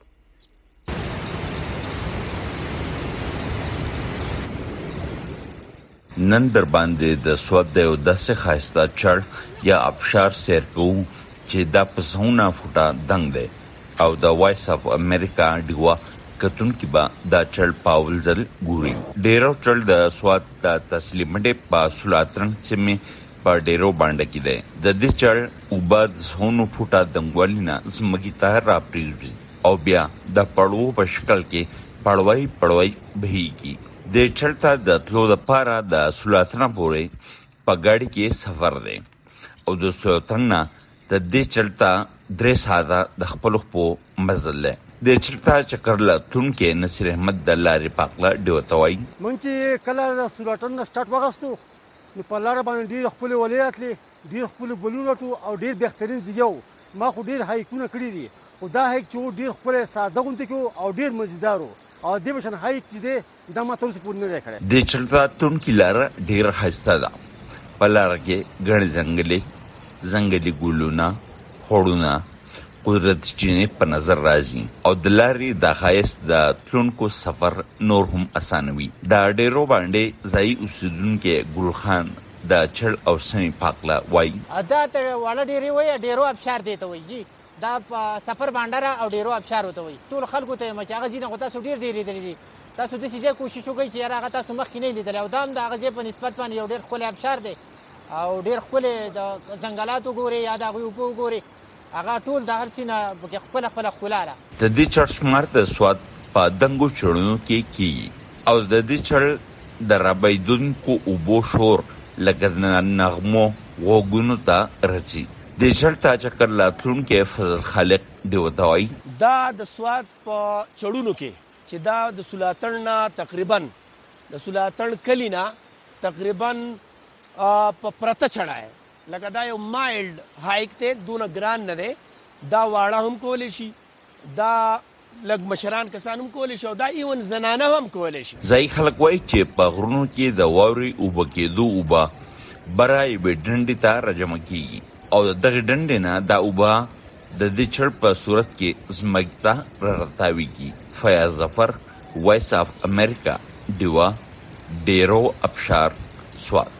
نن در باندې د سواد د یو داسې خاصه چړ یا آبشار سیر کوو چې دا په زونه فوټه دنګ دی او د وایس اف امریکا ډیوا کتون کې با دا چړ پاول ځل ګوري. ډیرو چړ د سواد د تسلیمډه په سولاترنګ چې می په ډیرو باندې کې دی د دې چړ او بعد زونه فوټه دنګولینا زمګی ته را پریږي او بیا د پړو په شکل کې پړوي بهيږي. د چلتا د تلو د پاره د سولاتنا پورې په ګاډي کې سفر دی او د سولاتنا د دې چلتا درې ساده د خپل خپو مزل دی. د چلتا چکر لا تون کې نصر احمد د لارې پاکلا ډیوتوي مونږ چې کله د سولاتنا سٹارټ وغستو نو په لار باندې ډیر خپل ولایت لې ډیر خپل بلونټو او ډیر بهترین ځایو ما خو ډیر هایکونه کړی دي خو دا هایک چې ډیر خپل ساده غونډه کې او ډیر مزیدارو او د بشن هایک چې ده د ماتور سپور نه کړي. د چلتا تون کې لار ډیر خسته ده په لار کې ګڼ ځنګلي ګلونه خړونه قدرت چې په نظر راځي او د لارې د خایست د تلونکو سفر نور هم اسانوي. دا ډیرو باندې ځای اوسیدونکو ګلخان د چړ او سمي پاکلا وای ادا ته وړ ډیری وای ډیرو ابشار دی ته وای دا سفر باندې او ډیرو ابشار وته وي ټول خلکو ته مچاغه زینه غوتا سو ډیر لیدلې تاسو د سیزه کوشش وکړئ چې هغه تاسو مخ کې نه لیدل او دا هم د هغه په نسبت باندې یو ډیر خپل ابشار دی او ډیر خپل د ځنګلاتو ګوري یا د غوپو ګوري هغه ټول د هرڅینه خپل خولاله. د دې چرشمار د سواد په دنګو چړونو کې کی او د دې چړ د رابیدونکو او بو شور لګد نغمو وګونو ته رچی. د چړتا چکر لاتون کې فضل خالق دیوتاوي دا د سواد په چړونو کې چې دا د سولاتړنا تقریبا د سولاتړ کلینا تقریبا په پرته چړای لکه دا یو مایلډ هایک ته دونه ګران نه دی دا واړه هم کولې شي دا لګ مشران کسان هم کولې شي او دا ایون زنانه هم کولې شي. ځای خلک وایي چې په غرونو کې د واوري او بکیدو او با برای به ډنډي ته رجم کیږي او دغه ډنډې نه دا اوبه د دې چړ په صورت کې زمګتا راتاويږي. فیاض ظفر وایس اف امریکا ډیوا ډیرو ابشار سواد.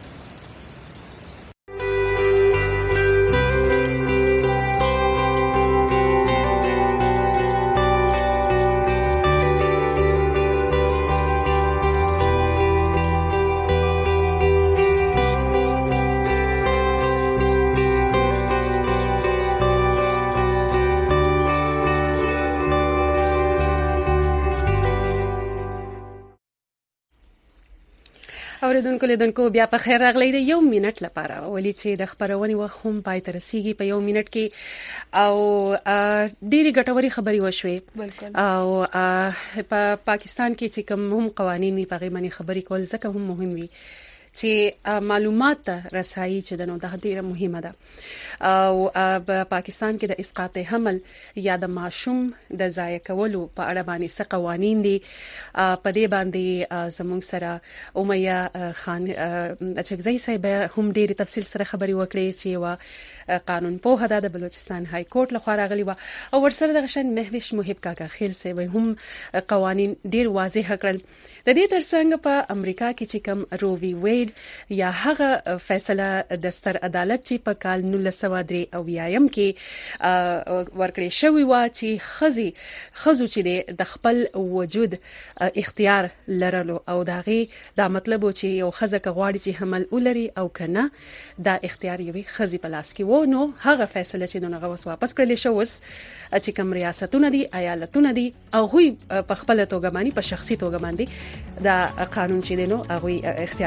اوریدونکو لیدونکو بیا په خیر راغلی د یو منټ لپاره ولې چې د خبرونې وخت هم پای ته رسیږي په یو منټ کې او ډېری ګټوري خبري وشوي او په پاکستان کې چې کوم هم قوانين په غي باندې خبري کول ځکه هم مهم وي چې معلومات رسایي چې د نو د ډیره مهمه ده او په پاکستان کې د اسقاط حمل یا د ماشوم د ضایع کولو په اړه باندې څه قوانين دي په دې باندې زموږ سره امیه خان اچکزی صاحب هم ډیره تفصیل سره خبري وکړي چې وا قانون په هدا د بلوچستان های کورټ لخوا راغلی و او ورسره د غشن مهوش محب کاکا خیل صاحب هم قوانين ډیر واضح کړل. د دې ترڅنګ په امریکا کې چې کوم رووی ویډ یا هغه فیصله د ستر عدالت چې په کال 1903 او یایم کې ورکړې شوی و چې خزو چې د خپل وجود اختیار لرلو او داغي دا مطلب چې یو خزه کغواړي چې حمل ولري او کنه دا اختیار یوي خزي په لاس کې و نو هغه فیصله چې دغه واپس کړل شو وس چې کوم ریاستونه دي ایالتونه دي او هی په خپل توګه باندې په شخصي توګه باندې دا قانون چې دینو هغه اختیار ولې شي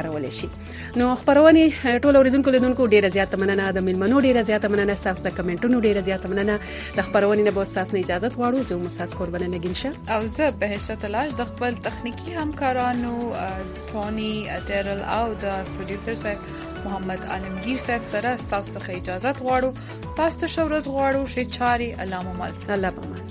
شي. نو خبرونه ټول اوریدونکو ډیره زیاته مننه، د ملمنو ډیره زیاته مننه، تاسو د کمنټونو ډیره زیاته مننه. د خبرونه نه به تاسو نه اجازه غواړو، زه مستاس قربانه نگین شه او زه بهشته تلاش د خپل تخنیکی همکارانو ټونی ډیرل او د پروډوسر صاحب محمد عالمگیر صاحب سره تاسو څخه اجازه غواړو. تاسو ته شو ورځ غواړو چې چاري علامه مال الله پامان.